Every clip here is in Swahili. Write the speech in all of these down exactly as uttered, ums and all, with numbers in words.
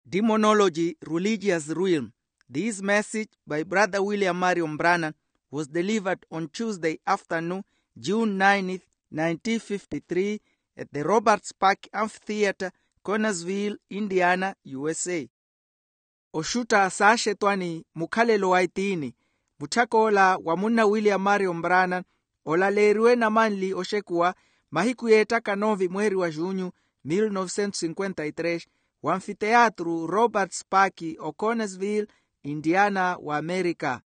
Demonology, Religious Realm. This message by Brother William Marion Branham was delivered on Tuesday afternoon, June ninth, nineteen fifty-three, at the Roberts Park Amphitheater, Connersville, Indiana, U S A. Oshuta sashetwani mukhalelo waitini, mutakola wa munna William Marion Branham, olaleriwe na manli oshekuwa mahiku yetaka novi mweri wa junho mil novecentos e cinquenta e três, wa Anfiteatro Roberts Park o Connersville, Indiana, wa America.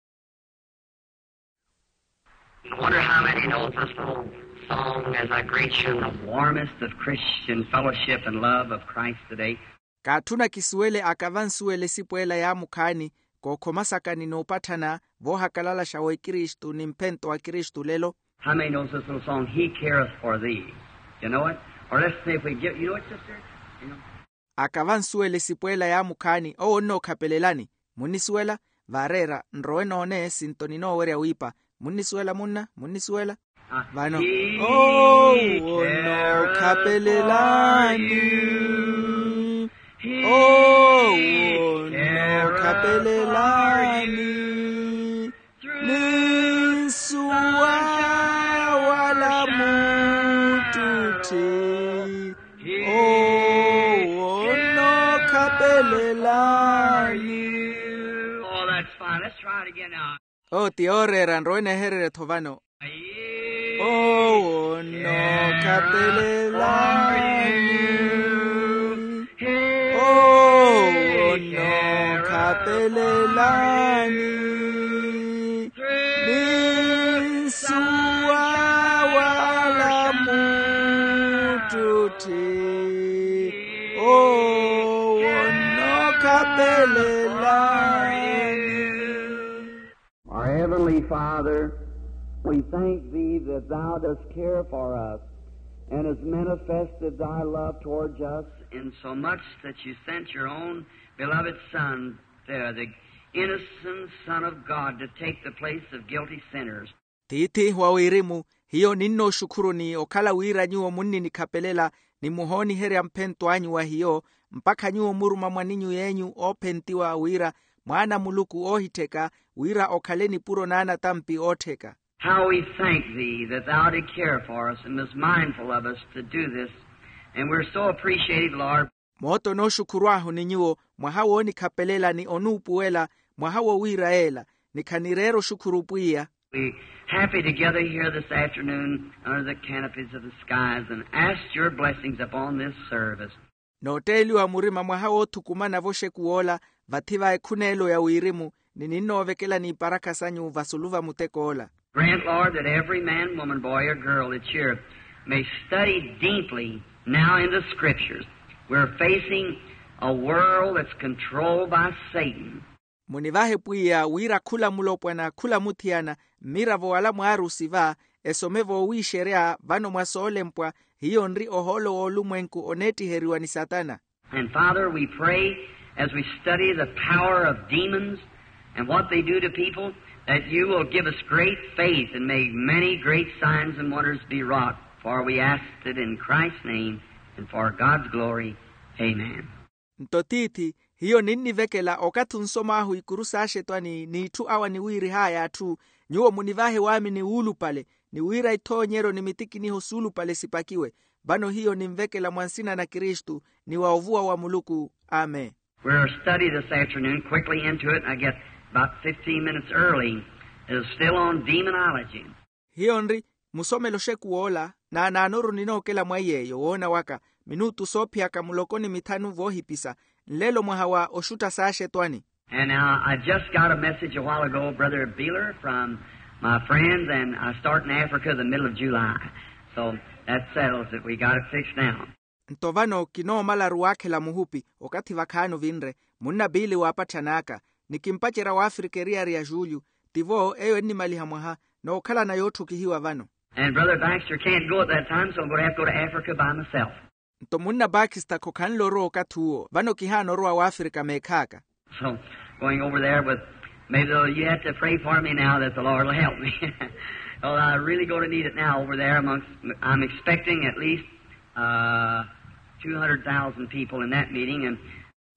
I wonder how many know this little song as I greet you in the warmest of Christian fellowship and love of Christ today. Katuna kisuele akavansuele sipuela ya mukani kokomasakani no patana voha kalala shawe Kristu ni mpento wa Kristu lelo. How many knows this little song, He Careth for Thee? You know it? Or let's say if we get, you know it, sister? You know? Akavansuele sipuela ya mukani o no kapelelani munisuela varera nroe none sintoni no were wipa munisuela munna munisuela Uh, vano He oh no careth kapelelani He oh no careth kapelelani nisua wala mututi oh no kapelelani. Oh, that's fine. Let's try it again now. Oh, tiorera nroene herere tovano. He Oh, no kapelelani. Oh, no kapelelani. Nisua wala mututi. Oh, no kapelelani. Our Heavenly Father, we thank Thee that Thou dost care for us and hast manifested Thy love towards us in so much that You sent Your own beloved Son there, the innocent Son of God, to take the place of guilty sinners. Titi wawirimu, hiyo ninno shukuru ni okala wira nyuo munni ni kapelela ni muhoni here mpento anyu wa hiyo, mpaka nyuo muruma mwaninyu yenyu opentiwa wira, mwana muluku ohiteka, wira okaleni puro nana tampi oteka. How we thank Thee that Thou did care for us and was mindful of us to do this. And we're so appreciative, Lord. Moto no shukuruahu ni nyuo, mwahawo ni kapelela ni onupuela, mwahawo wira ela, ni kanirero shukurupuia. We're happy together here this afternoon under the canopies of the skies and ask Your blessings upon this service. Noteliwa murima mwahawo tukumana voshe kuola, vativa ekunelo ya uirimu, ni nino vekela ni paraka sanyu vasuluva mutekola. Grant, Lord, that every man, woman, boy, or girl that's here may study deeply now in the Scriptures. We're facing a world that's controlled by Satan. Munivahe puia wira kula mulopwana kula mutiana miravo wala mwarusiva esomevo wisherea vano mwasole mpwa hiyo nri oholo olumwenku oneti heriwa ni Satana. And Father, we pray as we study the power of demons and what they do to people, that You will give us great faith and may many great signs and wonders be wrought. For we ask it in Christ's name and for God's glory. Amen. Ntotiti hiyo nini vekela okatunsomahu ikurusa shetwani ni tu awa ni wiri haya tu nyuo munivahe wami ni ulu pale ni wira ito nyero ni mitiki ni hosulu pale sipakiwe bano hiyo ni mvekela mwansina na Kristu ni waovua wa muluku. Amen. We'll study this afternoon quickly into it. I get about fifteen minutes early. It's still on demonology. Hiyo nri musome lo shekuola na nanoro ninokela mwayeyo wona waka minutu sopya kamulokoni mitanu vohipisa nlelo mwahawa oshuta saa shetwani. And now I just got a message a while ago, Brother Beeler, from my friends, and I start in Africa the middle of July. So that settles it. We got it fixed now. Ntovano kino mala ruwake la muhupi wakati vakano vinre munna bili wapachanaka nikimpachera wa Afrika riari ya julyu tivo eyo ni mali hamwaha na okala na yotu kihiwa vano. And Brother Baxter can't go at that time, so I'm going to have to go to Africa by myself. Nto munna Baxter kokanlo ro katuo vano kihano roa wa Afrika mekaka. So going over there with, maybe you have to pray for me now that the Lord will help me. Well, I really going to need it now over there. Amongst, I'm expecting at least uh, two hundred thousand people in that meeting, and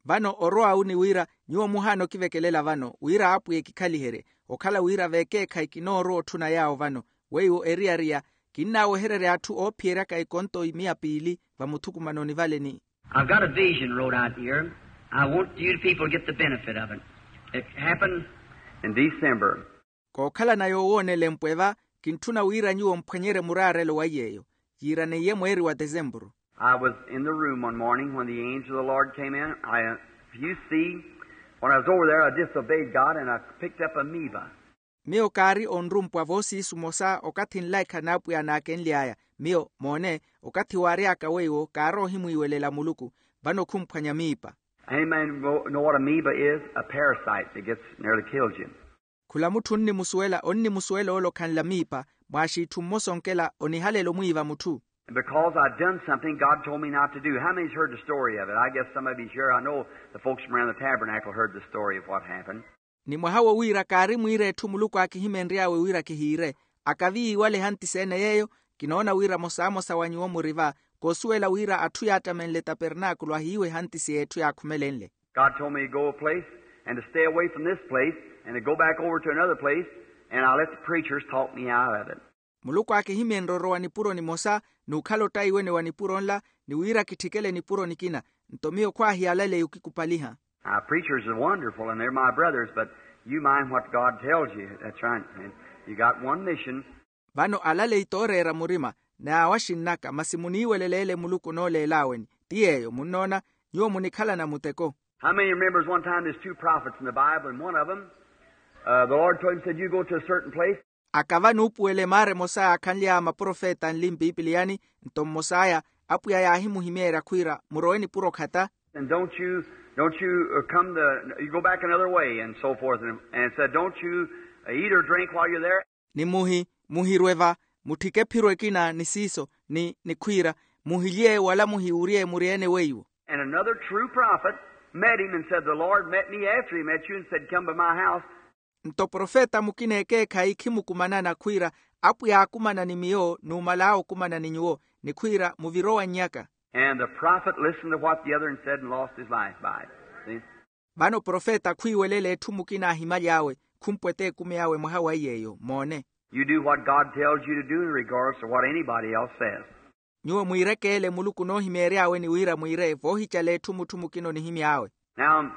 Vano oroa uni wira nyuo muhano kivekelela vano wira apu ye kikalihere okala wira veke kai kinoro tuna yao vano weyo eriaria kinawe herere atu opiera kai konto imia pili vamutuku manoni vale ni. I've got a vision wrote out here. I want you people to get the benefit of it. It happened in December. Ko kala na yo wone lempweva kintuna wira nyuo mpanyere murare lo wayeyo jira ne ye mweri wa Decembro. I was in the room one morning when the angel of the Lord came in. I, uh, you see, when I was over there, I disobeyed God and I picked up amoeba. Mio kari on room pwa vosi sumosa okati nlaika napu ya nakenliaya. Mio mone okati wariaka weyo karo himu iwelela muluku vano kumpanya miipa. Amen. Know what amoeba is? A parasite that gets nearly kills you. Kula mutu nni musuela onni musuela olo kanla miipa mwashi tumosonkela onihalelo muiva mutu. Because I'd done something God told me not to do. How many's heard the story of it? I guess some of you sure. I know the folks from around the tabernacle heard the story of what happened. Ni mwahawa wira kari mwire tumuluku akihimenriawe wira kihire. Akavi wale hanti sene yeyo, kinaona wira mosa mosa wanyuomu riva, kosuela wira atuyata menle tabernakulo hiwe hanti siyetu ya kumelenle. God told me to go a place and to stay away from this place and to go back over to another place, and I let the preachers talk me out of it. Muluku akihimenroro wanipuro ni mosa, nukhalota iwe ni wanipuro nla, ni wira kitikele nipuro nikina, ntomio kwa hialele yukikupaliha. Uh, preachers are wonderful, and they're my brothers, but you mind what God tells you. That's right. And you got one mission. Vano alale itorera murima, na awashinaka, masimuniwe lelele muluku no lelaweni. Tiyeyo, munona, nyuo munikala na muteko. How many remembers one time there's two prophets in the Bible, and one of them, uh, the Lord told him, said, you go to a certain place. Akava nupu ele mare mosa akanlia maprofeta nlimbi ipiliani, ntom mosaya, apu ya yahimu himera kuira, muroeni puro kata. And don't you, don't you come the, you go back another way, and so forth. And, and said, don't you eat or drink while you're there. Ni muhi, muhirueva, mutike pirwe kina nisiso, ni, ni kuira, muhilie wala muhiurie muriene weyu. And another true prophet met him and said, the Lord met me after he met you and said, come to my house. Nto profeta mukineke kaikimu kumana na kuira, apu ya kumana ni mio, numalao kumana ni nyuo, ni kuira muviroa nyaka. And the prophet listened to what the other and said and lost his life by it. See? Bano profeta kuiwelele tumukina himayawe, kumpwete kumeawe mwahawa yeyo, mone. You do what God tells you to do in regards to what anybody else says. Nyuo muireke ele muluku no himereawe ni wira muire, vohichale tumutumukino ni himiawe. Now,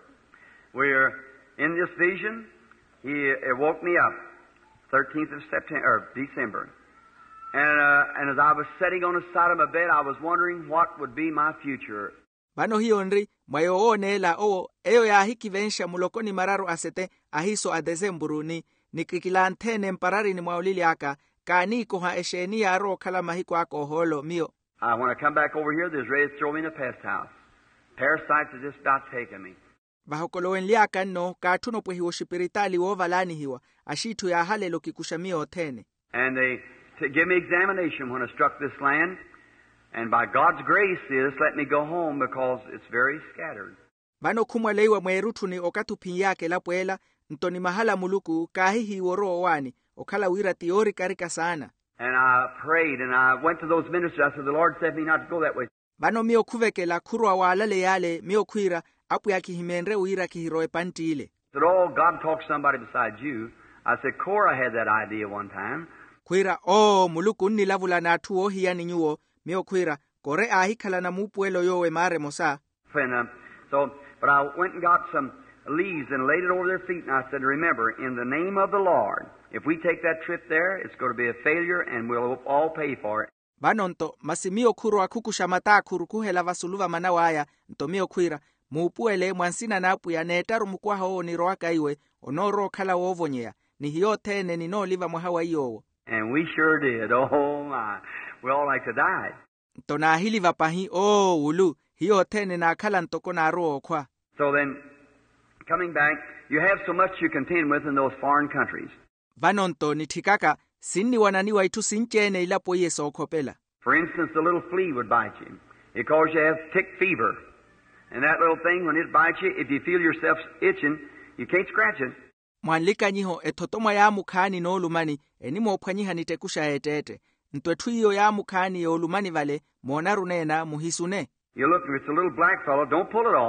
we're in this vision. He it woke me up, thirteenth of September, or December. And, uh, and as I was sitting on the side of my bed, I was wondering what would be my future. Bano hiyo nri, mwayo o neela o, eyo ya hiki vensha mulokoni mararu asete, ahiso a Decemburu ni, ni kikilantene mparari ni maulili aka, kani koha esheni ya ro kala mahiko ako holo mio. Uh, when I come back over here, there's ready to throw me in a pest house. Parasites have just about taken me. Bahokolowen liaka no, katuno pwe hiwo shipiritali wovalani hiwa, ashitu ya halelo kikushamio tene. And they to give me examination when I struck this land, and by God's grace, they just let me go home because it's very scattered. Bano kumwalewa mwerutu ni okatu pinyake lapwela, ntoni mahala muluku kahihi woro wani, okala wira tiori karika sana. And I prayed, and I went to those ministers. I said, the Lord said me not to go that way. Bano mio kuvekela kurwa walale yale, mio kuira, apu ya kihimenre uira kihiroe pantile. I said, oh, God talked to somebody besides you. I said, Cora had that idea one time. Kuira, oh, muluku ni lavula na tuo hiya ni nyuo, mio kuira, kore ahikala na mupuelo yowe mare mosa. And, um, so, but I went and got some leaves and laid it over their feet, and I said, remember, in the name of the Lord, if we take that trip there, it's going to be a failure, and we'll all pay for it. Banonto, masimio kurwa kukushamata kurukuhela vasuluva manawaya, nto mio kuira, muupuele mwansina napu ya netaru mukwa hao ni roaka iwe, onoro kala wovonyea, ni hiyo tene ni no liva mwahawa iyo. And we sure did. Oh my, we all like to die. Nto na hili vapahi, oh ulu, hiyo tene na kala ntoko na roho kwa. So then, coming back, you have so much you contend with in those foreign countries. Banonto ni tikaka, sinni wananiwa itu sinchene ilapo yeso okopela. For instance, the little flea would bite you. It causes you to have tick fever. And that little thing, when it bites you, if you feel yourself itching, you can't scratch it. Mwanlika nyiho etotoma ya mukani no lumani, enimo opwanyiha nitekusha etete. Ntwetu iyo ya mukani yo lumani vale, monaru nena muhisune. You look, if it's a little black fellow, don't pull it off.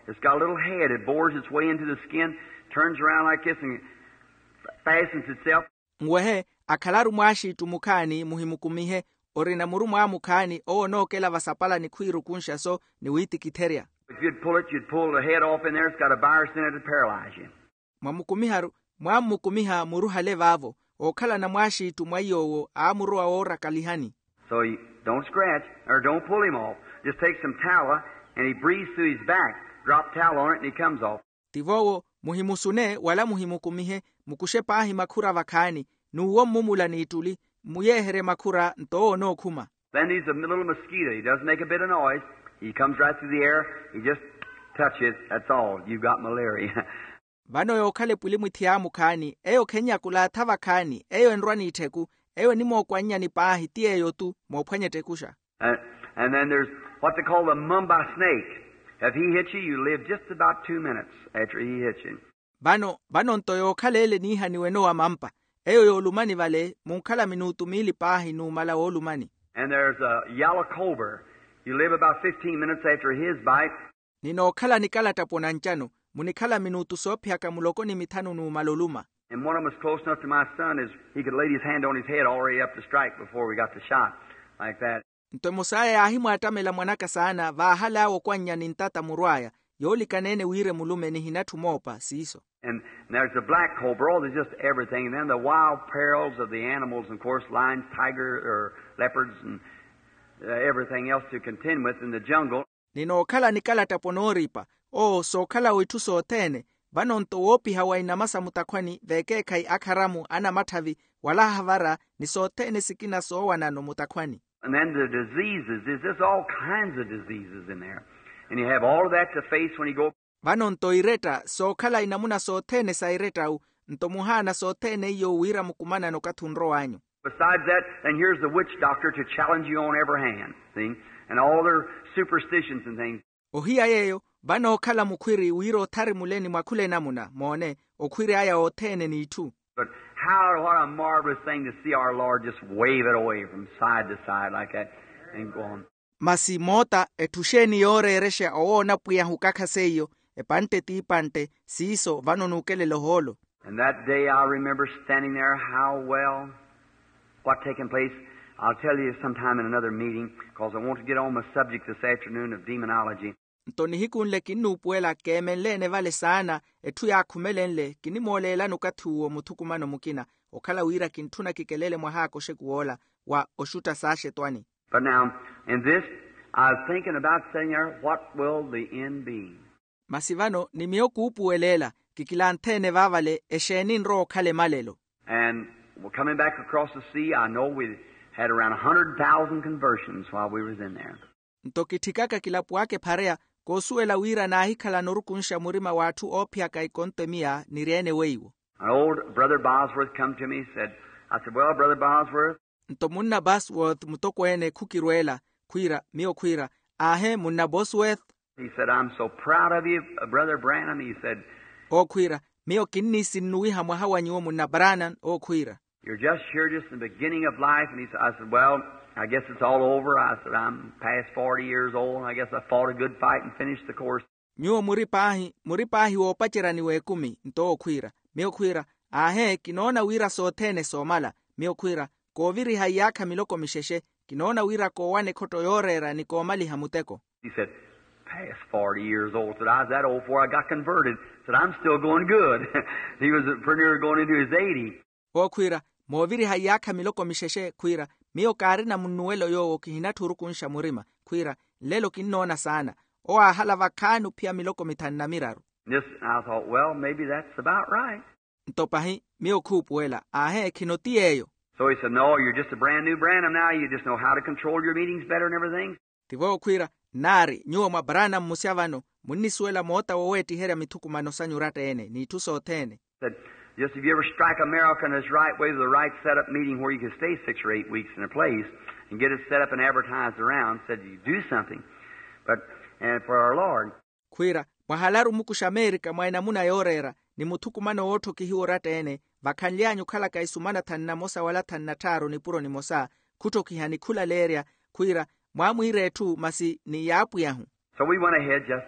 It's got a little head. It bores its way into the skin, turns around like this, and fastens itself. Ngwehe akhalaru mwashitu mukhani muhimukumihe orina muru mwa mukhani oonokela vasapala ni khwiru kunsha so ni witikiteria. If you'd pull it, you'd pull the head off in there. It's got a virus in it to paralyze you. Mwamukumiharu mwamukumiha muruhale vavo okhala na mwashitu mwayowo amuru aora kalihani. So you don't scratch or don't pull him off. Just take some tallow and he breathes through his back. Drop tallow on it and he comes off. Tivowo muhimusune wala muhimukumihe mukushe pahi makura vakhani nuwo mumula nituli muyehere makura nto no kuma. Then he's a little mosquito. He doesn't make a bit of noise. He comes right through the air. He just touches it. That's all. You've got malaria. Vano yokhale puli mwithia mukhani eyo Kenya kula thava khani eyo enrwani iteku eyo nimo kwanya ni pahi tieyo tu mophwanye tekusha. And, and then there's what they call the mamba snake. If he hits you, you live just about two minutes after he hits you. Vano vano nto yokhale ele niha ni weno wa mampa eyo yolumani vale munkhala minutu mili pahi numala wolumani. And there's a yellow cobra. You live about fifteen minutes after his bite. Nino khala nikala tapona nchano munikhala minutu sopyaka mulokoni mithanu numaloluma. And one of them was close enough to my son is he could lay his hand on his head already up to strike before we got the shot, like that. Nto musaya ahimu atamela mwanaka sana vahala awo kwanya nintata murwaya yoli kanene wire mulume ni hinatu mopa siso. And there's the black cobra. Oh, there's just everything. And then the wild perils of the animals, and of course, lions, tigers, or leopards, and uh, everything else to contend with in the jungle. Nino kala nikala taponoripa. Oh, so kala witu so tene. Vano nto wopi hawa inamasa mutakwani veke kai akaramu ana matavi wala havara ni so tene sikina so wanano mutakwani. And then the diseases. There's just all kinds of diseases in there. And you have all of that to face when you go. Vano nto ireta so kala inamuna so tene sa ireta u nto muhana so tene iyo wira mukumana no katunro wanyu. Besides that, then here's the witch doctor to challenge you on every hand, see? And all their superstitions and things. Ohia yeyo, vano kala mukwiri wiro tari muleni mwakule namuna, mone, okwiri aya otene ni itu. But how, what a marvelous thing to see our Lord just wave it away from side to side like that and go on. Masi mota etusheni yore eresha oona puya hukaka seyo, epante ti pante, siso vano nukele loholo. And that day I remember standing there, how well, what taking place. I'll tell you sometime in another meeting, because I want to get on my subject this afternoon of demonology. Ntoni hikunle kinu puela kemenle ne vale sana, etu ya kumelenle, kini molela nukatuo mutukumano mukina, okala wira kintuna kikelele mwahako shekuola, wa oshuta sashe twani. But now, in this, I was thinking about saying there, what will the end be? Masivano, ni miyoku upuelela, kikilantene vavale, eshenin ro kale malelo. And we're coming back across the sea. I know we had around one hundred thousand conversions while we was in there. Ntokitikaka kilapu wake parea, kosuela wira na hikala norukunsha murima watu opya kaikontemia nirene weiwo. An old Brother Bosworth come to me, said, I said, well, Brother Bosworth. Nto munna Bosworth mutokwene kukirwela, kwira, mio kwira, ahe munna Bosworth. He said, I'm so proud of you, Brother Branham. He said, O kwira, mio kinni sinuwi hamwa hawa nyo munna Branham, o kwira. You're just here just in the beginning of life. And he said, I said, well, I guess it's all over. I said, I'm past forty years old. I guess I fought a good fight and finished the course. Nyo muripahi, muripahi wopachira niwe kumi, nto o kwira. Mio kwira, ahe, kinona wira sotene somala. Mio kwira, koviri hayaka miloko misheshe, kinona wira kowane koto yorera ni komali hamuteko. He said, past forty years old. Said, I was that old before I got converted. Said, I'm still going good. He was pretty near going into his eighty. O kwira, moviri hayaka miloko misheshe kwira, mio karina munuelo yo kihina turukunsha murima, kwira, lelo kinona sana, o ahala vakanu pia miloko mitanna miraru. This, I thought, well, maybe that's about right. Ntopahi, mio kupuela, ahe kinotieyo. So he said, no, you're just a brand new Branham now. You just know how to control your meetings better and everything. Tivo kwira, nari, nyuo mwa Branham musiavano, munisuela mota waweti hera mitukumano sanyurata ene, ni tuso tene. Said, just if you ever strike America in its right way with the right set-up meeting where you can stay six or eight weeks in a place and get it set up and advertised around, said you do something. But, and for our Lord. Kwira, mwahalaru mukusha Amerika mwaina muna yorera, ni mutukumano woto kihiwo rata ene, vakanlianyu kala kaisumana tanna mosa wala tanna taro ni puro ni mosa, kuto kihani kula leria, kwira, mwamu iretu masi ni yapu yahu. So we went ahead just uh,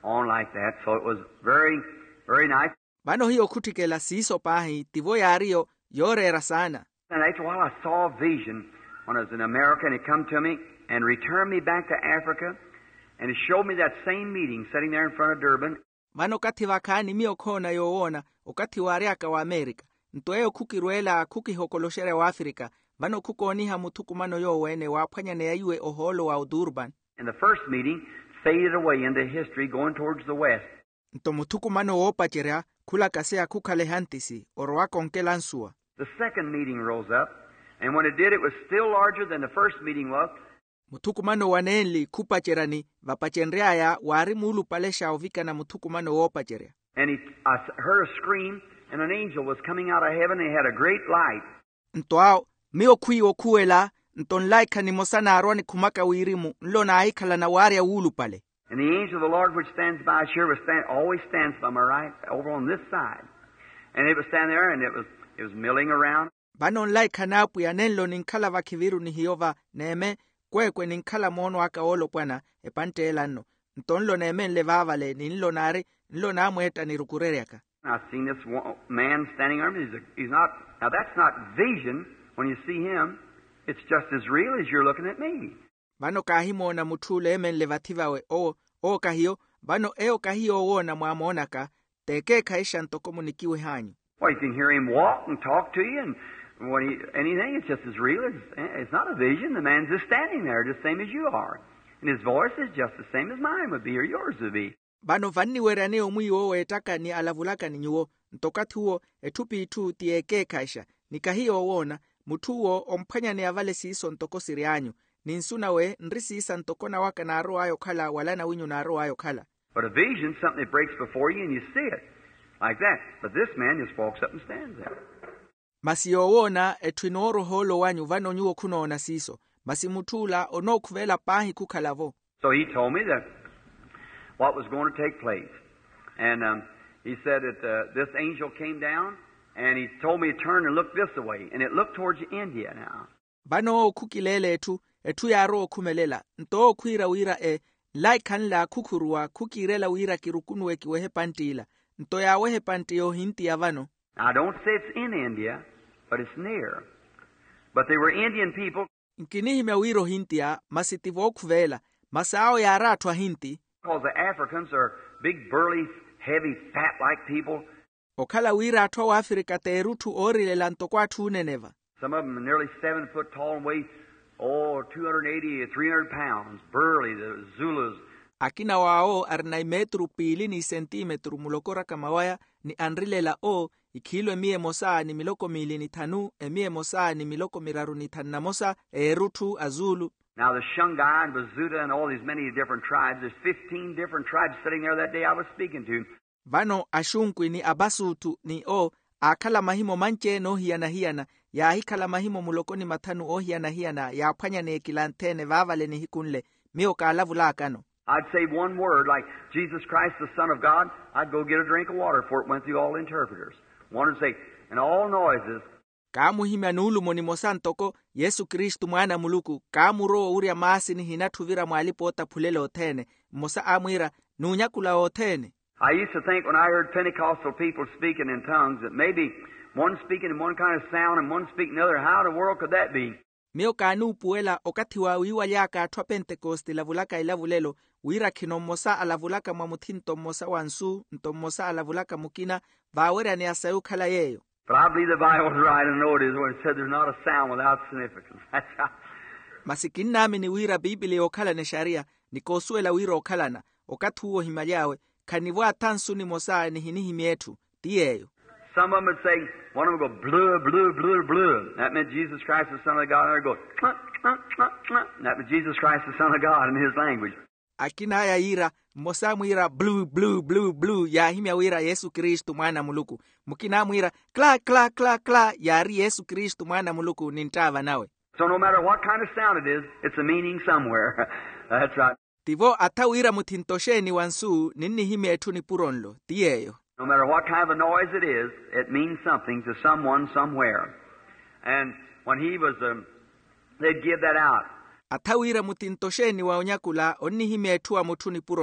on like that. So it was very, very nice. Vano hiyo kutikela siiso pahi tivo yario yorera sana. And after a while I saw a vision when I was in America, and it come to me and returned me back to Africa, and it showed me that same meeting sitting there in front of Durban. Vano kati wakani mio kona yoona ukati wariaka wa Amerika. Ntoeo kukirwela kuki hokoloshere wa Afrika. Vano kukoniha mutukumano yo wene wapanya ne yue oholo wa Durban. And the first meeting faded away into history going towards the west. Nto mutukumano wopa cherea kula kasea kukale hantisi orwa konkelansua. The second meeting rose up, and when it did, it was still larger than the first meeting was. Mutukumano wanenli kupacherani vapachenreaya wari mulu palesha ovika na mutukumano wopa cherea. And he, I heard a scream, and an angel was coming out of heaven, and he had a great light. Ntoao mio kui okuela nton laika ni mosana aroni kumaka wirimu nlo na aikala na waria ulu pale. And the angel of the Lord which stands by sure was stand, always stands by my right over on this side. And it was standing there, and it was it was milling around. Banon laika napu ya nenlo ninkala vakiviru ni hiova neme kwe kwe ninkala mono waka olo pwana epante elano. Ntonlo neme nlevavale ni nlo nari nlo na mueta ni rukureriaka. I've seen this one, man standing there. He's, a, he's not, now that's not vision when you see him. It's just as real as you're looking at me. Bano kahimo na mutule emen levativawe o o kahio bano eo kahio o na mwamonaka teke kaisha ntokomunikiwe hanyu. Well, you can hear him walk and talk to you, and when he, anything, it's just as real as, it's not a vision. The man's just standing there, just same as you are. And his voice is just the same as mine would be or yours would be. Bano vanni werane omwiyo wetaka ni alavulaka ni nyuo ntokati huo etupi itu tieke kaisha nikahio wona mutuo ompanya ni avale siiso ntoko sirianyu ninsuna we nrisi isa ntoko na waka na aro ayo kala wala na winyu na aro ayo kala. But a vision, something that breaks before you and you see it like that. But this man just walks up and stands there. Masiyo wona etwinoro holo wanyu vano nyuo kuno siiso masimutula ono kuvela pahi kukalavo. So he told me that what was going to take place. And um, he said that uh, this angel came down, and he told me to turn and look this way. And it looked towards India now. Bano kukilele etu, etu yaro kumelela. Nto kuira wira e, laikan la kukurua kukirela wira kirukunwe kiwehe pantila. Nto ya wehe pantiyo hinti ya vano. I don't say it's in India, but it's near. But they were Indian people. Nkinihime wiro hinti ya, masitivo kuvela, masao ya ratwa hinti. Because the Africans are big, burly, heavy, fat-like people. Okala wira atwa wa Afrika terutu orile lantokwa tuneneva. Some of them are nearly seven foot tall and weigh, oh, two hundred eighty, three hundred pounds. Burly, the Zulus. Akina wao arnai metru pili ni sentimetru mulokora kamawaya ni anrilela o ikilo emie mosa ni miloko mili ni tanu emie mosa ni miloko miraru ni tannamosa erutu azulu. Now the Shungai and Bazuta and all these many different tribes, there's fifteen different tribes sitting there that day I was speaking to. Vano ashunkwi ni abasutu ni o akala mahimo manche no hiana hiana ya hikala mahimo mulokoni matanu o hiana hiana ya panya ne kilantene vavale ni hikunle mio kalavula akano. I'd say one word like Jesus Christ the Son of God, I'd go get a drink of water before it went through all interpreters. One would say, and all noises. Kamu himya nulu moni mosantoko Yesu Kristu mwana muluku kamu roho uria maasi ni hinatuvira mwalipo ota pulele otene mosa amwira nunyakula otene. I used to think when I heard Pentecostal people speaking in tongues that maybe one speaking in one kind of sound and one speaking another. How in the world could that be? Mio kanu puela okati wa wiwa liaka atwa Pentecost lavulaka ilavulelo wira kino mosa alavulaka mamuthinto mosa wansu nto mosa alavulaka mukina vawera ni asayu kala yeyo. But I believe the Bible's right. I know it is when it said there's not a sound without significance. That's how. Masikin nami ni wira Biblia okala ne sharia ni kosuela wira okalana okati huo himajawe kanivwa tansu ni mosa ni hinihimi yetu tiyeyo. Some of them would say, one of them would go, blue, blue, blue, blue. That meant Jesus Christ, the Son of God. And they'd go, clunk, clunk, clunk, clunk. That meant Jesus Christ, the Son of God in his language. Akina haya ira, mosa mwira blue, blue, blue, blue, ya himya wira Yesu Kristu mwana muluku. Mukina mwira, kla, kla, kla, kla, yari Yesu Kristu mwana muluku nintava nawe. So no matter what kind of sound it is, it's a meaning somewhere. That's right. Tivo ata wira mutintosheni wansu, nini himya etuni puronlo, tiyeyo. No matter what kind of a noise it is, it means something to someone somewhere. And when he was, um, they'd give that out. Atawira mutintosheni wa onyakula onni hime etua mutuni puronlo.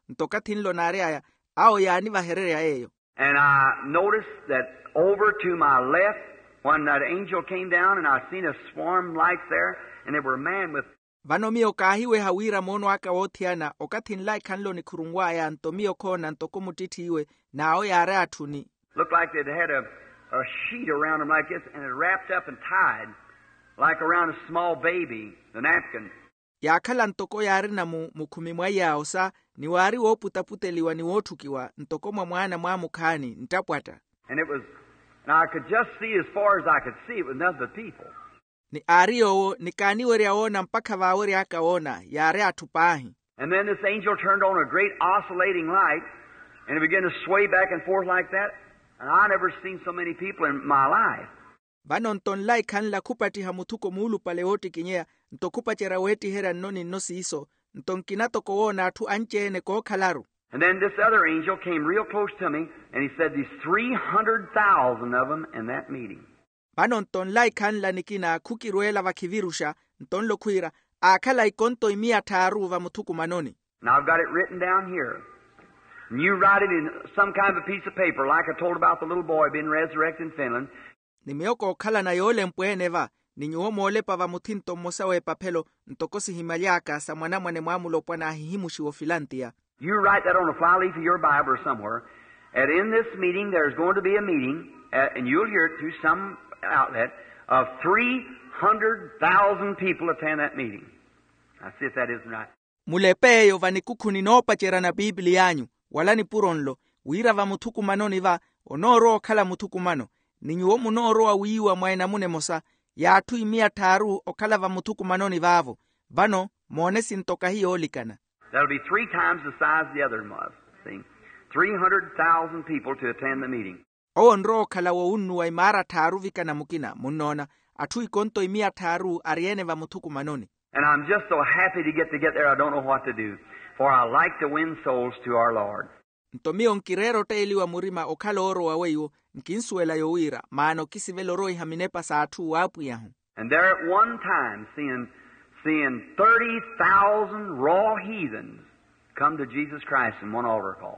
ntoka thinlo naria ao yani vahererea eyo. And I noticed that over to my left, when that angel came down, and I seen a swarm lights there, and they were a man with vano mio kahiwe hawira mono aka wothiana okathinlai khanlo ni khurungwaya nto mio khona ntoko mutithiwe nao yare athuni. Looked like they'd had a, a sheet around them like this, and it wrapped up and tied like around a small baby, the napkin. Yakhala ntoko yare na mu mukhumi mwa yao sa ni wari wo putaputeliwa ni wothukiwa ntoko mwa mwana mwa mukhani ntapwata. And it was, now I could just see as far as I could see, it was none of the people. Ni ariyo ni kaniweri aona mpaka vaweri akaona yare atupahi. And then this angel turned on a great oscillating light, and it began to sway back and forth like that. And I never seen so many people in my life. Vano ntonlai khanla kupati hamuthuko mulu pale hoti kinyea ntokupachera weti hera noni nosi iso ntonkinato koona atu anchene ko khalaru. And then this other angel came real close to me, and he said there's three hundred thousand of them in that meeting. Vano ntonlai khanla nikina kukirwela vakivirusha ntonlo kuira akhala ikonto imia taru va muthuku manoni. Now I've got it written down here. And you write it in some kind of a piece of paper, like I told about the little boy being resurrected in Finland. Nimioko khala na yole mpwene va ninyuo mole pa va muthinto mosawe papelo ntokosi himalyaka sa mwana mwane mwamulo pwana hihimushi wo Filantia. You write that on a fly leaf of your Bible or somewhere. And in this meeting, there's going to be a meeting, uh, and you'll hear it through some outlet, of three hundred thousand people attend that meeting. I see if that isn't right. Mulepeyo va nikukhuni nopa chera na Biblia yanyu, wala ni puronlo, wira va muthuku manoni va, onoro khala muthuku mano, ninyuo munoro wa wiwa mwaena mune mosa, ya atu imia taru okhala va muthuku manoni vavo, vano mwone sintoka hiyo olikana. That'll be three times the size the other was. See? three hundred thousand people to attend the meeting. O nro khala wo unnu wa imara taru vikana mukina, munona, atu ikonto imia taru ariene va muthuku manoni. And I'm just so happy to get to get there, I don't know what to do. For I like to win souls to our Lord. Ntomio nkirero teili wa murima okalo oro wa weyo, nkinsuela yowira, maano kisivelo roi haminepa sa atu wapu yahu. And there at one time, seeing seeing thirty thousand raw heathens come to Jesus Christ in one altar call.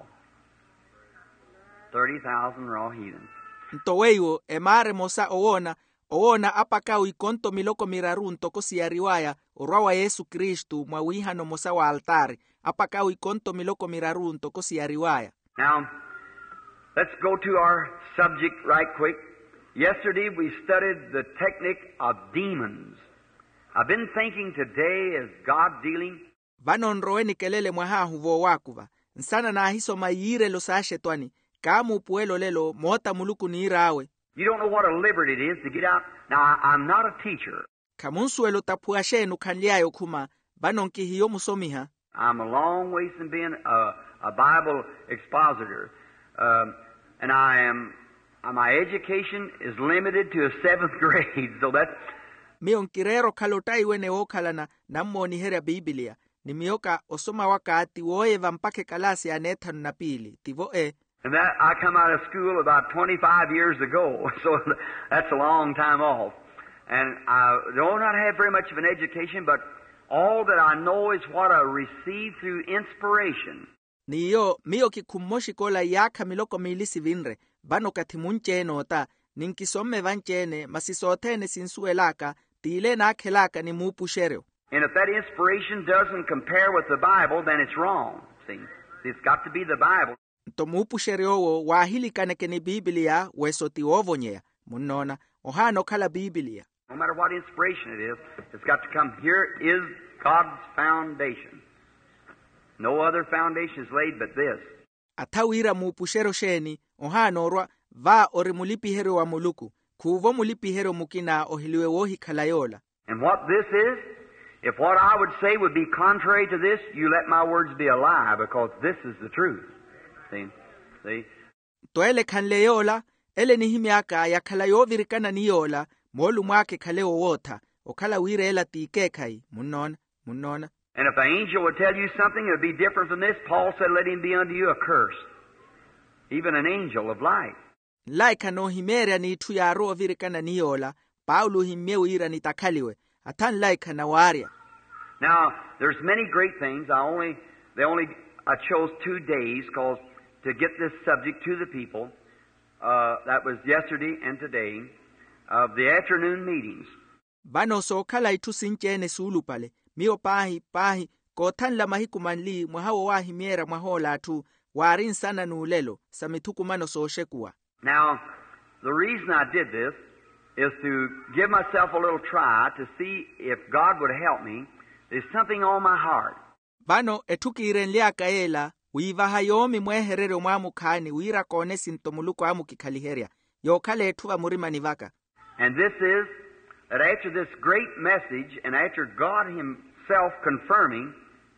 thirty thousand raw heathens. Ntoweyo emare mosa oona, oona apakau ikonto miloko miraru ntoko siyariwaya orwa Yesu Kristu mwa wihano mosa wa altari, apakau ikonto miloko miraru ntoko siyariwaya. Now, let's go to our subject right quick. Yesterday we studied the technique of demons. I've been thinking today, is God dealing? Vano nroweni kelele mwahahu vo wakuva. Nsana na hiso mayire lo sa shetwani. Kamu puelo lelo mota muluku ni irawe. You don't know what a liberty it is to get out. Now, I, I'm not a teacher. Kamunsuelo tapuashe nukanliayo kuma. Vano nkihiyo musomiha. I'm a long ways from being a, a Bible expositor. Um, and I am, uh, my education is limited to a seventh grade. So that's... Mio nkirero kalotai wene okalana nammo ni hera Biblia. Ni mioka osoma wakati woe vampake kalasi anethanu na pili. Tivo e. And that, I come out of school about twenty-five years ago. So that's a long time off. And I do not have very much of an education, but all that I know is what I received through inspiration. Niyo, mio kikumoshi kola yaka miloko milisi vinre. Vano katimuncheno ta. Ninkisome vanchene, masisotene sinsuelaka. Tile na kelaka ni mupushereo. And if that inspiration doesn't compare with the Bible, then it's wrong. See, it's got to be the Bible. To mupushereo wo wahili kaneke ni Biblia wesoti ovonyea. Munona, ohano kala Biblia. No matter what inspiration it is, it's got to come. Here is God's foundation. No other foundation is laid but this. Atawira mupushero sheni, ohano orwa va orimulipi wa muluku. Kuvo mulipi mukina ohiliwe wohi kalayola. And what this is, if what I would say would be contrary to this, you let my words be a lie, because this is the truth. See? See? Toele kanleyola, ele nihimiaka ya kalayo virikana niyola, molu mwake kaleo wota, okala wire ela tikekai, munona, munona. And if the angel would tell you something that would be different from this, Paul said, let him be unto you a curse. Even an angel of light. Laika no himeria ni tuyaro virikana niyola, Paulo himeu ira ni takaliwe, atan laika na waria. Now, there's many great things. I only, they only I chose two days cause to get this subject to the people. Uh, that was yesterday and today of the afternoon meetings. Bano so kala itu sinchene sulu pale. Mio pahi pahi ko tan la mahikumanli mwahawo wahi miera mwahola tu warin sana nuulelo sa mitukumano so shekua. Now, the reason I did this is to give myself a little try to see if God would help me. There's something on my heart. Bano etukirenlia kaela uiva hayomi mweherere mwamu kani uira kone sintomuluko amu kikaliheria. Yo kale etuwa murima nivaka. And this is that after this great message and after God Himself confirming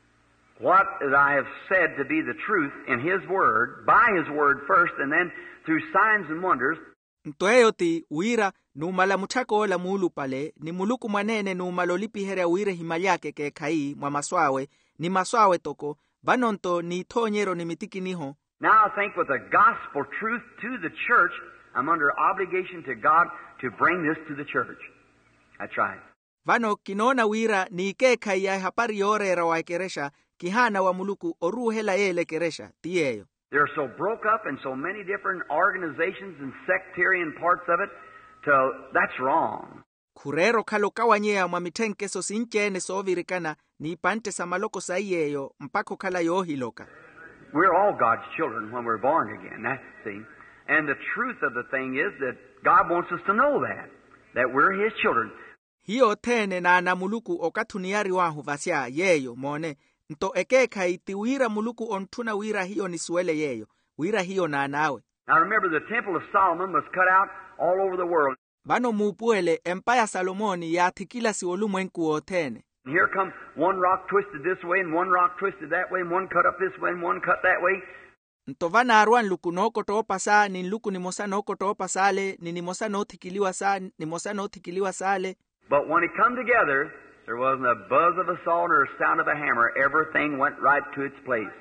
what I have said to be the truth in His Word, by His Word first and then through signs and wonders. Ntoeyoti uira numala mutako la mulu pale ni muluku manene numalolipi herea uire himalyake ke kai mwa maswawe ni maswawe toko banonto ni tonyero ni mitiki niho. Now I think with the gospel truth to the church, I'm under obligation to God to bring this to the church. That's right. Vano kinona wira ni ke kai ya hapari yore rawa keresha kihana wa muluku oruhela yele keresha tiyeyo. They're so broke up in so many different organizations and sectarian parts of it, till that's wrong. Kurero kalo kawanyea mwamitenke so sinchene so virikana ni pante samaloko saiyeyo mpako kala yohiloka. We're all God's children when we're born again, that's see. And the truth of the thing is that God wants us to know that, that we're His children. Hiyo tene na na muluku okatuniari wahu vasia yeyo mone. Nto ekeka iti wira muluku ontuna wira hiyo ni suele yeyo. Wira hiyo na nawe. Now remember the temple of Solomon was cut out all over the world. Bano mupuele empire Salomoni ya tikila si olumwenku otene. And here come one rock twisted this way and one rock twisted that way and one cut up this way and one cut that way. Nto vana aruan luku noko toopa saa ni luku ni mosa noko toopa sale ni ni mosa no tikiliwa saa ni mosa no tikiliwa sale. But when it come together, there wasn't a buzz of a saw nor a sound of a hammer. Everything went right to its place.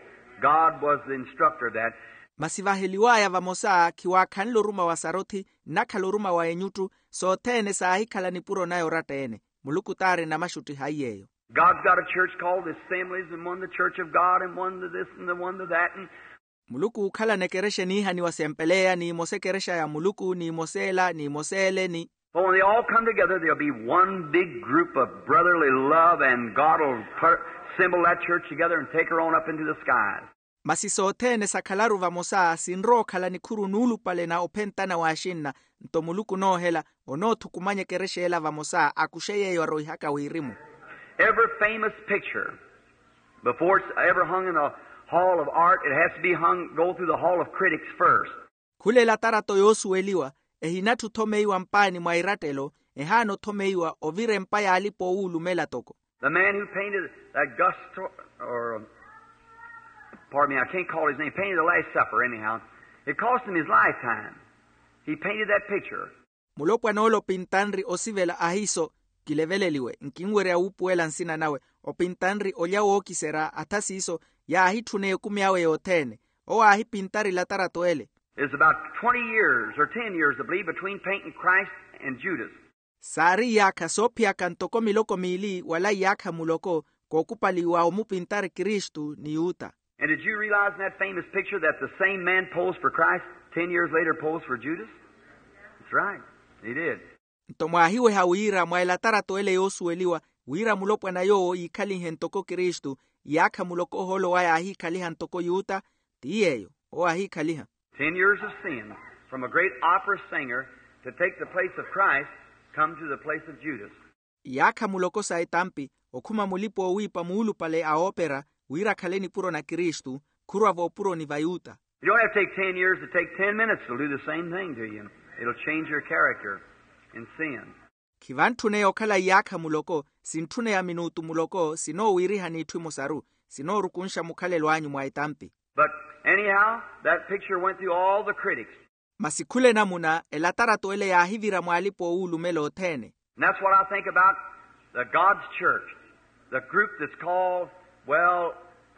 God was the instructor of that. Masivaheliwaya va mosa kiwa kanloruma wa saroti na kaloruma wa enyutu so tene saa hikala ni puro nayo ratene. Muluku tare na mashuti haiyeyo. God's got a church called the Assemblies and one the Church of God and one to this and the one to that. And Muluku ukala nekereshe ni hani wasempelea ni mosekeresha ya muluku ni mosela ni mosele ni. But when they all come together, there'll be one big group of brotherly love, and God will assemble that church together and take her on up into the skies. Masisotene sakalaru va mosa sinro kala nikuru nulu pale na opentana wa ashinna nto muluku no hela ono tukumanye kereshe hela va mosa akusheye yoroi haka wirimu. Every famous picture, before it's ever hung in a hall of art, it has to be hung, go through the hall of critics first. Kule la tarato yosu eliwa, ehinatu tomeiwa mpani mwa iratelo, ehano tomeiwa ovire mpaya alipo ulu mela toko. The man who painted Augusto, or, um, pardon me, I can't call his name, painted the Last Supper anyhow. It cost him his lifetime. He painted that picture. Mulopwa nolo pintanri osivela ahiso kileveleliwe, nkingwere upuela nsina nawe, o pintanri olia woki sera atasi iso ya ahitune kumiawe yotene, o ahi pintari la tarato ele. It's about twenty years or ten years, I believe, between painting Christ and Judas. Sari yaka sopia kantoko miloko mili wala yaka muloko kokupali wa umupintari Kristu ni uta. And did you realize in that famous picture that the same man posed for Christ ten years later posed for Judas? That's right. He did. Ntomwa hiwe hawira mwaela tarato ele yosu eliwa wira mulopwa na yo ikali hentoko Kristu yaka muloko holo waya ahi kaliha ntoko yuta tiyeyo o ahi kaliha. Ten years of sin from a great opera singer to take the place of Christ come to the place of Judas. Yaka muloko sa etampi okuma mulipo wipa mulu pale a opera wira kaleni puro na Kristu kurwa vo puro ni vayuta. You don't have to take ten years to take ten minutes to do the same thing to you. It'll change your character in sin. Kivantune okala yaka muloko sintune ya minutu muloko sino wiri hani tuimosaru sino rukunsha mukale lwanyu mwa etampi. But anyhow, that picture went through all the critics. Masikule namuna elatarato ele ya hivira mwalipo ulu melo tene. And that's what I think about the God's church. The group that's called, well,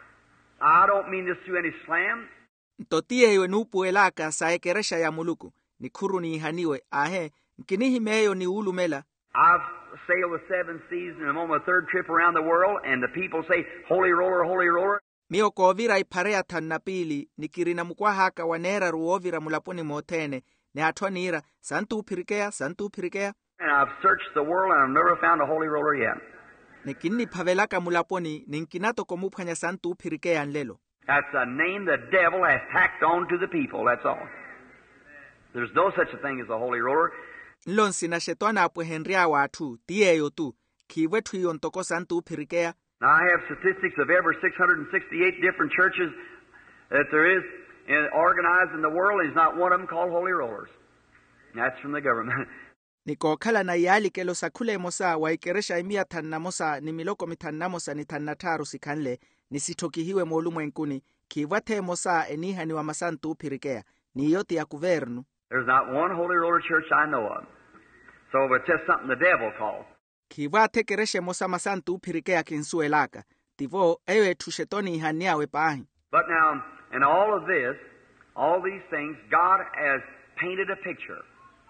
I don't mean this to any slam. Ntotie iwe nupu elaka sa ekeresha ya muluku. Nikuru ni ihaniwe. Ahe, nkinihi meyo ni ulu mela. I've sailed the seven seas and I'm on my third trip around the world and the people say, holy roller, holy roller. Mio kovira iparea tanna pili nikirina mukwa haka wanera ruovira mulaponi motene ne atwanira santu pirikea santu pirikea. And I've searched the world and I've never found a holy roller yet. Nekini pavelaka mulaponi ninkinato komuphanya santu pirikea nlelo. That's a name the devil has tacked on to the people, that's all. There's no such a thing as a holy roller. Nlonsi na shetwana apwe henria watu tiyeyo tu kiwetu yontoko santu pirikea. Now I have statistics of every six hundred sixty-eight different churches that there is in, organized in the world, and there's not one of them called holy rollers. And that's from the government. Niko kala na yali kelo sakule mosa waikeresha imia tanna mosa ni miloko mitanna mosa ni tanna taru sikanle nisitokihiwe molumwenkuni kiwate mosa eniha ni wa masantu pirikea ni yote ya kuvernu. There's not one holy roller church I know of. So it's just something the devil calls. Kiwate kereshe mosa masantu pirikea kinsuelaka tivo ewe tushetoni ihaniawe pahi. But now, in all of this, all these things, God has painted a picture.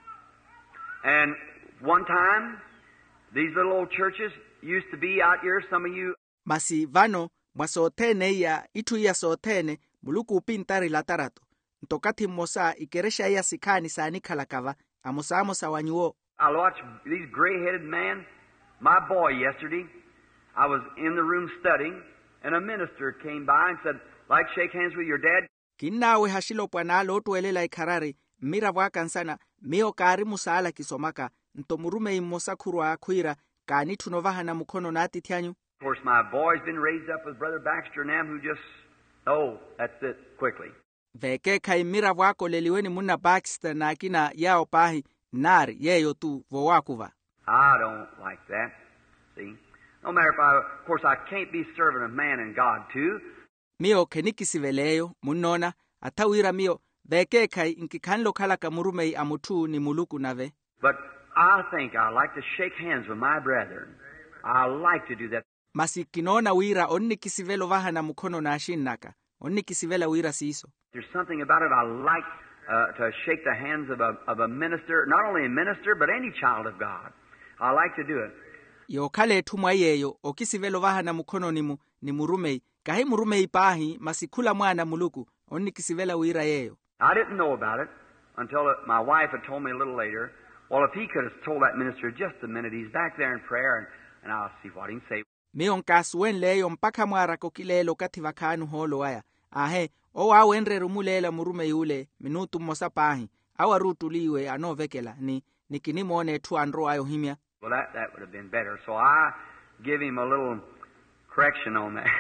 And one time, these little old churches used to be out here, some of you. Masi vano, mwasotene ya, itu ya sotene, muluku upintari latarato. Ntokati mosa, ikeresha ya sikani saani kalakava, amosa amosa wanyuo. I watched these gray-headed men. My boy yesterday, I was in the room studying, and a minister came by and said, like shake hands with your dad. Kinawe hashilo pwanalo tuwelela ikarari, mira wakansana, mio kari musala kisomaka, ntomurume imosa kurwa kuira, kani tunovaha na mukono nati tianyu. Of course, my boy's been raised up with Brother Baxter and them who just, oh, that's it, quickly. Veke kai mira wako leliweni muna Baxter na kina yao pahi, nari yeyo tu vowakuva. I don't like that, see. No matter if I, of course, I can't be serving a man and God too. Mio kenikisiveleyo, munona, atawira mio, veke kai inkikanlo kalaka murumei amutu ni muluku nave. But I think I like to shake hands with my brethren. I like to do that. Masi kinona wira onni kisivelo vaha na mukono na ashinaka. Onni kisivela wira siso. There's something about it I like uh, to shake the hands of a, of a minister, not only a minister, but any child of God. I like to do it. Yo kale tumwa yeyo, okisivelo vaha na mukono ni, mu, ni murumei. Kahi murumei pahi, masikula mwana muluku. Onni kisivela wira yeyo. I didn't know about it until my wife had told me a little later. Well, if he could have told that minister just a minute, he's back there in prayer, and, and I'll see what he can say. Mion kasuen leyo mpaka mwara kokilelo kativa kanu holo waya. Ahe, o awenre rumulela murume yule, minutu mosa pahi. Awa rutuliwe anovekela, ni, ni kinimone tu andro ayo himya. Well, that, that would have been better. So I give him a little correction on that,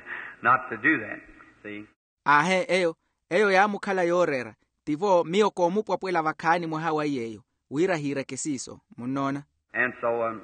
not to do that, see. Ahe, eyo, eyo ya mukala yorera. Tivo, mio komupwa pwela vakani mwahawa yeyo. Wira hira kesiso, munona. And so, um,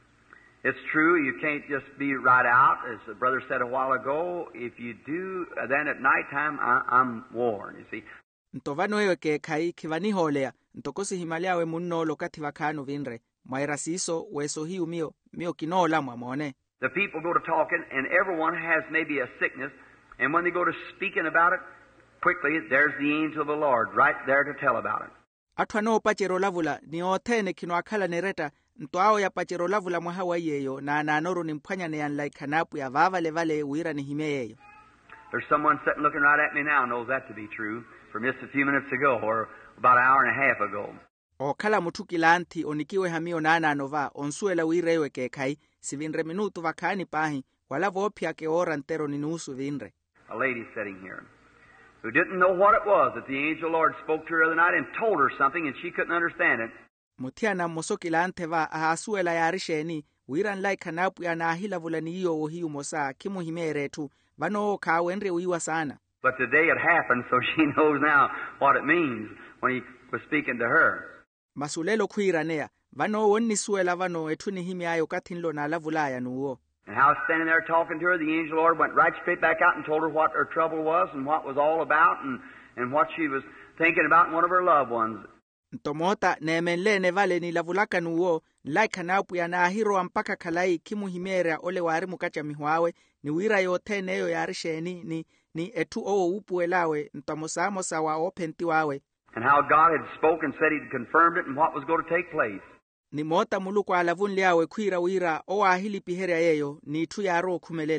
it's true, you can't just be right out. As the brother said a while ago, if you do, then at nighttime, I, I'm warned, you see. Ntovano ewe ke kai kivani holea, ntokosi himalia we munolo kativa kanu vinre. Mwaira siso, weso hiu mio, mio kinola mwamone. The people go to talking, and everyone has maybe a sickness, and when they go to speaking about it, quickly, there's the angel of the Lord right there to tell about it. Atwano pachero lavula, ni otene kino akala nereta, ntoao ya pachero lavula mwahawa yeyo, na ananoru ni mpanya ne yanlai kanapu ya vava levale uira ni hime yeyo. There's someone sitting looking right at me now knows that to be true from just a few minutes ago, or about an hour and a half ago. O kala mutuki lanti onikiwe hamio nana anova, onsuela uirewe ke kai, si vinre minutu vakani pahi, wala vopia ke ora ntero ni nusu vinre. A lady sitting here who didn't know what it was that the angel Lord spoke to her the other night and told her something and she couldn't understand it. Mutiana mosoki lante va ahasuela yarisheni, wiran lai kanapu ya na ahila vulani iyo uhiu mosa, kimu himere tu, vano kawenre uiwa sana. But today it happened, so she knows now what it means when he was speaking to her. Masulelo kuiranea, vano wonni suela vano etuni himi ayo katinlo na lavulaya nuo. And how standing there talking to her, the angel Lord went right straight back out and told her what her trouble was and what was all about and, and what she was thinking about in one of her loved ones. Ntomota nemenle nevale ni lavulaka nuo, lai kanapu ya na ahiro ampaka kalai kimu himera ole wari mukacha mihuawe, ni wira yote neyo yarisheni ni, ni etu oo upuelawe, ntomosamo sawa openti wawe. And how God had spoken, said he'd confirmed it and what was going to take place. Ni mota muluku alavun liawe kuira wira o ahili piheria yeyo, ni tu yaro kumelela.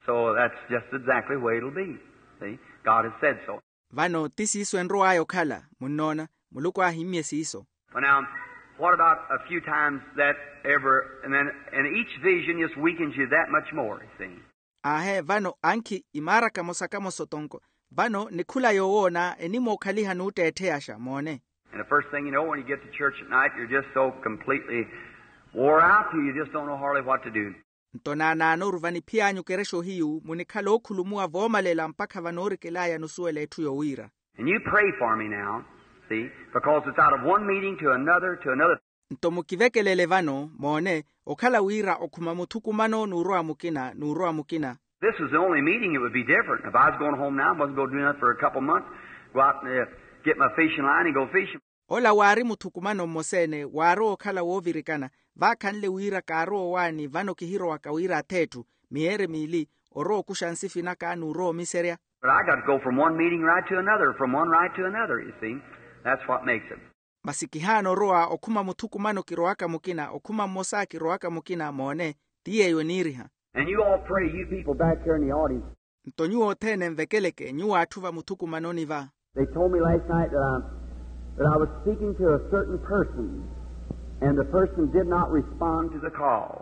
So that's just exactly the way it'll be. See? God has said so. Vano tisiso enro ayo khala munona muluko ahimye siso. Well, now, what about a few times that ever, and then and each vision just weakens you that much more, you see. Ahe vano anki imara kamosa kamoso tonko. Vano nikula yowona enimo khaliha nutetheasha mone. And the first thing you know, when you get to church at night, you're just so completely wore out till you just don't know hardly what to do. Ntona na noruvani pianyu keresho hiu munikalo okhulumua vomalela mpaka vanorikelaya nusuele etu yowira. And you pray for me now, see, because it's out of one meeting to another to another. Ntomukivekelele vano mone okhala wira okhuma muthukumano nuroa mukina nuroa mukina. This was the only meeting. It would be different. If I was going home now, I wasn't going to do nothing for a couple of months, go out and uh, get my fishing line and go fishing. Ola wari muthukumano mosene waro okhala wovirikana vakhanle wira karo wani vano kihiro wakawira tetu miere mili oro kushansifina ka nuro miseria. But I got to go from one meeting right to another, from one right to another, you see. That's what makes it. Masikihano roa okuma muthukumano kiroaka mukina okuma mosa kiroaka mukina mone tiye yoniriha. And you all pray, you people back here in the audience. Ntonyu otene mvekeleke nyu atuva muthukumano niva. They told me last night that I, that I was speaking to a certain person, and the person did not respond to the call.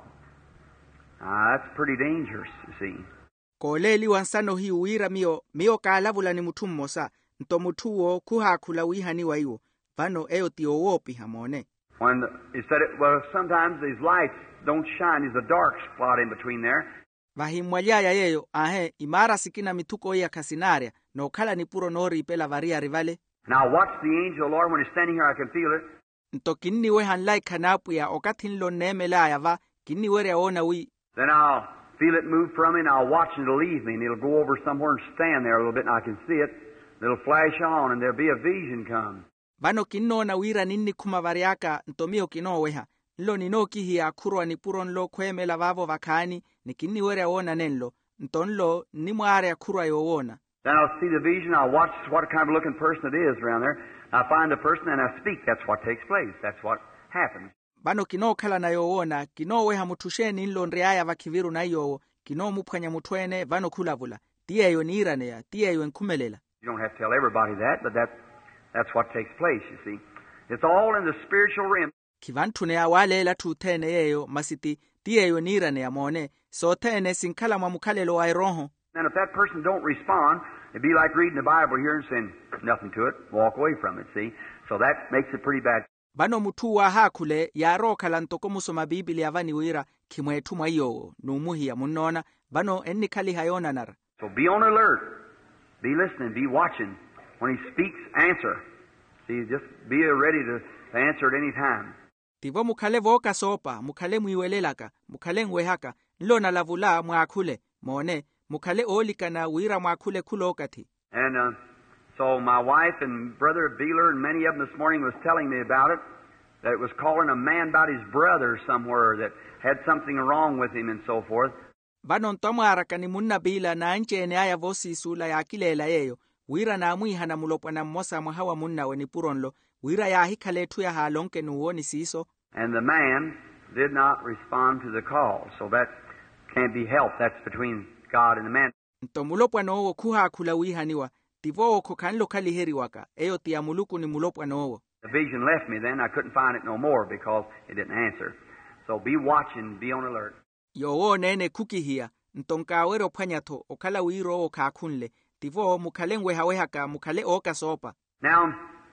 Ah, that's pretty dangerous, you see. Koleli wansano hi uira mio mio kalavula ni mutu mmosa nto mutuo kuhakula wihani waiwo vano eyo tiowopi hamone. When the, he said it, well, sometimes these lights don't shine. There's a dark spot in between there. Vahimwaliaya yeyo ahe imara sikina mituko ya kasinaria no kala ni puro nori ipela varia rivale. Now watch the angel, Lord, when he's standing here, I can feel it. Nto kinni we hanlai kanapu ya okatin lo nemela ya va kinni we reona wi. Then I'll feel it move from me, and I'll watch it to leave me, and it'll go over somewhere and stand there a little bit, and I can see it. It'll flash on, and there'll be a vision come. Vano kinno na wira ninni kuma variaka ntomio kino weha. Nlo ninoki hiya kurwa ni puro nlo kwemela vavo vakani ni kinni were aona nenlo. Ntonlo ni mware ya kurwa yowona. Then I'll see the vision, I'll watch what kind of looking person it is around there. I'll find the person and I speak. That's what takes place. That's what happens. Vano kino kala na yowona, kino weha mutusheni nlo nreaya vakiviru na yowo, kino mupanya mutwene vano kulavula. Tia yo niranea, tia yo enkumelela. You don't have to tell everybody that, but that's, that's what takes place, you see. It's all in the spiritual realm. Kivantune awalela tutene yeyo masiti tia yo niranea mone, so tene sinkala mamukalelo wa iroho. And if that person don't respond, it'd be like reading the Bible here and saying nothing to it, walk away from it, see. So that makes it pretty bad. Vano mutuwa hakule ya roka lantoko musoma Biblia vani wira kimwetu mwayo numuhi ya munona vano enni kali hayona nara. So be on alert, be listening, be watching. When he speaks, answer. See, just be ready to, to answer at any time. Tivo mukale voka sopa, mukale mwiwelelaka, mukale ngwehaka, nlo na lavula mwakule, mone, mukale olika na wira mwakule kulokati. And uh, so my wife and Brother Beeler and many of them this morning was telling me about it, that it was calling a man about his brother somewhere that had something wrong with him and so forth. Vano ntomwaraka ni munna bila na nchene aya vosi sula ya kilela yeyo, wira na mwiha na mulopwa na mmosa mwahawa munna weni puronlo, wira ya hikaletu ya halonke nuwoni siso. And the man did not respond to the call, so that can't be helped. That's between God and the man. Nto mulopwa noowo kuha kula wihaniwa, tivo oko kanlo kaliheri waka, eyo tia muluku ni mulopwa noowo. The vision left me then. I couldn't find it no more because it didn't answer. So be watching, be on alert. Yowo nene kukihia, ntonkawero panyato, okala wiro o kakunle, tivo mukale ngwehawehaka, mukale oka sopa. Now,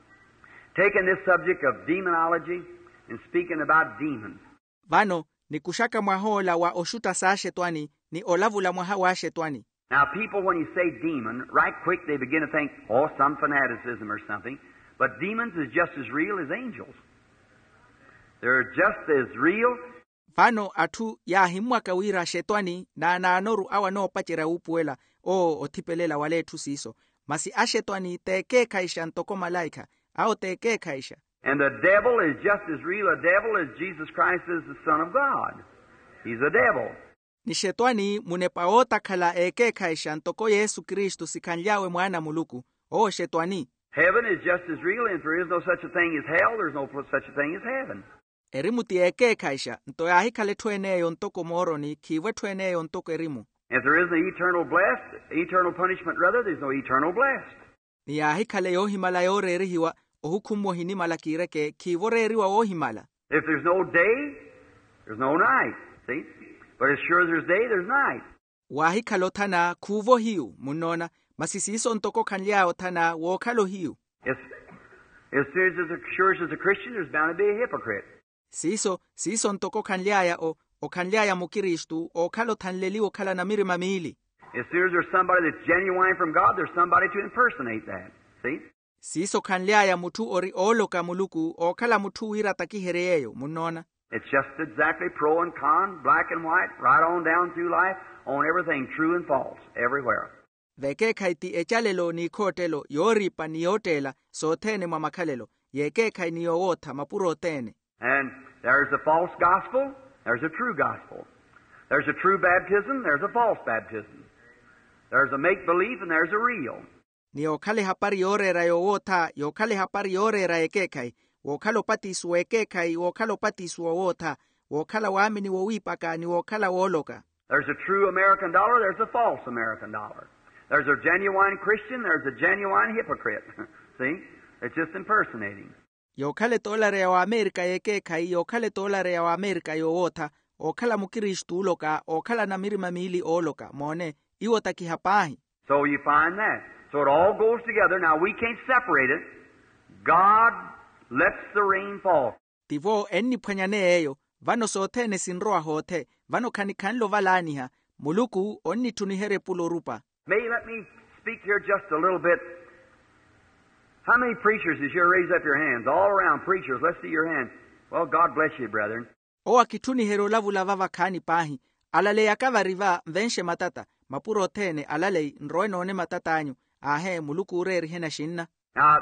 taking this subject of demonology and speaking about demons. Vano, ni kushaka mwahola wa oshuta sa shetwani, ni olavula mwahawa shetwani. Now, people, when you say demon, right quick they begin to think, oh, some fanaticism or something. But demons is just as real as angels. They're just as real. Vano atu ya himwa kawira shetwani na na anoru awa no pachera upuela o otipelela waletu siso. Masi ashetwani teke kaisha ntoko malaika au teke kaisha. And the devil is just as real a devil as Jesus Christ is the Son of God. He's a devil. Ni shetwani munepaota kala eke kaisha ntoko Yesu Kristo sikanyawe mwana muluku. O shetwani. Heaven is just as real, and if there is no such a thing as hell, there's no such a thing as heaven. Erimu tieke kaisha, nto ya hikale tueneyo ntoko moroni, kiwe tueneyo ntoko erimu. If there isn't eternal blessed, eternal punishment rather, there's no eternal blessed. Ni ahikale yo himala yo rerihiwa ohukumu hinimala kireke kivoreriwa o himala. If there's no day, there's no night. See? But as sure as there's day, there's night. Wahikalo tana kuvo hiu munona masisiso ntoko kanliao tana wokalo hiu. As, as soon as as sure as there's a Christian, there's bound to be a hypocrite. Siso siso ntoko kanliaya o o kanliaya mukiristu o kalo tanleli o kala na mirima miili. As soon as there's somebody that's genuine from God, there's somebody to impersonate that. See? Siso kanliaya mutu ori oloka muluku o kala mutu wira takihereyeyo munona. It's just exactly pro and con, black and white, right on down through life, on everything true and false, everywhere. Veke kaiti echalelo ni kotelo yoripa ni yotela so tene mamakalelo yeke kai ni yowota mapuro tene. And there's a false gospel, there's a true gospel. There's a true baptism, there's a false baptism. There's a make-believe and there's a real. Ni okale hapari yorera yowota, yokale hapari yorera eke kai. Wokalo patis weke kai, wokalo patis wowota, wokala wamini wowipaka ni wokala woloka. There's a true American dollar, there's a false American dollar. There's a genuine Christian, there's a genuine hypocrite. See? It's just impersonating. Yokale dolare ya Amerika eke kai, yokale dolare ya Amerika yowota, okala mukiristu uloka, okala na mirima miili oloka, mone, iwota kihapahi. So you find that. So it all goes together. Now we can't separate it. God lets the rain fall. Tivo enni panyane eyo, vano sotene sinroa hote, vano kanikanlo valaniha, muluku onni tunihere pulorupa. May let me speak here just a little bit. How many preachers is here? Raise up your hands. All around preachers. Let's see your hands. Well, God bless you, brethren. O akituni hero lavu lavava kani pahi, alale yakava riva venshe matata, mapuro tene alale nroe none matata anyu, ahe muluku ureri hena shinna. Now,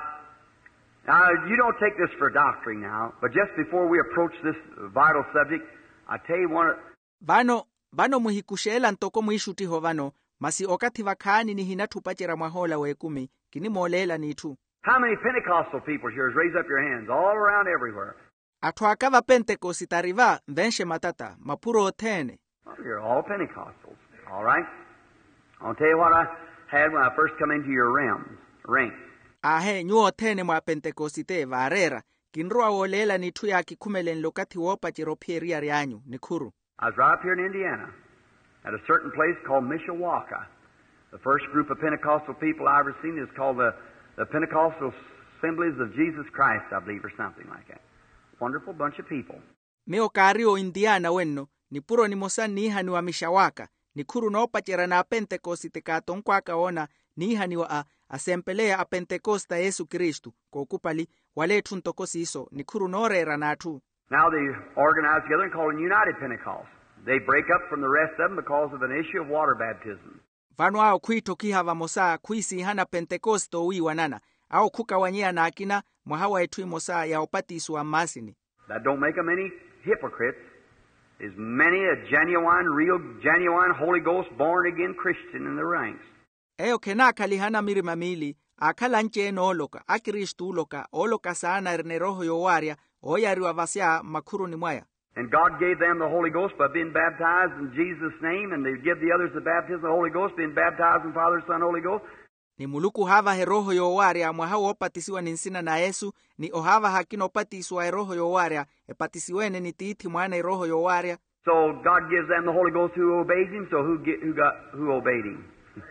now, you don't take this for doctrine now, but just before we approach this vital subject, I tell you one. Vano, vano muhikushela ntoko muishuti hovano, masi okati vakani ni hinatupachera mwahola wekumi, kini molela ni tu. How many Pentecostal people here? Raise up your hands all around everywhere. Atuakava Pentecosta riva venshe matata, mapuro tene. Well, you're all Pentecostals, all right? I'll tell you what I had when I first come into your realms, ranks. Ahe nyuo tene mwa Pentecostite varera, kinrua wolela ni tu ya kikumelen lokati wopa chiropieria rianyu, nikuru. I was right up here in Indiana, at a certain place called Mishawaka. The first group of Pentecostal people I ever seen is called the, the Pentecostal Assemblies of Jesus Christ, I believe, or something like that. Wonderful bunch of people. Meo kario Indiana wenno, ni puro ni mosa niha ni wa Mishawaka, nikuru no pachera na Pentecostite katonkwaka ona niha ni wa a asempelea a Pentecosta Yesu Kristu, kokupali wale tuntokosi iso, nikuru no rera natu. Now they organize together and call it United Pentecost. They break up from the rest of them because of an issue of water baptism. Vano ao kuito kihava mosa kuisi hana Pentecosto ui wanana, au kuka wanyea na akina mwahawa etui mosa ya opati isua masini. That don't make them any hypocrites. There's many a genuine, real, genuine Holy Ghost born again Christian in the ranks. Eyo kena kalihana mirima mili, akala nche no oloka, akiristu uloka, oloka sana erne roho yowaria, oyari wa vasya makuru ni mwaya. And God gave them the Holy Ghost by being baptized in Jesus' name, and they give the others the baptism of the Holy Ghost, being baptized in Father, Son, Holy Ghost. Ni muluku hava he roho yowaria, mwahawa opatisiwa ninsina na Yesu, ni ohava hakino opatisiwa he roho yowaria, epatisiwene ni tiiti mwana roho yowaria. So God gives them the Holy Ghost who obeys Him, so who get, who got who obeyed Him?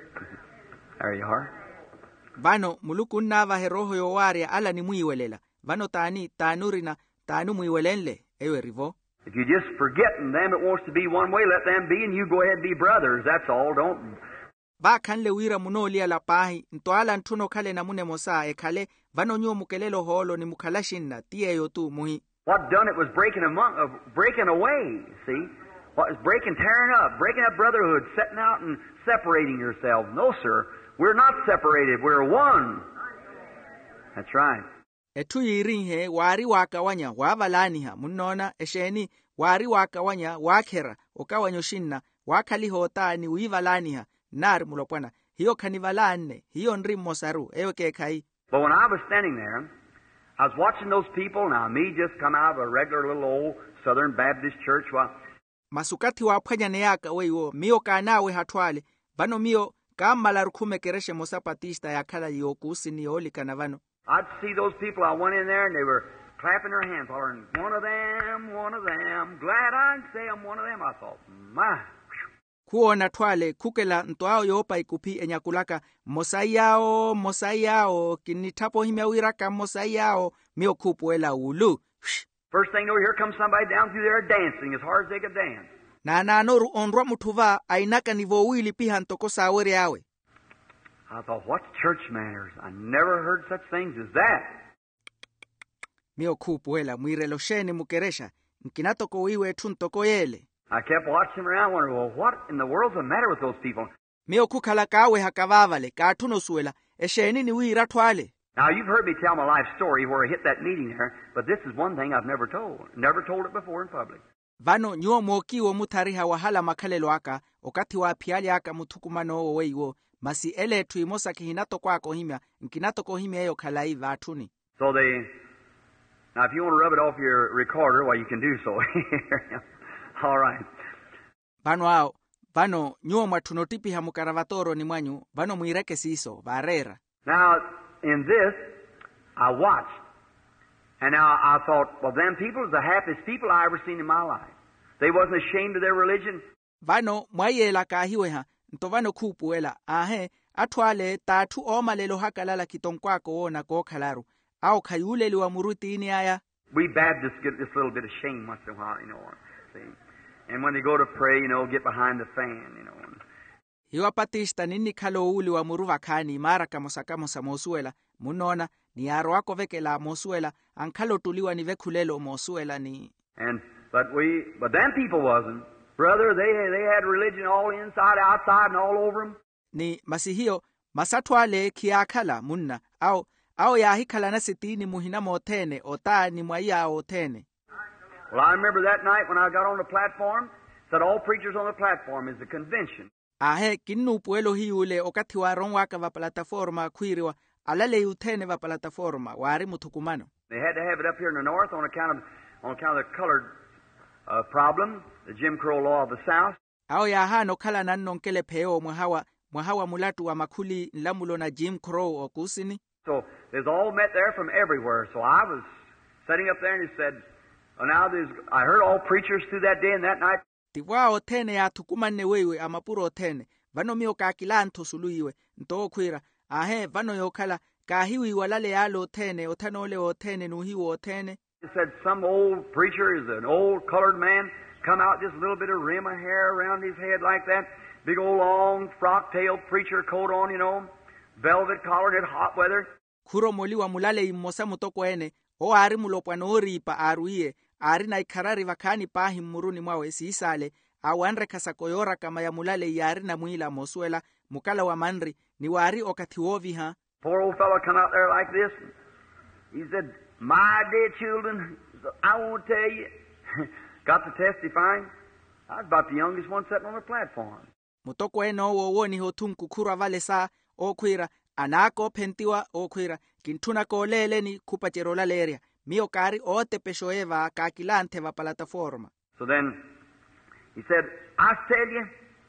There you are. Vano muluku nava he roho yowaria ala ni muiwelela. Vano tani tanurina tanu muiwelenle, ewe rivo. If you just forgetting them that wants to be one way, let them be, and you go ahead and be brothers. That's all. Don't. Ba kanle wira munolia la pahi, ntoala ntuno kale na mune mosa e kale, vano nyo mukelelo holo ni mukalashinna, tiye yotu muhi. What done it was breaking among, uh, breaking away, see? What was breaking, tearing up, breaking up brotherhood, setting out and separating yourselves. No, sir. We're not separated. We're one. That's right. Etu yirinhe wari wakawanya wavalaniha munona esheni wari wakawanya wakera okawanyoshinna wakalihota ni wivalaniha nar mulopwana hiyo kanivalane hiyo nri mosaru eyo kekai. But when I was standing there, I was watching those people. Now me just come out of a regular little old Southern Baptist church. Well, masukati wa phwanyane yaka weiwo mio kanawe hatwale vano mio kamala rukhume kereshe mosapatista yakhala yokusi ni yolikana vano. I'd see those people. I went in there and they were clapping their hands, hollering, one of them, one of them. Glad I can say I'm one of them. I thought, my. Kuona twale kukela ntoao yopa ikupi enyakulaka mosayao mosayao kinitapo himya wiraka mosayao mio kupuela ulu. First thing over here comes somebody down through there dancing as hard as they could dance. Na na noru onrwa mutuva ainaka nivo wili piha ntoko sawere yawe. I thought, what's church manners? I never heard such things as that. Mio kupuela mwirelosheni mukeresha nkinatoko wiwe tuntoko yele. I kept watching them around, wondering, well, what in the world's the matter with those people? Mio kukala kawe hakavavale katuno suela esheni ni wira twale. Now, you've heard me tell my life story where I hit that meeting there, but this is one thing I've never told. Never told it before in public. Vano nyuo mokiwo mutariha wahala makalelo aka okati wa piali aka mutukumano o weiwo masi ele tuimosa kihinato kwako himya nkinato ko himya yo kalai vatuni. So they, now if you want to rub it off your recorder, well, you can do so. All right. Vano ao, vano nyuo matunotipi hamukaravatoro ni mwanyu, vano muireke siso, varera. Now, in this, I watched. And now I thought, well, them people are the happiest people I ever seen in my life. They wasn't ashamed of their religion. Vano mwayela kahiweha, ntovano kupuela, ahe, atwale tatu oma lelo hakalala kitonkwako ona kokhalaru, au kayuleli wa muruti ini aya. We Baptists get this little bit of shame once in a while, you know, see. And when they go to pray, you know, get behind the fan, you know. Hiwa patista nini kalo uli wa muruva kani mara kamosakamosa mosuela, munona, ni aro wako vekela mosuela, ankalo tuliwa ni vekulelo mosuela ni. And, but we, but them people wasn't. Brother, they, they had religion all inside, outside, and all over them. Ni masihio, masatwale kiakala munna, au, au ya hikala na sitini muhina motene, ota ni mwaya otene. Well, I remember that night when I got on the platform, said all preachers on the platform is the convention. Ahe, kinu puelo hi ule okati wa ronwaka va plataforma kuiriwa, alale utene va plataforma, wari mutukumano. They had to have it up here in the north on account of, on account of the colored uh, problem, the Jim Crow law of the South. Ao ya hano kala nanno nkele peo mwahawa, mwahawa mulatu wa makuli lamulo na Jim Crow o kusini. So, there's all met there from everywhere. So I was sitting up there and he said, well, now there's, I heard all preachers through that day and that night. Tiwa otene ya tukumane wewe amapuro otene, vano mio kakilanto suluiwe, nto kwira, ahe vano yokala, kahiwi walale yalo otene, otanole otene, nuhiwo otene. He said some old preacher is an old colored man, come out just a little bit of rim of hair around his head like that, big old long frock-tailed preacher coat on, you know, velvet collar in hot weather. Kuro moliwa mulale imosa mutoko ene, o ari mulopwa noripa aruie, ari na ikarari vakani pahi muruni mwawe siisale, awanre kasakoyora kama ya mulale yari na mwila mosuela, mukala wa manri, ni wari okatiwovi ha. Poor old fellow come out there like this. He said, my dear children, I won't tell you. Got to testifying. I was about the youngest one sitting on the platform. Mutoko eno wo ni hotum kukura vale saa, o kwira, anako pentiwa o kwira, kintuna ko lele ni kupacherola leria. Mio kari ote peshoeva kakilante va plataforma. So then, he said, I tell you,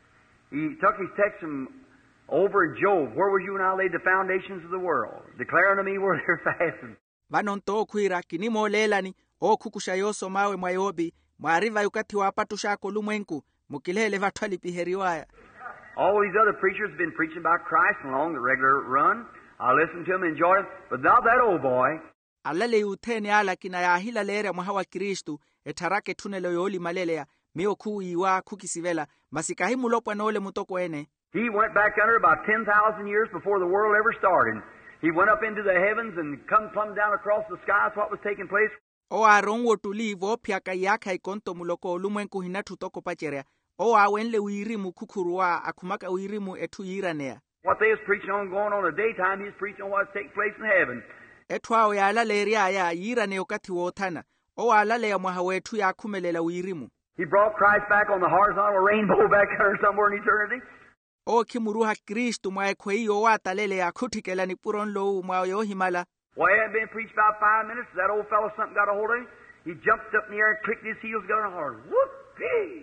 he took his text from over in Job, where was you when I laid the foundations of the world? Declare unto me where they're fastened. Vanonto kwira kinimo lelani, o kukushayoso mawe mwayobi, mwariva yukati wapatu shako lumwenku, mukilele vatwali piheriwaya. All these other preachers have been preaching about Christ along the regular run. I listened to them, enjoyed them, but not that old boy. Alale utene ala kina ya hila lere mwahawa Kristu, etarake tunelo yoli malelea, mio kuiwa kukisivela, masikahimu lopwa nole mutoko ene. He went back under about ten thousand years before the world ever started. He went up into the heavens and come plumb down across the skies what was taking place. O arongo tulivo piaka yaka ikonto muloko lumwenku hinatu toko pacherea. O awenle uirimu kukuruwa akumaka uirimu etu iranea. What they was preaching on going on in the daytime, he was preaching on what takes place in heaven. Etu hao ya alale ria ya irane okati wotana. O alale ya mwahawetu ya kumelela uirimu. He brought Christ back on the horizontal rainbow back there somewhere in eternity. O kimuruha Kristu mwae kweyo wata lele ya kutikela ni puron lou mwa yo himala. Well, it hadn't been preached about five minutes. That old fellow something got a hold of him. He jumped up in the air and clicked his heels together and hollered, whoop-ee!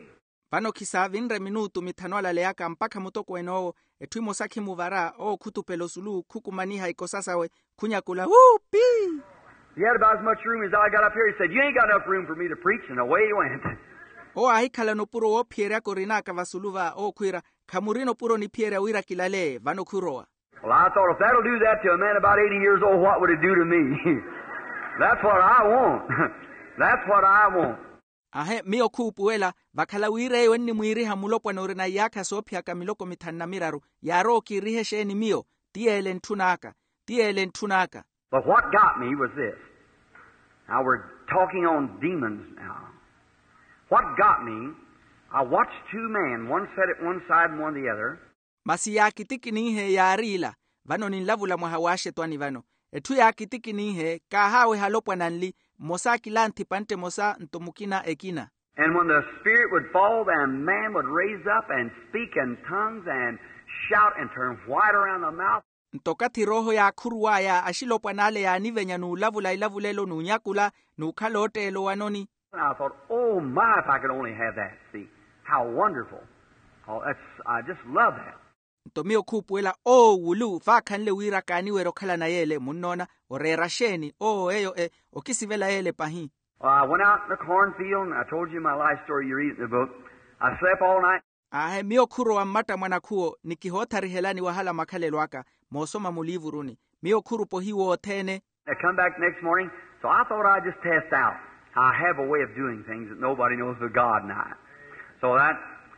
Vano kisavinre minutu mitanoala leaka mpaka mutoko enowo etui mosaki muvara o kutupelo sulu kukumaniha ikosasawe kunyakula whoopee. He had about as much room as I got up here. He said, "You ain't got enough room for me to preach," and away he went. O ahikala no puro o pieria korina kavasuluva o kuira kamurino puro ni pieria wira kilale vano kuroa. Well, I thought if that'll do that to a man about eighty years old, what would it do to me? That's what I want. That's what I want. Ahe mio kupuela vakala wire wenni mwiri hamulopwa no rena yaka sopia kamiloko mitanna miraru yaro kirihe sheni mio tielen tunaka tielen tunaka. But what got me was this. Now we're talking on demons now. What got me, I watched two men, one sat at one side and one the other. Masi yakitiki nihe yarila vano ninlavula mwahawashe twani vano etu yakitiki nihe kahawe halopwa nanli mosa kilanti pante mosa ntomukina ekina. And when the Spirit would fall, the man would raise up and speak in tongues and shout and turn white around the mouth. Ntokati roho ya kuruwa ya ashilopwa nale ya nivenya nulavula ilavulelo nunyakula nukalote elo wanoni. And I thought, oh my, if I could only have that. See, how wonderful. Oh, that's, I just love that. Ntomio kupuela o wulu vakanle wira kaniwero kala na yele munona orera sheni o eyo e okisivela yele pahi. Well, I went out in the cornfield and I told you my life story you read in the book. I slept all night. Ahe mio kuro wa mata mwanakuo nikihotari helani wahala makale lwaka mosoma mulivuruni mio kuru pohiwo tene. I come back next morning, so I thought I'd just test out. I have a way of doing things that nobody knows but God and I. So that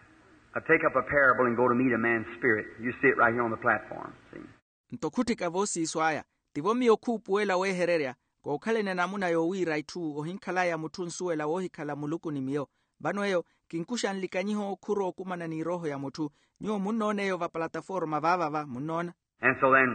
I take up a parable and go to meet a man's spirit. You see it right here on the platform. See? Ntokutika vosi swaya tivo mio kupuela we hererea ko kale na namuna yo wira itu ohinkala ya mutunsuela wohikala muluku ni mio bano eyo kinkusha nlikanyiho kuro kumana ni roho ya mutu nyo munone yo va plataforma vava va munona. And so then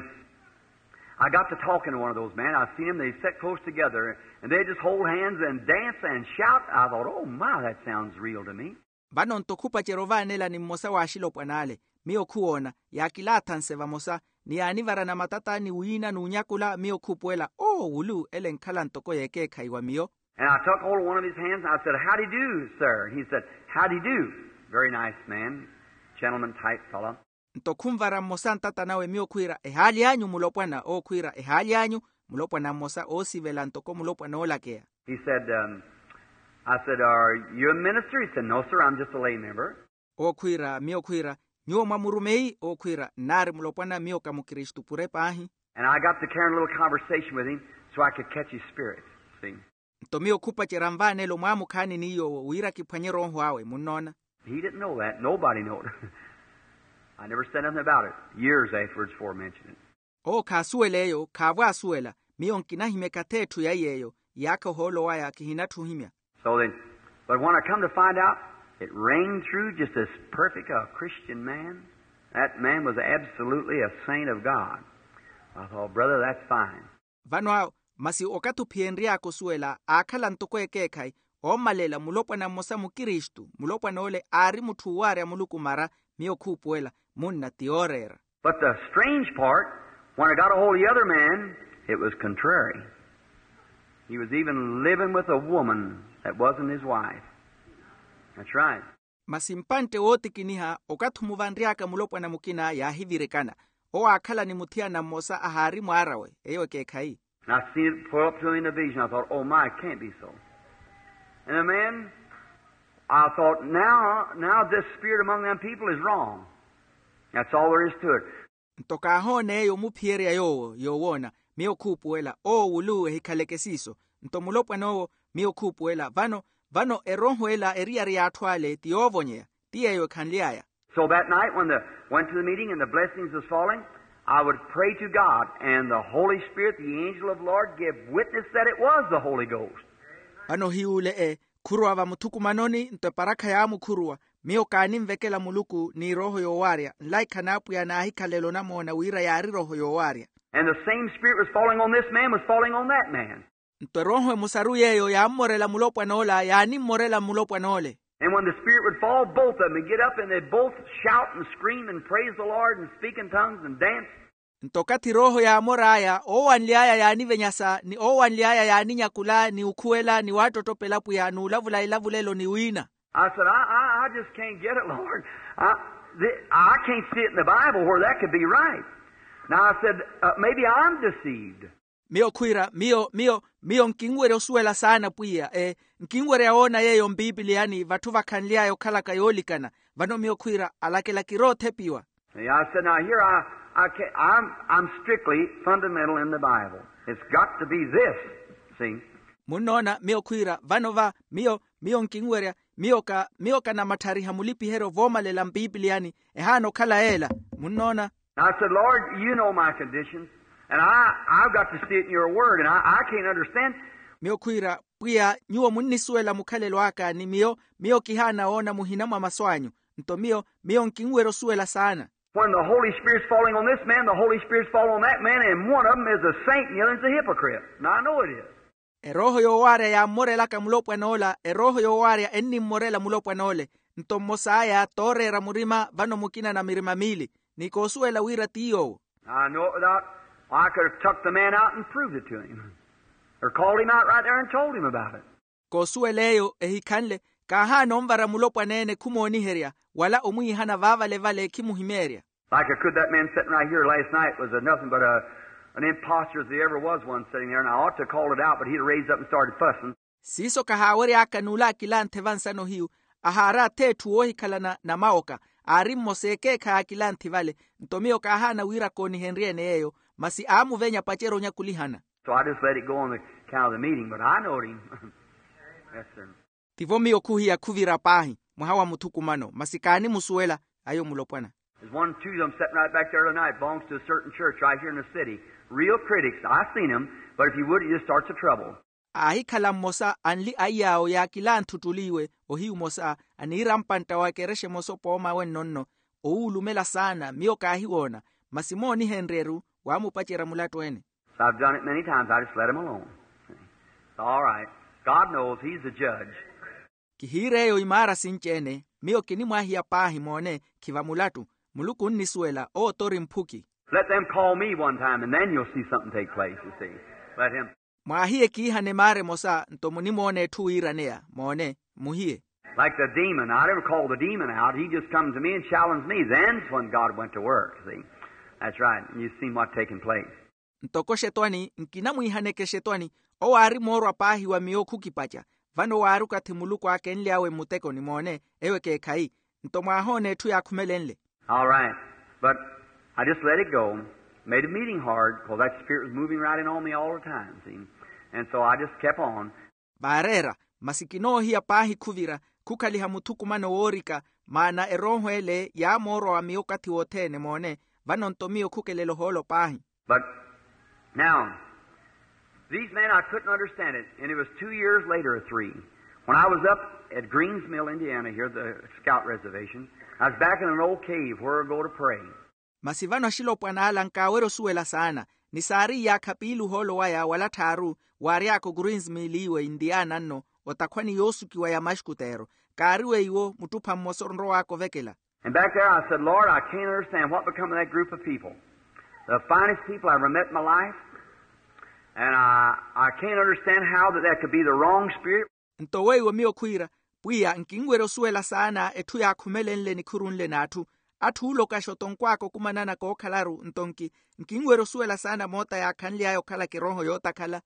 I got to talking to one of those men. I've seen them. They sit close together and they just hold hands and dance and shout. I thought, oh my, that sounds real to me. Bano ntokupa cherovanela ni mosa wa shilopwa nale mio kuona ya kilata nseva mosa ni anivara na matata ni uina nunyakula mio kupuela oh wulu ele nkala ntoko yeke kaiwa mio. And I took hold of one of his hands and I said, "Howdy do, sir?" And he said, "Howdy do." Very nice man, gentleman type fella. Ntokumvara mosa ntata nawe mio kuira ehali yanyu mulopwana o kuira ehali yanyu mulopwana mosa o sivela ntoko mulopwana olakea. He said, um, I said, "Are you a minister?" He said, "No, sir, I'm just a lay member." O kuira mio kuira nyo mamurumei o kuira nari mulopwana mio kamukristu pure pahi. And I got to carry a little conversation with him so I could catch his spirit. See? Ntomio kupa cheramvane lo mwamu kani niyo wira kipanye roho wawe munona. He didn't know that. Nobody knowed. I never said nothing about it. Years afterwards before mentioning it. O kasueleyo kavwa suela mio nkina katetu ya yeyo yaka holo waya kihinatu himya. So then, but when I come to find out, it rang through just as perfect a Christian man. That man was absolutely a saint of God. I thought, brother, that's fine. Vanwa masi okatu pienria kosuela akala ntoko ekekai o malela mulopwa na mosa mukristu mulopwa na ole ari mutu ware muluku mara mio kupuela munna tiorera. But the strange part, when I got a hold of the other man, it was contrary. He was even living with a woman that wasn't his wife. That's right. Masimpante wote kiniha okatu muvandriaka mulopwa na mukina ya hivirekana o akala ni mutia na mosa ahari mwarawe eyo kekai. And I seen it pull up to me in a vision. I thought, oh my, it can't be so. And the man, I thought, now, now this spirit among them people is wrong. That's all there is to it. Ntoka hone yo mupiere yo yo wona mio kupuela o wulu hikalekesiso ntomulopwa no mio kupuela vano vano eronhoela eriaria atwale tiovonye tieyo kanliaya. So that night when the went to the meeting and the blessings was falling, I would pray to God, and the Holy Spirit, the angel of the Lord, give witness that it was the Holy Ghost. Ano hiule e kurwa va mutuku manoni nto paraka ya mukurwa mio kani mvekela muluku ni roho yo waria like napu ya na hikalelo na mona wira ya roho yo waria. And the same spirit was falling on this man was falling on that man. Nto roho musaru yeyo ya morela mulopwa nola ya ni morela mulopwa nole. And when the Spirit would fall, both of them would get up and they'd both shout and scream and praise the Lord and speak in tongues and dance. Ntokati roho ya moraya, o wanliaya ya ni venyasa, ni o wanliaya ya ni nyakula, ni ukuela, ni watoto pelapu ya nulavula ilavulelo ni wina. I said, I, I, I I just can't get it, Lord. I, the, I can't see it in the Bible where that could be right. Now I said, uh, maybe I'm deceived. Mio kwira, mio, mio, mio nkingwere usuela sana pia. Eh, nkingwere aona yeyo mbiblia vatu vakanliayo kala kayolikana. Vano mio kwira alake la kirote piwa. I said, now here I, I can't, I'm, I'm strictly fundamental in the Bible. It's got to be this, see. Munona mio kwira vano va mio mio nkingwere mio ka mio kana matariha mulipi hero voma lela mbiblia ehano kala ela. Munona. I said, Lord, you know my conditions. And I, I've got to see it in your word, and I, I can't understand. Mio kwira, pia nyuo munisuela mukhalelo aka ni mio, mio kihana ona muhinama maswanyu. Nto mio, mio nkingwero suela sana. When the Holy Spirit's falling on this man, the Holy Spirit's falling on that man, and one of them is a saint and the other's a hypocrite. Now I know it is. E roho yo waria ya morela ka mulopwa nola, e roho yo waria enni morela mulopwa nole. Nto mosaya tore ramurima vano mukina na mirima mili. Niko suela wira tiyo. I know it without... I could have tucked the man out and proved it to him. Or called him out right there and told him about it. Kosueleyo ehikanle kahano mvara mulopwa nene kumoni heria wala omui hana vava levale kimuhimeria. Like I could, that man sitting right here last night was a nothing but a an imposter as there ever was one sitting there, and I ought to have called it out, but he'd raised up and started fussing. Siso kahawari akanula kilante vansano hiu ahara te tuohi kalana na maoka arimmo seke ka kilanti vale ntomio kahana wira koni henriene eyo masi amu venya pachero nyakulihana. So I just let it go on the account of the meeting, but I knowed him. Yes, sir. Tivomio kuhia kuvira pahi muhawa mutukumano masikani musuela ayo mulopwana. There's one, two of them sitting right back there tonight, belongs to a certain church right here in the city. Real critics. I've seen them, but if you would, it just starts a trouble. Ahi kalamosa anli ayao ya kilantu tuliwe ohiu mosa anirampanta wakereshe moso poma wen nonno o ulumela sana mio kahiona masimoni henreru wamu pachera mulato ene. So I've done it many times. I just let him alone. It's all right. God knows He's the judge. Kihireyo imara sinchene mio kinimwahia pahi mone kivamulatu muluku nisuela o tori mpuki. Let them call me one time, and then you'll see something take place, you see. Let him. Mwahie kihane mare mosa ntomuni mone tuiranea mone muhie. Like the demon. I never called the demon out. He just comes to me and challenged me. Then's when God went to work, see. That's right. And you've seen what's taking place. Ntoko shetwani nkinamuihane ke shetwani o wari moro apahi wa mio kukipacha. Vano waru katimuluku akenliawe muteko ni mone ewe ke kai. Ntomahone tu ya kumelenle. All right. But I just let it go. Made a meeting hard because that spirit was moving right in on me all the time, see. And so I just kept on. Barera, masikino hiya pahi kuvira, kukaliha mutukumano worika, maana eronho ele ya moro amiokati wotene mone, vanontomio kukelelo holo pahi. But now, these men, I couldn't understand it. And it was two years later or three. When I was up at Greens Mill, Indiana, here, the scout reservation, I was back in an old cave where I go to pray. Masivano shilopwana alankawero suela sana. Nisari ya kapilu holo waya wala taru wariako Greens Mill iwe Indiana no otakwani yosuki waya mashkutero. Kariwe iwo mutupa mosonro wako vekela. And back there I said, Lord, I can't understand what become of that group of people. The finest people I ever met in my life. And I, I can't understand how that that could be the wrong spirit. Ntowe iwe mio kuira, puya nkingwero suela sana etu ya kumelenle ni kurunle natu. Atu ulo kashoton kwako kumanana ko kalaru ntonki. Nkingwero suela sana mota ya kanli ayo kala kiroho yota kala.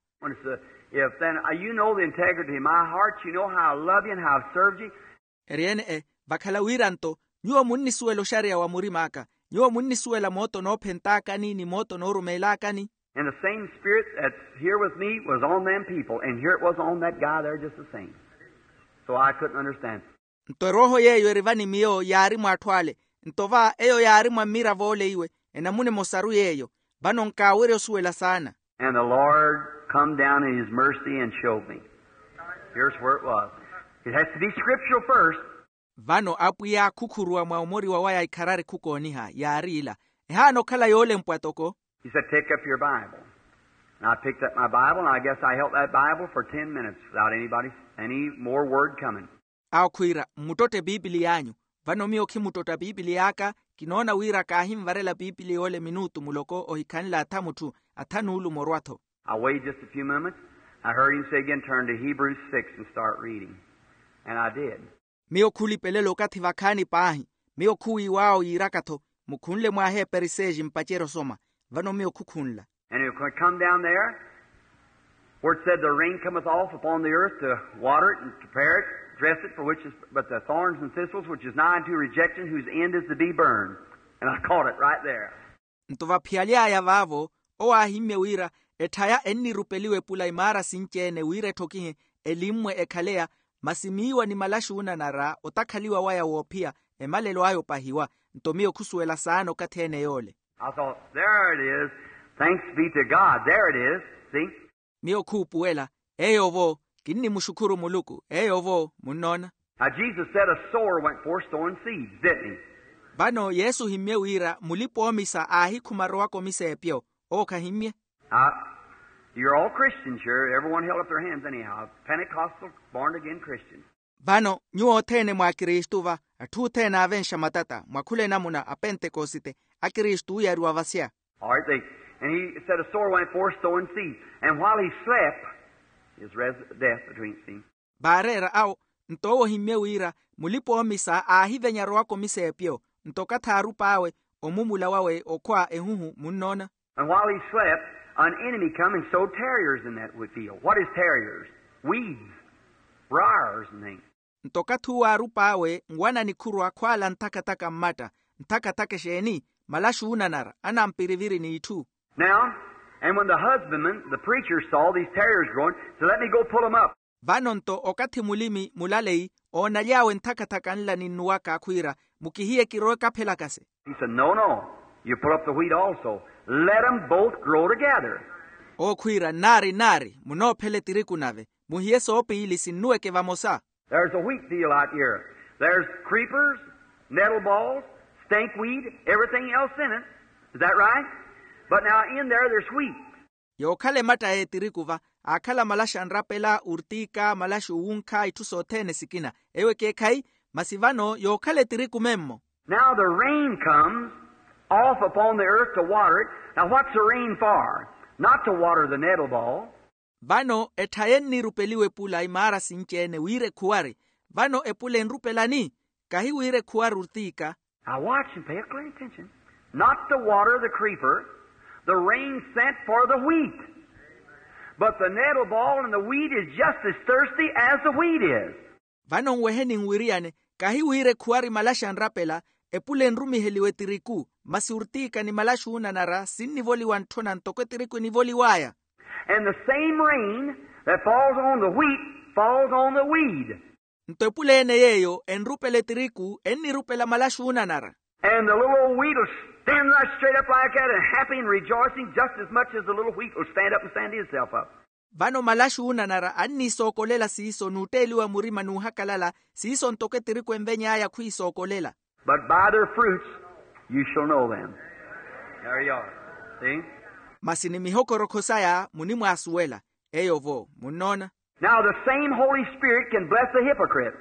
If then uh, you know the integrity of my heart, you know how I love you and how I've served you. Eriene e, bakala wiranto, nyuo munni suelo sharia wa murimaka. Nyuo munni suela moto no pentakani ni moto no rumelakani. And the same spirit that's here with me was on them people, and here it was on that guy there just the same. So I couldn't understand. Nto roho yeyo erivani mio yari mwatwale. Ntova eyo yari mwamira vole iwe, enamune mosaru yeyo. Bano nkawere suela sana. And the Lord come down in His mercy and showed me. Here's where it was. It has to be scriptural first. Vano apu ya kukurua maumori wa waya ikarare kukoniha, yari ila. Ehano kala yole mpwatoko. He said, pick up your Bible. And I picked up my Bible, and I guess I held that Bible for ten minutes without anybody, any more word coming. Au kuira, mutote Bibili yanyu. Vano mio kimutota Bibili yaka, kinona wira kahim varela Bibili ole minutu muloko ohikanila atamutu, atanulu morwato. I waited just a few moments. I heard him say again, turn to Hebrews six and start reading. And I did. Mio kuli pelelo kati vakani pahi. Mio kui wao irakato. Mukunle mwahe periseji mpachero soma. Vano mio kukunla. And it would come down there, where it said the rain cometh off upon the earth to water it and prepare it, dress it, for which is but the thorns and thistles, which is nigh unto rejection, whose end is to be burned. And I caught it right there. Ntova pialia ya vavo, o ahime wira, etaya enni rupeliwe pula imara sinchene wire tokihe, elimwe ekalea, masimiwa ni malashuna nara, otakaliwa waya wopia, emalelo ayo pahiwa, ntomio kusuela saano katene yole. I thought, there it is. Thanks be to God. There it is. See? Mio kupuela, eyo vo, kini mushukuru muluku, eyo vo, munona. Now Jesus said a sower went forth sowing seeds, didn't he? Bano Yesu himye wira, mulipo omisa ahi kumaroa komise epio, o kahimye. Uh, you're all Christians here. Everyone held up their hands anyhow. Pentecostal, born-again Christians. Bano, nyuo tene mwa Kiristuva, atu tena avensha matata, mwakule namuna a Pentekosite, a Kiristu ya ruavasia. All right, they, and he said a sower went forth sowing seeds. And while he slept, his res- death between seeds. Barera au, ntowo himye wira, mulipo omisa ahi venyaroa komise epio, ntoka taru pawe, omumula wawe okwa ehuhu munona. And while he slept, an enemy come and sowed terriers in that field. What is terriers? Weeds, briars and things. Ntoka tuwaru pawe, ngwana ni kurwa kwala ntakataka mata, ntakataka sheni, malashu unanara, ana mpiriviri ni itu. Now, and when the husbandman, the preacher, saw these terriers growing, so let me go pull them up. Vanonto okati mulimi mulalei, o nalyawe ntakataka nla ni nuwaka akwira, mukihie kiroeka pelakase. He said, no, no, you pull up the wheat also. Let them both grow together. O kwira nari nari, muno pele tiriku nave, muhie sopi ili sinueke vamosa. There's a wheat field out here. There's creepers, nettle balls, stinkweed, everything else in it. Is that right? But now in there, there's wheat. Yo kale mata e tirikuva, akala malasha nrapela, urtika, malashu unka, ituso tene sikina. Ewe ke kai, masivano yo kale tiriku memmo. Now the rain comes off upon the earth to water it. Now what's the rain for? Not to water the nettle ball. Vano etayenni rupeliwe pula imara sinchene wire kuari. Vano epule nrupelani, kahi wire kuari urtika. Now watch and pay clear attention. Not to water the creeper, the rain sent for the wheat. But the nettle ball and the wheat is just as thirsty as the wheat is. Vano nweheni nwiriane, kahi wire kuari malasha nrapela, epule nrumi heliwe tiriku, masi urtika ni malashu unanara, sinni voli wantona ntokwe tiriku ni voli waya. And the same rain that falls on the wheat falls on the weed. Ntopule ene yeyo, enrupele tiriku, enni rupela malashu unanara. And the little old wheat will stand right straight up like that and happy and rejoicing just as much as the little wheat will stand up and stand itself up. Vano malashu unanara, anni sokolela siiso nuteliwa murima nuhakalala, siiso ntoke tiriku emvenya aya kui sokolela. But by their fruits you shall know them. There you are. See? Masini mihoko rokosaya munimu asuela. Eyo vo, munona. Now the same Holy Spirit can bless a hypocrite.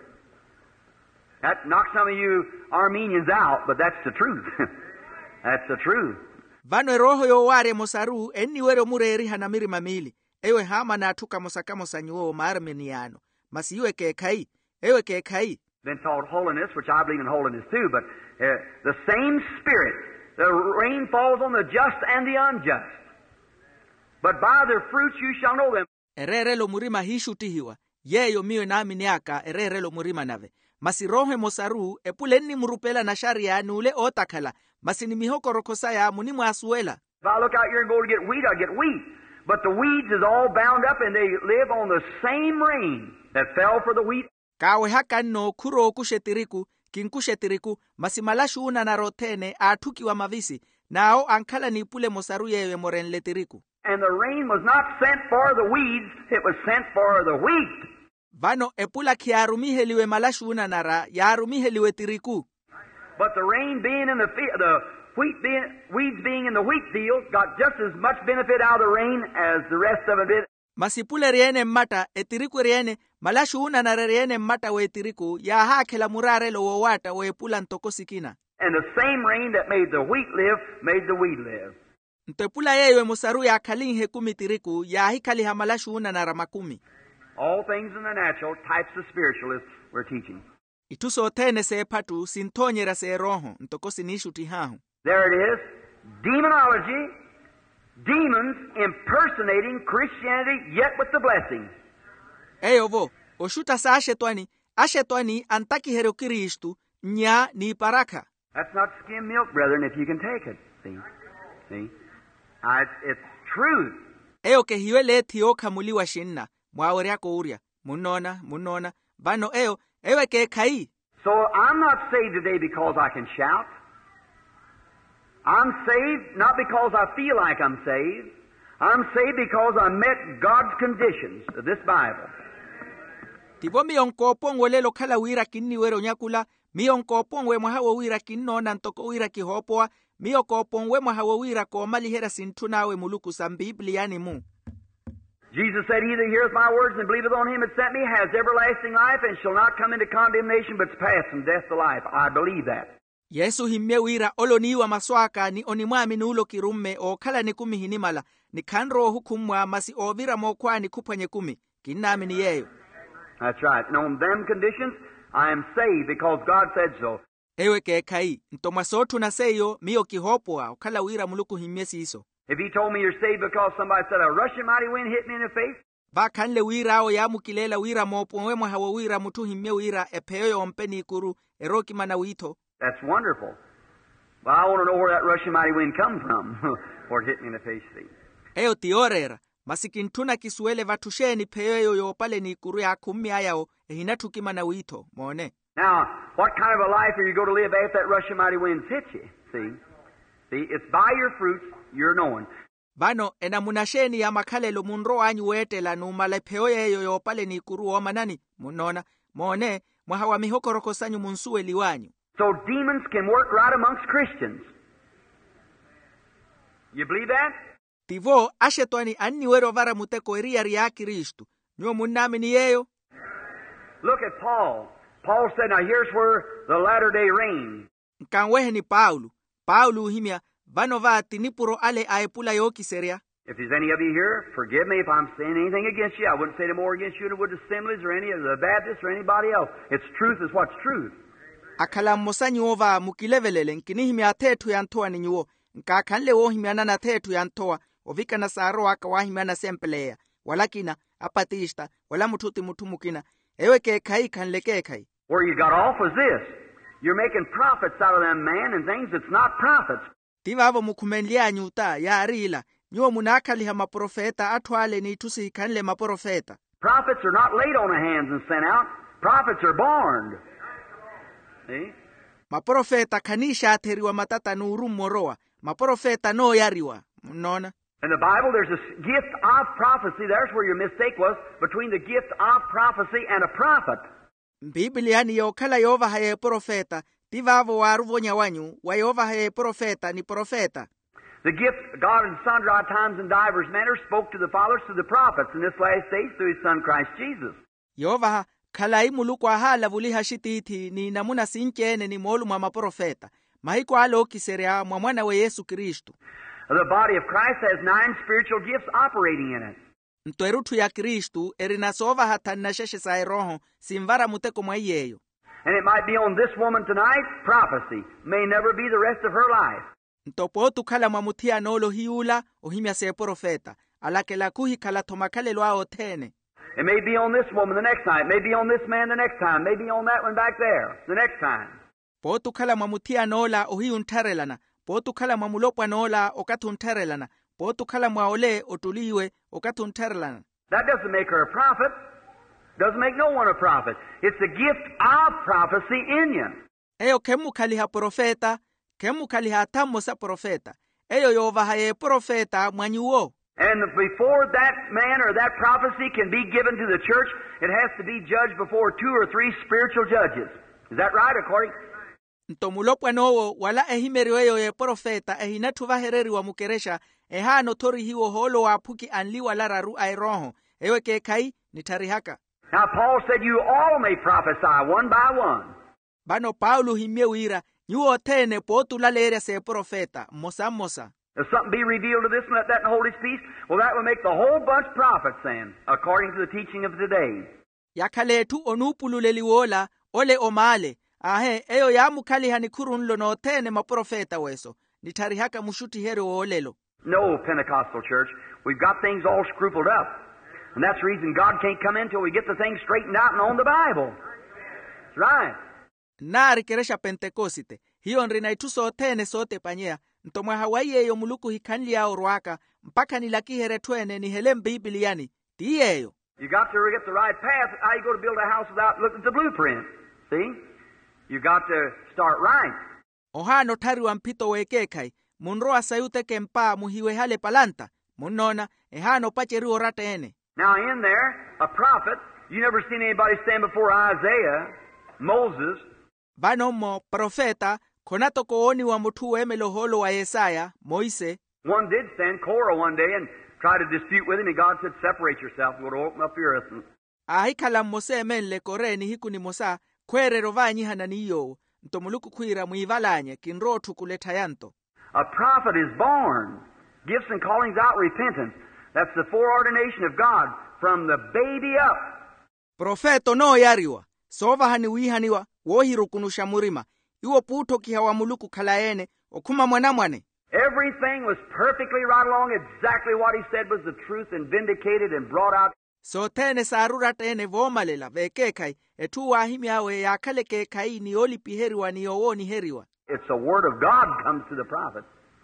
That knocks some of you Armenians out, but that's the truth. That's the truth. Vano roho yo ware mosaru, enni wero mureri hanamiri mamili. Ewe hama na atuka mosaka mosanyuo maarmeniano. Masiwe ke kai. Ewe ke kai. Been taught holiness, which I believe in holiness too, but uh, the same Spirit, the rain falls on the just and the unjust. But by their fruits you shall know them. Ererelo murima hishu tihiwa. Yeyo miwe nami niaka, ererelo murima nave. Masi rohe mosaru, epulenni murupela na sharia nule otakala. Masi ni mihoko rokosaya munimu asuela. If I look out here and go to get wheat, I get wheat. But the weeds is all bound up and they live on the same rain that fell for the wheat. Kawe haka no kuro kushe tiriku, kinkushe tiriku, masimalashu una na rotene atuki wa mavisi, nao ankala ni pule mosaru yewe morenle tiriku. And the rain was not sent for the weeds, it was sent for the wheat. Vano epula kiarumihe liwe malashu una nara, yarumihe liwe tiriku. But the rain being in the field, the wheat being, weeds being in the wheat field, got just as much benefit out of the rain as the rest of it did. Masipule riene mata, etiriku riene, malashu una nara riene mata we tiriku, ya hakela murare lo wawata we pula ntoko sikina. And the same rain that made the wheat live, made the weed live. Ntepula yewe musaru ya kalinhe kumi tiriku, ya hikali hamalashu una nara makumi. All things in the natural, types of spiritualists we're teaching. ituso tene sephatu sinthonyera se roho ntoko sinishu tihahu. There it is. Demonology, demons impersonating Christianity yet with the blessing. Eyovo, oshuta sa ashetwani, ashetwani antaki hero Kristu nya ni paraka. That's not skim milk, brethren, if you can take it. See? See? Uh, it's, it's truth. Eyo ke hiwele thiyo kamuliwa shinna, mwawere yako uria, munona, munona, bano eyo, ewe ke kai. So I'm not saved today because I can shout. I'm saved not because I feel like I'm saved. I'm saved because I met God's conditions of this Bible. Tibo miyonko pongwe lelo kala wira kinni wero nyakula, miyonko pongwe mwahawo wira kinno nantoko wira kihopoa, miyoko pongwe mwahawo wira ko malihera sintunawe muluku sa Biblia ni mu. Jesus said, he that heareth my words and believeth on him that sent me has everlasting life and shall not come into condemnation but is passed from death to life. I believe that. Yesu himme wira oloniwa maswaka ni onimwami nulo kirumme o kala ni kumi hinimala ni kanro hukumwa masi ovira mokwani kupanye kumi kinami ni yeyo. That's right. And on them conditions, I am saved because God said so. Ewe ke kai, ntomasotu na seyo miyo kihopwa okala wira muluku himme siso. If he told me you're saved because somebody said a rushing mighty wind hit me in the face, ba kanle wira o ya mukilela wira mopwe mwa hawo wira mutu himme wira epeyo ompeni kuru eroki mana wito. That's wonderful. Well, I want to know where that rushing mighty wind come from, for it hit me in the face. See? Eyo tiorera, masikintuna kisuele vatusheni peyo yo pale ni kuru ya kumi ayao ehinatu kimana wito, mone. Now, what kind of a life are you going to live after that rushing mighty winds hit you? See? See, it's by your fruits you're known. Bano ena munasheni ya makalelo munro anyu wete la numale peo yeyo yo pale ni kuru o manani, munona, mone, mwahawa mihokoroko sanyu munsuwe liwanyu. So demons can work right amongst Christians. You believe that? Tivo, ashetwani anni wero vara muteko eria ria Kristu. Nyo munami ni yeyo. Look at Paul. Paul said, now here's where the latter day reigns. Nkanwehe ni Paulo. Paulo himya, vano va tinipuro ale aepula yoki seria. If there's any of you here, forgive me if I'm saying anything against you. I wouldn't say no more against you than I would the Assemblies or any of the Baptists or anybody else. It's truth is what's truth. Akala mosanyi ova mukilevelele nkini himya tetu ya ntoa ni nyuo. Nka kanle wo himya nana tetu ya ntoa. Ovika na saro waka wa himya na sempelea. Walakina, apatista, wala mututi mutumukina. Ewe ke kai kanle ke kai. Where you got off was this. You're making profits out of them man and things that's not profits. Tivavo mukumenlia nyuta ya arila. Nyuo munakali ha maprofeta atwale ni tusi kanle maprofeta. Prophets are not laid on the hands and sent out. Prophets are born. See? Maprofeta kanisha ateriwa matata nuru moroa. Maprofeta no yariwa. Nona. In the Bible, there's a gift of prophecy. There's where your mistake was, between the gift of prophecy and a prophet. Biblia ni yokala yova haye profeta. Tivavo waruvonya wanyu, wa yova haye profeta ni profeta. The gift God in sundry times and divers manners spoke to the fathers through the prophets in this last days through his son Christ Jesus. Yova kalai mulukwa hala vuliha shititi ni namuna sinchene ni molu mama profeta. Mahiko alo kiserea mwa mwana we Yesu Kristu. The body of Christ has nine spiritual gifts operating in it. Ntwerutu ya Kristu erinasova hatanna sheshe sa roho simvara muteko mwa yeyo. And it might be on this woman tonight, prophecy. May never be the rest of her life. Ntopotu kala mamutia nolo hiula ohimya se profeta. Alake la kuhi kala tomakale lwao tene. It may be on this woman the next time. It may be on this man the next time. Maybe on that one back there the next time. Potu kala mamutia nola ohiun tarelana. Potu kala mamulopwa nola okatun tarelana. Potu kala mwaole otuliwe okatun tarelana. That doesn't make her a prophet. Doesn't make no one a prophet. It's the gift of prophecy in you. Eyo kemu kaliha profeta, kemu kaliha tamo sa profeta. Eyo yova haye profeta mwanyuo. And before that man or that prophecy can be given to the church, it has to be judged before two or three spiritual judges. Is that right? According Ntomulopwa nowo wala ehimeriwe yo ye profeta ehinatu vahereri wa mukeresha ehano tori hiwo holo wa puki anliwa lararu airoho. Ewe ke kai nitarihaka. Now Paul said you all may prophesy one by one. Bano Paulo himye wira nyuo tene potu lalere se profeta mosa mosa. If something be revealed to this and let that and hold his peace, well that will make the whole bunch prophets then, according to the teaching of today. Yakaletu onupululeliwola ole omale ahe eyo ya mukali hani kurunlo no tene maprofeta weso nitari haka mushuti here olelo. No, Pentecostal church, we've got things all scrupled up. And that's the reason God can't come in until we get the things straightened out and on the Bible. That's right. Nari keresha Pentekosite. Hiyo nrina ituso tene sote panyea. Ntomwe Hawaii yo muluku hikanli ya orwaka. Mpaka nilaki here twene ni helem Bibliani. Tiyeyo. You got to get the right path. How you go to build a house without looking at the blueprint? See? You got to start right. Ohano tari wa mpito wekekai. Munroa sayute kempa muhiwe hale palanta. Munona ehano pacheri orata ene. Now in there, a prophet, you never seen anybody stand before Isaiah, Moses. Bano mo profeta, konato kooni wa mutu emeloholo wa Yesaya, Moise. One did stand, Korah, one day and try to dispute with him, and God said, separate yourself, we'll open up your earth. Ahikala Mose menle kore ni hiku ni Mosa, kwere rovanyi hananiyo, ntomuluku kuira muivalanye, kinro tukuleta yanto. A prophet is born, gifts and callings out repentance. That's the foreordination of God from the baby up. Profeto no yariwa, sova hani wihaniwa, wohiru kunusha murima, iwo puto kihawa muluku kalaene, okuma mwana mwane. Everything was perfectly right along, exactly what he said was the truth and vindicated and brought out. So tene sarura tene vomalela, vekekai, etu wahimi awe ya kale kekai ni oli piheriwa ni owo ni heriwa. It's the word of God comes to the prophet.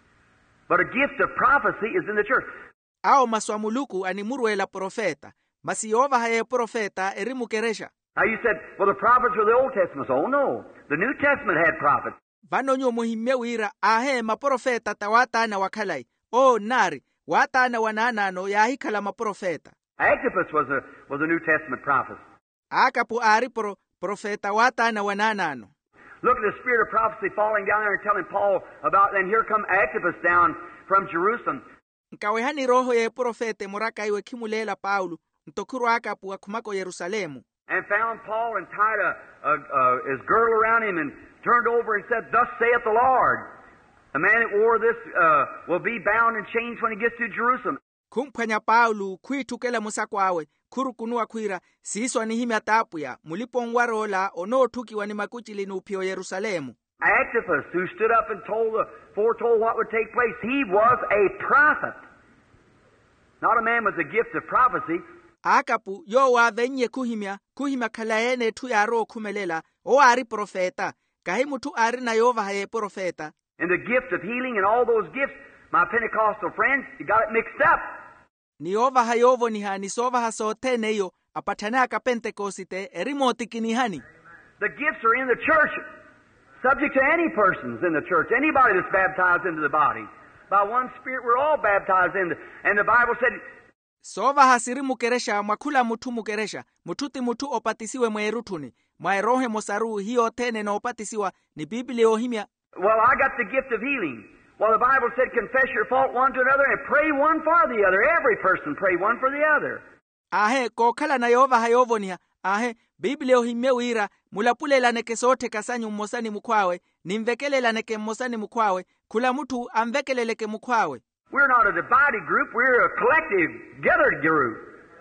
But a gift of prophecy is in the church. Ao maswamuluku animurwela profeta. Masiova haye profeta erimu keresha. Now you said, well, the prophets were the Old Testament. Oh no, the New Testament had prophets. Vano nyo muhimewira ahe maprofeta tawata na wakalai. Oh nari, wata na wananano ya hikala maprofeta. Agabus was a was a New Testament prophet. Akapu ari pro profeta wata na wananano. Look at the spirit of prophecy falling down there and telling Paul about, and here come Agabus down from Jerusalem. Nkawehani roho ye profete moraka iwe kimulela Paulo, ntokuru akapu akumako Yerusalemu. And found Paul and tied a, a, a, his girdle around him and turned over and said, thus saith the Lord. The man that wore this uh, will be bound and chained when he gets to Jerusalem. Kumpanya Paulo kuitukela musakwawe, kuru kunua kuira, siiswa ni himi atapuya, mulipongwa rola, ono tuki wani makuchili nupio Yerusalemu. Agabus, who stood up and told the, foretold what would take place, he was a prophet. Not a man with the gift of prophecy. Akapu, yo wa venye kuhimya, kuhimya kalaene tu ya roho kumelela, o ari profeta, kahimu tu ari na yova haye profeta. And the gift of healing and all those gifts, my Pentecostal friends, you got it mixed up. Ni ova hayovo ni hani, sova hasote neyo, apatanaka Pentekosite, erimoti kinihani. The gifts are in the church, subject to any persons in the church, anybody that's baptized into the body. By one Spirit, we're all baptized into, and the Bible said, sova hasiri mukeresha, mwakula mutu mukeresha, mututi mutu opatisiwe mwerutuni, mwerohe mosaru hiyo tene na opatisiwa, ni Biblia ohimya. Well, I got the gift of healing. Well, the Bible said, confess your fault one to another and pray one for the other. Every person pray one for the other. Ahe, kokala na yova hayovo niya. Ahe, Biblia ohimya wira, mulapule laneke sote kasanyu mmosani mukwawe, nimvekele laneke mmosani mukwawe, kula mutu amvekele leke mukwawe. We're not a divided group, we're a collective, gathered group.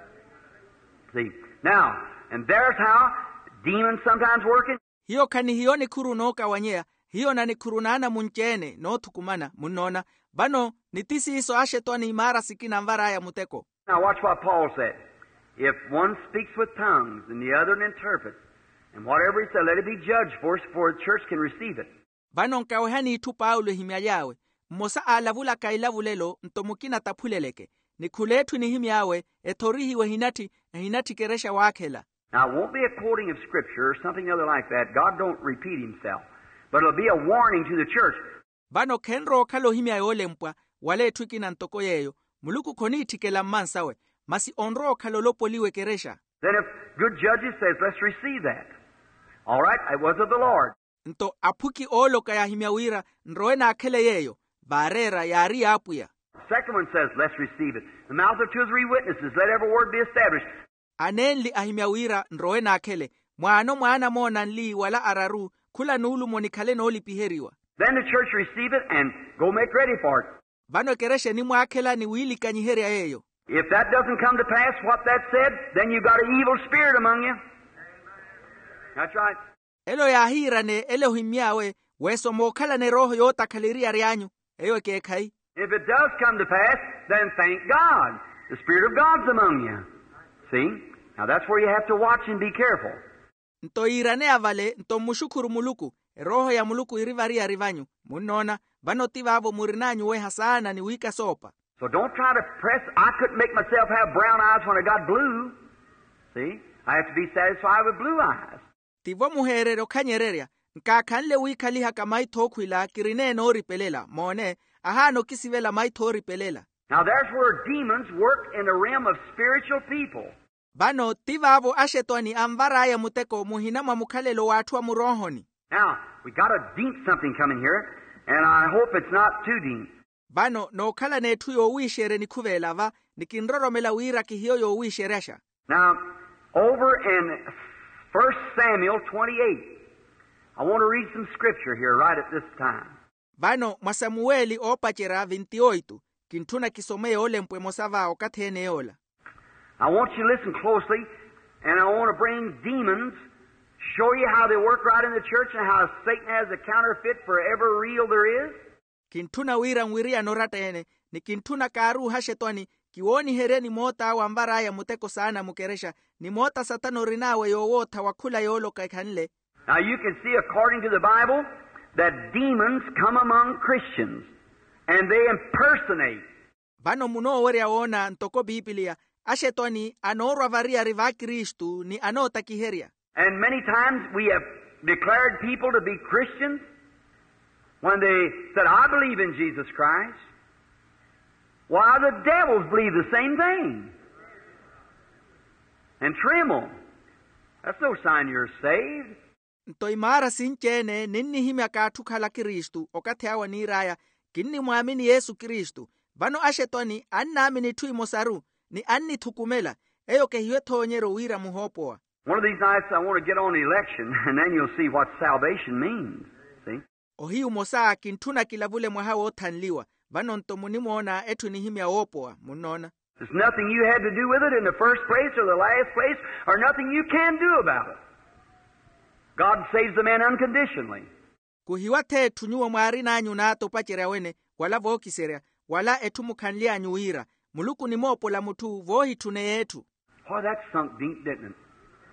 See, now, and there's how demons sometimes working. Hiyo kani hiyo ni kuru noka wanyea, hiyo na ni kuru nana munchene, no tukumana, munona, bano, nitisi iso ashe toani imara sikina mvara ya muteko. Now watch what Paul said. If one speaks with tongues and the other interprets, and whatever he said, let it be judged for us, for the church can receive it. Bano nkawehani itu Paulo himya yawe, mosa alavula kailavulelo, ntomukina tapuleleke, ni kuletu ni himyawe, etorihi we hinati, hinati keresha wakela. Now it won't be a quoting of scripture or something other like that. God don't repeat himself. But it'll be a warning to the church. Bano kenro kalo himya yole mpwa, wale tuikina ntoko yeyo, muluku koniti kela mansawe, masi onro kalo lopo liwe keresha. Then if good judges says, let's receive that. All right, it was of the Lord. Nto apuki olo kaya himya wira, nroena akele yeyo, barera yari apuya. Second one says, let's receive it. The mouth of two or three witnesses, let every word be established. Anenli ahimya wira, nroena akele, mwano mwana mona nli wala araru, kula nulu monikale no lipiheriwa. Then the church receive it and go make ready for it. Bano kereshe ni mwakela ni wili kanyiheria yeyo. If that doesn't come to pass, what that said, then you've got an evil spirit among you. That's right. elo yahira ne Elohimyawe weso mokhala ne roho yotakhaliria ryanyu eyo kekhai. If it does come to pass, then thank God. The Spirit of God's among you. See? Now that's where you have to watch and be careful. Nto irane avale nto mushukuru muluku roho ya muluku irivaria rivanyu munona vanoti vavo murinanyu we hasana ni wika sopa. So don't try to press. I couldn't make myself have brown eyes when I got blue. See? I have to be satisfied with blue eyes. Tivo muherero kanyereria nkakhanle wikhaliha kamai thokhwila kirine no ripelela mone ahano kisivela mai tho ripelela. Now there's where demons work in the realm of spiritual people. Bano tivavo ashetwani amvaraya muteko muhinama mukhalelo wathu murohoni. Now, we got a deep something coming here, and I hope it's not too deep. Bano no khala nethu yo wishere nikhuvela va nikinroromela wira kihiyo yo wisheresha. Now, over in First Samuel twenty-eight, I want to read some scripture here right at this time. Bano masamueli opachera veintioito kintuna kisomeye olempwe mosava okathene ola. I want you to listen closely, and I want to bring demons, show you how they work right in the church and how Satan has a counterfeit for every real there is. Kintuna wira mwiria noratene ni kintuna karu hashetwani kiwoni hereni mota wambaraya muteko sana mukeresha ni mota satano rinawe yowota wakula yolo kaikhanle. Now you can see according to the Bible that demons come among Christians and they impersonate. Bano muno were ona ntoko Biblia ashetwani anorwa varia riva Kristu ni anota kiheria. And many times we have declared people to be Christians when they said, I believe in Jesus Christ. Why, the devils believe the same thing and tremble. That's no sign you're saved. Ntoimara sinchene ninni himya kathukhala Kristu okatheawa ni raya kinni muamini Yesu Kristu. Bano ashetwani annami ni thui mosaru ni anni thukumela eyo kehiwe thonyero wira muhopoa. One of these nights I want to get on the election, and then you'll see what salvation means. See? Ohi umosa kintuna kilavule mwahawo thanliwa. Bano ntomuni muona etu ni himya opoa munona. There's nothing you had to do with it in the first place or the last place, or nothing you can do about it. God saves the man unconditionally. Kuhiwa the tunyuwa mwari nanyu na topachera wene wala vokiserea wala etu mukhanlia nyuira. Muluku ni mopo la mutu vohi tune yetu. Oh, that sunk deep, didn't it?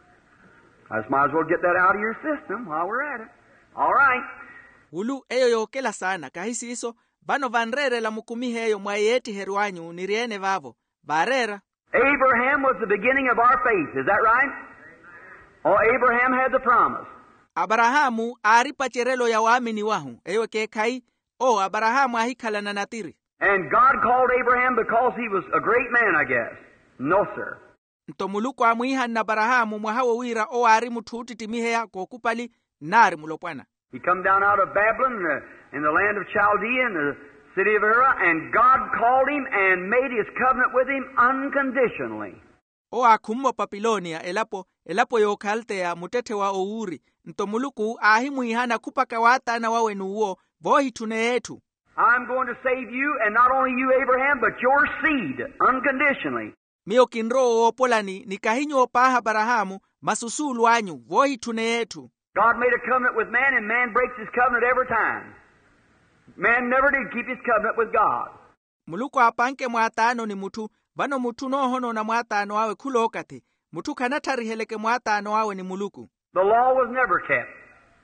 I just might as well get that out of your system while we're at it. All right. Ulu eyo yokela sana kahisi iso bano vanrere la mukumihe eyo mwayeti heruanyu niriene vavo. Barera. Abraham was the beginning of our faith. Is that right? Oh, Abraham had the promise. Abrahamu ari pacherelo ya waamini wahu. Eyo kekai. Oh, Abrahamu ahikala na natiri. And God called Abraham because he was a great man, I guess. No, sir. Ntomuluku amuiha na Abrahamu mwahawo wira o ari muthuti timihea kokupali nari mulopwana. He come down out of Babylon in the, in the land of Chaldea in the city of Ur, and God called him and made his covenant with him unconditionally. O akummo Babilonia elapo elapo yokaltea mutete wa ouri. Ntomuluku ahimuiha na kupaka wata na wawe nuwo vohi tune yetu. I'm going to save you, and not only you, Abraham, but your seed, unconditionally. Mio kinro opolani nikahinyo paha Abrahamu masusulu anyu vohi tune yetu. God made a covenant with man, and man breaks his covenant every time. Man never did keep his covenant with God. Muluku apanke mwatano ni mutu, bano mutu nohono na mwatano awe kulokate. Mutu kanatari heleke mwatano awe ni muluku. The law was never kept.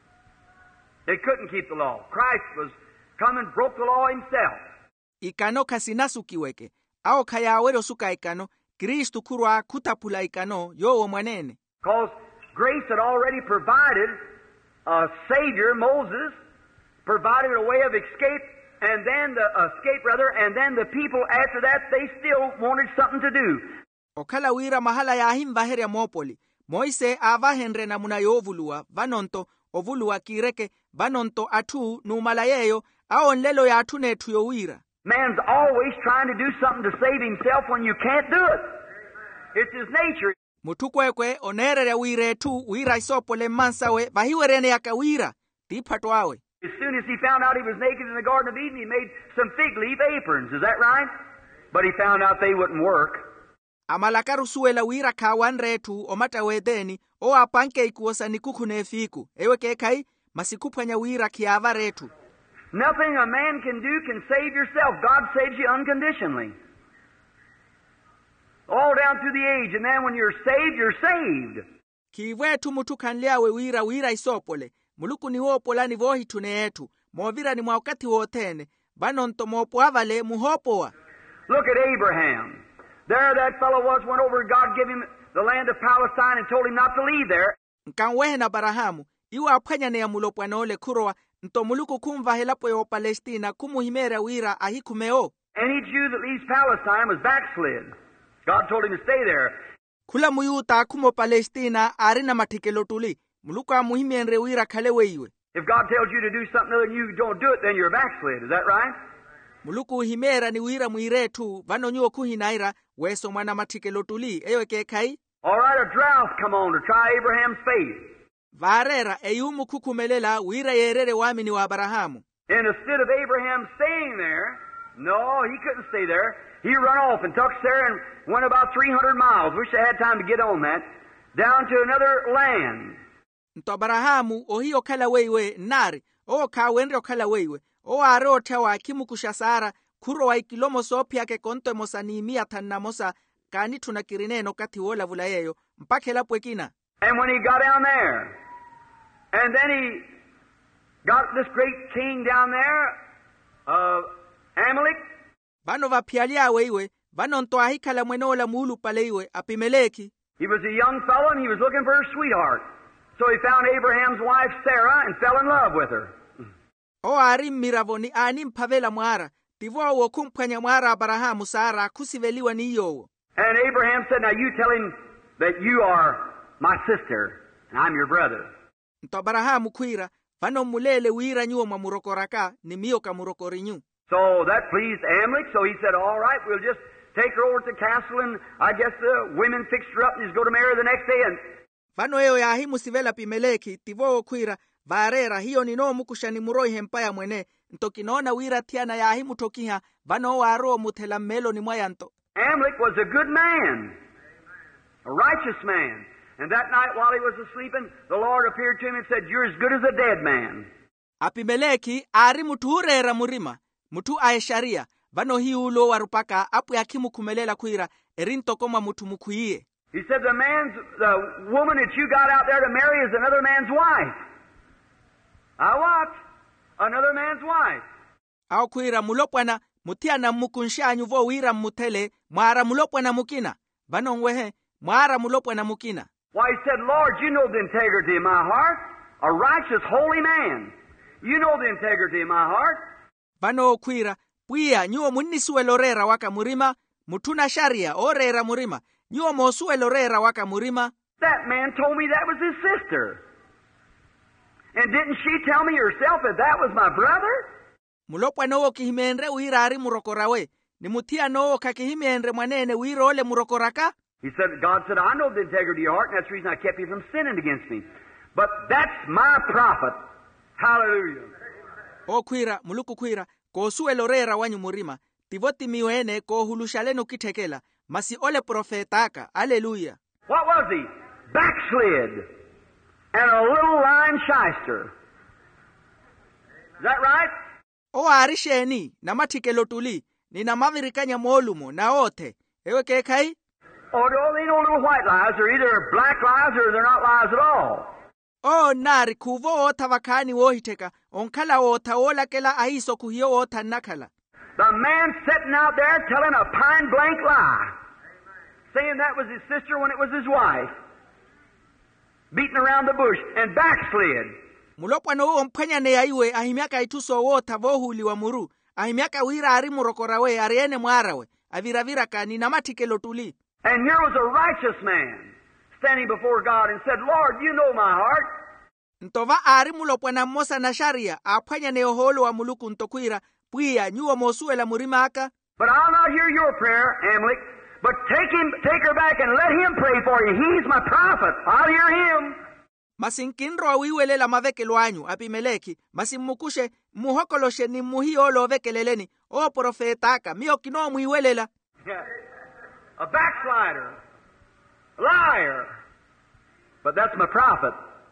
They couldn't keep the law. Christ was come and broke the law himself. Ikano kasinasu kiweke. Ao kayawero suka ikano, Kristu kurwa kutapula ikano, yowo mwanene. Because grace had already provided a Savior, Moses, provided a way of escape, and then the escape rather, and then the people after that, they still wanted something to do. Okala wira mahala ya himba heria mopoli. Moise avahenre na muna yovulua, vanonto, ovulua kireke, vanonto atu numalayeyo, aon lelo ya atune tuyo wira. Man's always trying to do something to save himself when you can't do it. It's his nature. Mutukwekwe onerere wire tu wira isopole mansawe vahiwerene yaka wira tipatwawe. As soon as he found out he was naked in the Garden of Eden, he made some fig leaf aprons. Is that right? But he found out they wouldn't work. amalakaru suela wira kawan retu o mata wedeni o apanke ikuosa ni kukune fiku ewe kekai masikupanya wira kiava retu. Nothing a man can do can save yourself. God saves you unconditionally. All down through the age, and then when you're saved, you're saved. Kiwetu mutu kanliawe wira wira isopole. Muluku ni wopola ni vohi tuneetu. Movira ni mwakati wotene. Banonto mopo avale muhopoa. Look at Abraham. There that fellow was, went over, God gave him the land of Palestine and told him not to leave there. Nkanwehe na Barahamu. Iwa apanyane ya mulopwa na ole kurowa. Nto muluku kumva helapo yo Palestina kumuhimera wira ahikumeo. Any Jew that leaves Palestine was backslid. God told him to stay there. Kula muyuta kumo Palestina arina matikelo tuli. Muluku amuhimenre wira kalewe iwe. If God tells you to do something other and you don't do it, then you're backslid. Is that right? Muluku himera ni wira muiretu vano nyuo kuhinaira weso mwana matikelo tuli ewe kekai. All right, a drought come on to try Abraham's faith. Varera eyumu kukumelela wira yerere wamini wa Abrahamu. And instead of Abraham staying there, no, he couldn't stay there. He run off and took Sarah and went about three hundred miles. Wish I had time to get on that. Down to another land. Nto Abrahamu ohiyo kala weiwe nari. O kawenre kala weiwe. O aro tewa kimu kushasara. Kuro wa ikilomo sopi yake konto mosani mia tanna mosa. Kani tunakirineno kati wola vulayeyo. Mpake la pwekina. And when he got down there, and then he got this great king down there, uh, Amalek. Bano vapialia weiwe. Bano nto ahikala mwenola mulu paleiwe Apimeleki. He was a young fellow and he was looking for a sweetheart. So he found Abraham's wife Sarah and fell in love with her. O arim miravoni anim pavela mwara. Tivo wo kumpanya mwara Abrahamu Sara kusiveliwa niyo. And Abraham said, now you tell him that you are my sister and I'm your brother. Nto Abrahamu kuira. Vano mulele wira nyuo mamurokoraka ni miyo kamurokorinyu. So that pleased Amalek. So he said, all right, we'll just take her over to the castle and I guess the women fixed her up and just go to marry her the next day. And Vano eo ya himu sivela Apimeleki, tivo kuira, varera hiyo ni no mukushani muroi hempaya mwene, nto kinona wira tiana ya himu tokiha, vano waro mutela melo ni mwayanto. Amalek was a good man, a righteous man. And that night while he was asleep, the Lord appeared to him and said, you're as good as a dead man. Apimeleki ari mutu urera murima, mutu aesharia, vano hi ulo warupaka apu ya kimu kumelela kuira, erinto koma mutu mukuie. He said, the man's, the woman that you got out there to marry is another man's wife. I what? Another man's wife. Au kuira mulopwana, mutiana mukunshanyu vo wira mutele, mwara mulopwana mukina. Vano ngwehe, mwara mulopwana mukina. Why, he said, Lord, you know the integrity of my heart. A righteous, holy man. You know the integrity of my heart. Vano kuira, puia, nyuo munisuwe lorera waka murima, mutuna sharia, orera murima. Nyuo mosuwe lorera waka murima. That man told me that was his sister. And didn't she tell me herself that that was my brother? Mulopwa noo kihimenre uira ari murokorawe. Ni mutia noo kakihimenre mwanene uira ole murokoraka? He said, God said, I know the integrity of your heart, and that's the reason I kept you from sinning against me. But that's my prophet. Hallelujah. O kuira, muluku kuira, ko suwe lorera wanyu murima. Tivoti miwene ko hulushaleno kitekela. Masi ole profetaka. Hallelujah. What was he? Backslid. And a little lying shyster. Is that right? O arisheni, na matikelo tuli, ni na mavirikanya molumo, na ote. Ewe kekai? Oh, no, they know little white lies. They're either black lies or they're not lies at all. O nari kuvo ota wakani wohiteka, onkala ota ola kela aiso kuhio ota nakala. The man sitting out there telling a pine blank lie, saying that was his sister when it was his wife, beating around the bush and backslid. Mulopwa no ompanya ne aiwe ahimiaka ituso wota vohuli wa muru, ahimiaka wira ari murokorawe ariene mwarawe, aviravira kani na matikelo tuli. And here was a righteous man standing before God and said, Lord, you know my heart. Ntova ari mulopwa na mosa na sharia, apanya ne oholo wa muluku ntokuira, puia nyuo mosuela murimaka. But I'll not hear your prayer, Amalek, but take him, take her back and let him pray for you. He's my prophet. I'll hear him. Masinkinro awiwelela mavekelo anyu, Apimeleki, masimukushe muhokoloshe ni muhiolo vekeleleni, o profetaka, mio kino muiwelela. Yeah. a backslider, a liar. But that's my prophet.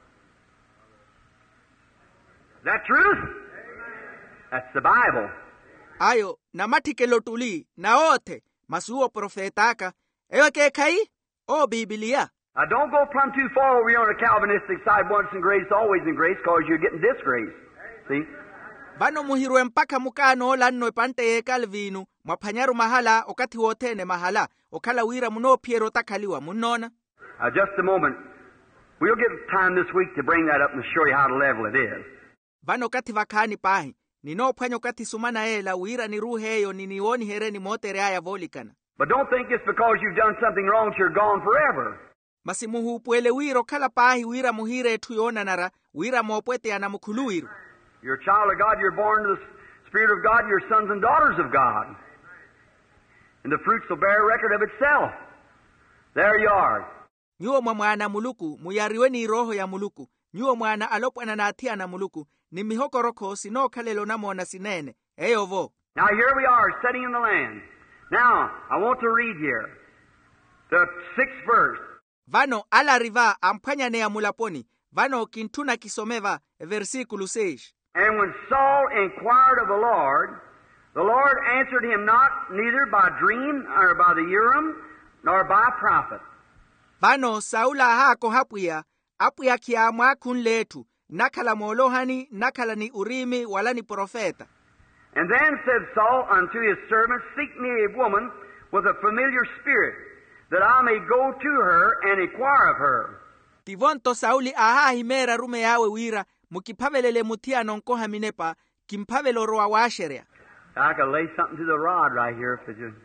Is that truth? That's the Bible. Ayo, na matikelo tuli, na ote, masuo profetaka, ewa ke kai, o Biblia. Now don't go plumb too far over here on the Calvinistic side, once in grace, always in grace, because you're getting disgrace. See? Vano muhirwe mpaka mukano lanno ipante e Calvinu, mwapanyaru mahala, okati wotene mahala, okala wira muno piero takaliwa, munona. Uh, just a moment. We'll get time this week to bring that up and show you how to level it is. Vano kati vakani pahi, nino panyo kati sumana ela, wira ni ruheyo, ni nioni hereni motere aya volikana. But don't think it's because you've done something wrong that you're gone forever. Masimuhu puele wiro kala pahi wira muhire tuyona nara, wira mopwete anamukulu wiru. You're a child of God, you're born to the Spirit of God, you're sons and daughters of God. And the fruits will bear record of itself. There you are. Nyuo mwana muluku, muyariweni roho ya muluku. Nyuo mwana alopwana na atia na muluku. Ni mihoko roko sino kalelo na mwana sinene. Eyo vo. Now here we are, sitting in the land. Now, I want to read here. The sixth verse. Vano ala riva ampanya ne ya mulaponi. Vano kintuna kisomeva versikulo seis. And when Saul inquired of the Lord, the Lord answered him not, neither by dream, or by the Urim, nor by prophet. Vano Saula hako hapuya, apuya kiamwa kunletu, nakala molohani, nakala ni urimi, wala ni profeta. And then said Saul unto his servants, seek me a woman with a familiar spirit, that I may go to her and inquire of her. Tivonto Sauli aha himera rume yawe wira, mukipavelele mutia nonkoha minepa, kimpavelo roa washerea. I could lay something to the rod right here if it just...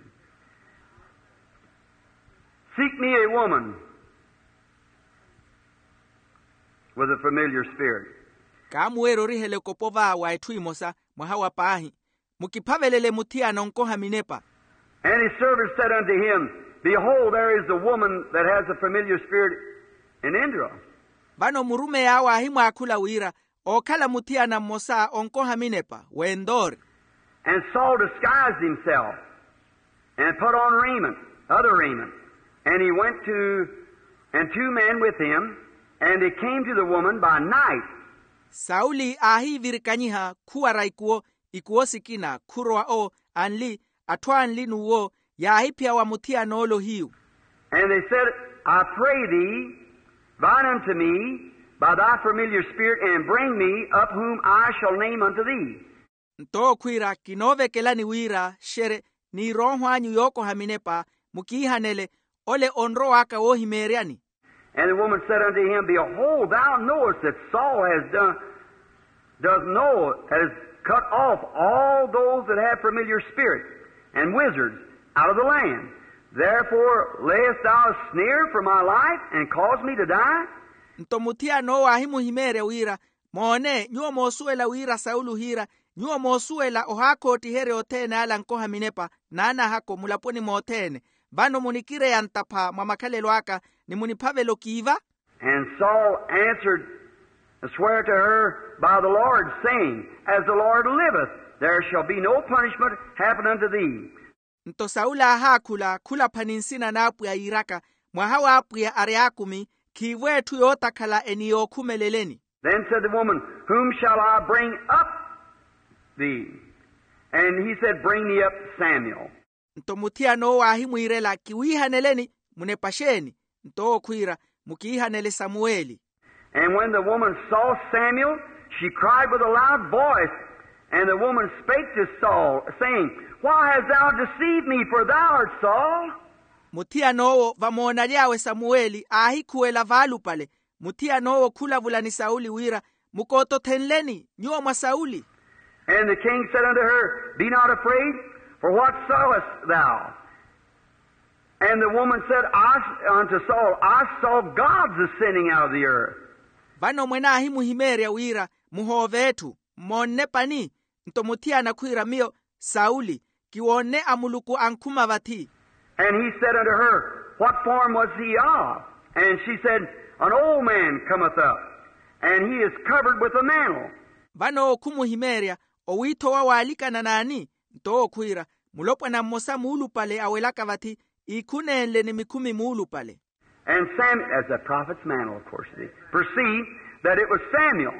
Seek me a woman with a familiar spirit. Kamuero rihele kopova wa etuimosa, mwahawa pahi. Mukipavelele mutia nonkoha minepa. And his servant said unto him, behold, there is a woman that has a familiar spirit in Indra. Vano murume yawa himwa akula wira, okala mutia na mosa onkoha minepa, wendori. And Saul disguised himself, and put on raiment, other raiment. And he went to, and two men with him, and they came to the woman by night. Sauli ahi virikanyiha kuwa raikuo, ikuo sikina, kurwa o, anli, atwa anli nuwo, ya ahi pia wa mutia nolo hiu. And they said, I pray thee, bind unto me by thy familiar spirit, and bring me up whom I shall name unto thee. Nto kwira, kinove kelani wira, shere, ni rohwa nyuyoko haminepa, mukihanele, ole onro aka o himeriani. And the woman said unto him, behold, thou knowest that Saul has done, does know, has cut off all those that have familiar spirits and wizards out of the land. Therefore, layest thou a snare for my life, and cause me to die? Ntomutia no ahimu himere wira, moone, nyuo mosuela wira Saulu hira, nyuo mosuela ohako tihere otene ala nkoha minepa, nana hako mulaponi motene. Vano munikire yantapa mamakalelo aka ni munipavelo kiva. And Saul answered and sware to her by the Lord, saying, as the Lord liveth, there shall be no punishment happen unto thee. Nto Saula hakula kula paninsina na apu ya iraka, mwahawa apu ya areakumi, kiwe tuyota kala eniyo kumeleleni. Then said the woman, whom shall I bring up thee? And he said, bring me up Samuel. Nto mutia no ahimu irela kiwihaneleni munepasheni, nto kwira mukihanele Samueli. And when the woman saw Samuel, she cried with a loud voice, and the woman spake to Saul, saying, why hast thou deceived me, for thou art Saul? Mutia no vamona liawe Samueli ahikuela valu pale. Mutia no kula vulani Sauli wira, mukoto tenleni, nyuo mwa Sauli. And the king said unto her, be not afraid, for what sawest thou? And the woman said I, unto Saul, I saw gods ascending out of the earth. Vano mwena ahimu himeria wira, muhovetu, monne pani, nto mutia na kuira mio, Sauli, kiwone amuluku ankuma vati. And he said unto her, what form was he of? And she said, an old man cometh up, and he is covered with a mantle. Vano kumu himeria, owito wa walika na nani, nto kuira, mulopwa na mosa mulu pale awelaka vati, ikunenle ni mikumi mulu pale. And Samuel, as the prophet's mantle, of course, they perceived that it was Samuel.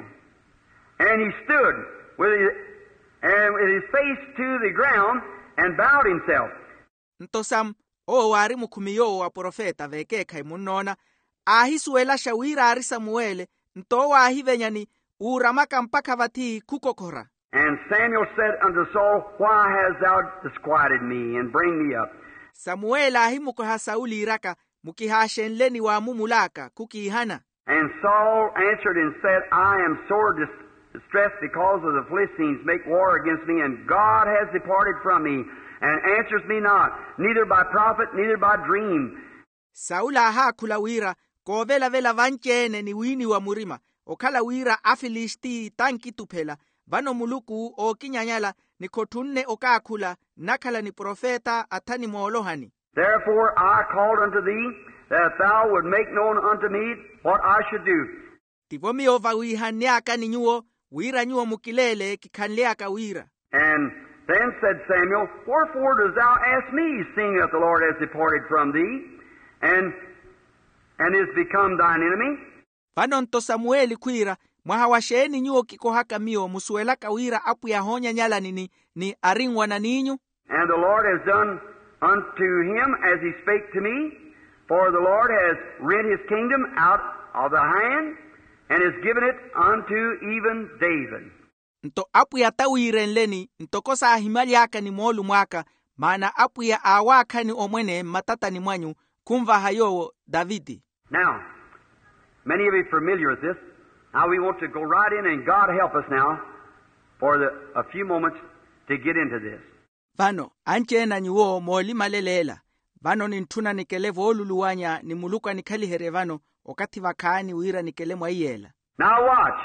And he stood with his, and with his face to the ground and bowed himself. Ntosam o wari mukumi yo wa profeta veke kai munona ahi suela shawira ari Samuele nto wa ahi venyani uramaka mpaka vati kukokora. And Samuel said unto Saul, Why hast thou disquieted me, and bring me up? Samuela ahi mukoha Sauli iraka mukihashenleni wa mumulaka kukihana. And Saul answered and said, I am sore distressed because of the Philistines make war against me, and God has departed from me, and answers me not, neither by prophet, neither by dream. Saula ha kula wira, ko vela vela vanchene ni wini wa murima, o kala wira afilisti tanki tupela, vano muluku o kinyanyala, ni kotunne o kakula, nakala ni profeta atani moolohani. Therefore I called unto thee, that thou would make known unto me what I should do. Tivomi o vawihaneaka ni nyuo, wira nyuo mukilele kikanleaka wira. And then said Samuel, Wherefore dost thou ask me, seeing that the Lord has departed from thee, and and is become thine enemy? Vanonto Samueli kwira, mwahawasheni nyuo kikohaka mio, musuelaka wira apu ya honya nyala nini, ni aringwa na ninyu. And the Lord has done unto him as he spake to me, for the Lord has rent his kingdom out of the hand, and has given it unto even David. Nto apu ya tawire nleni, nto kosa ahimali yaka ni molu mwaka, maana apu ya awaka ni omwene matata ni mwanyu, kumva hayo Davidi. Now, many of you are familiar with this. Now we want to go right in, and God help us now for the, a few moments to get into this. Vano, anche na nyuo moli malelela. Vano ni ntuna nikelevo oluluwanya ni muluka nikali herevano, okati wakani uira nikele mwaiela. Now watch.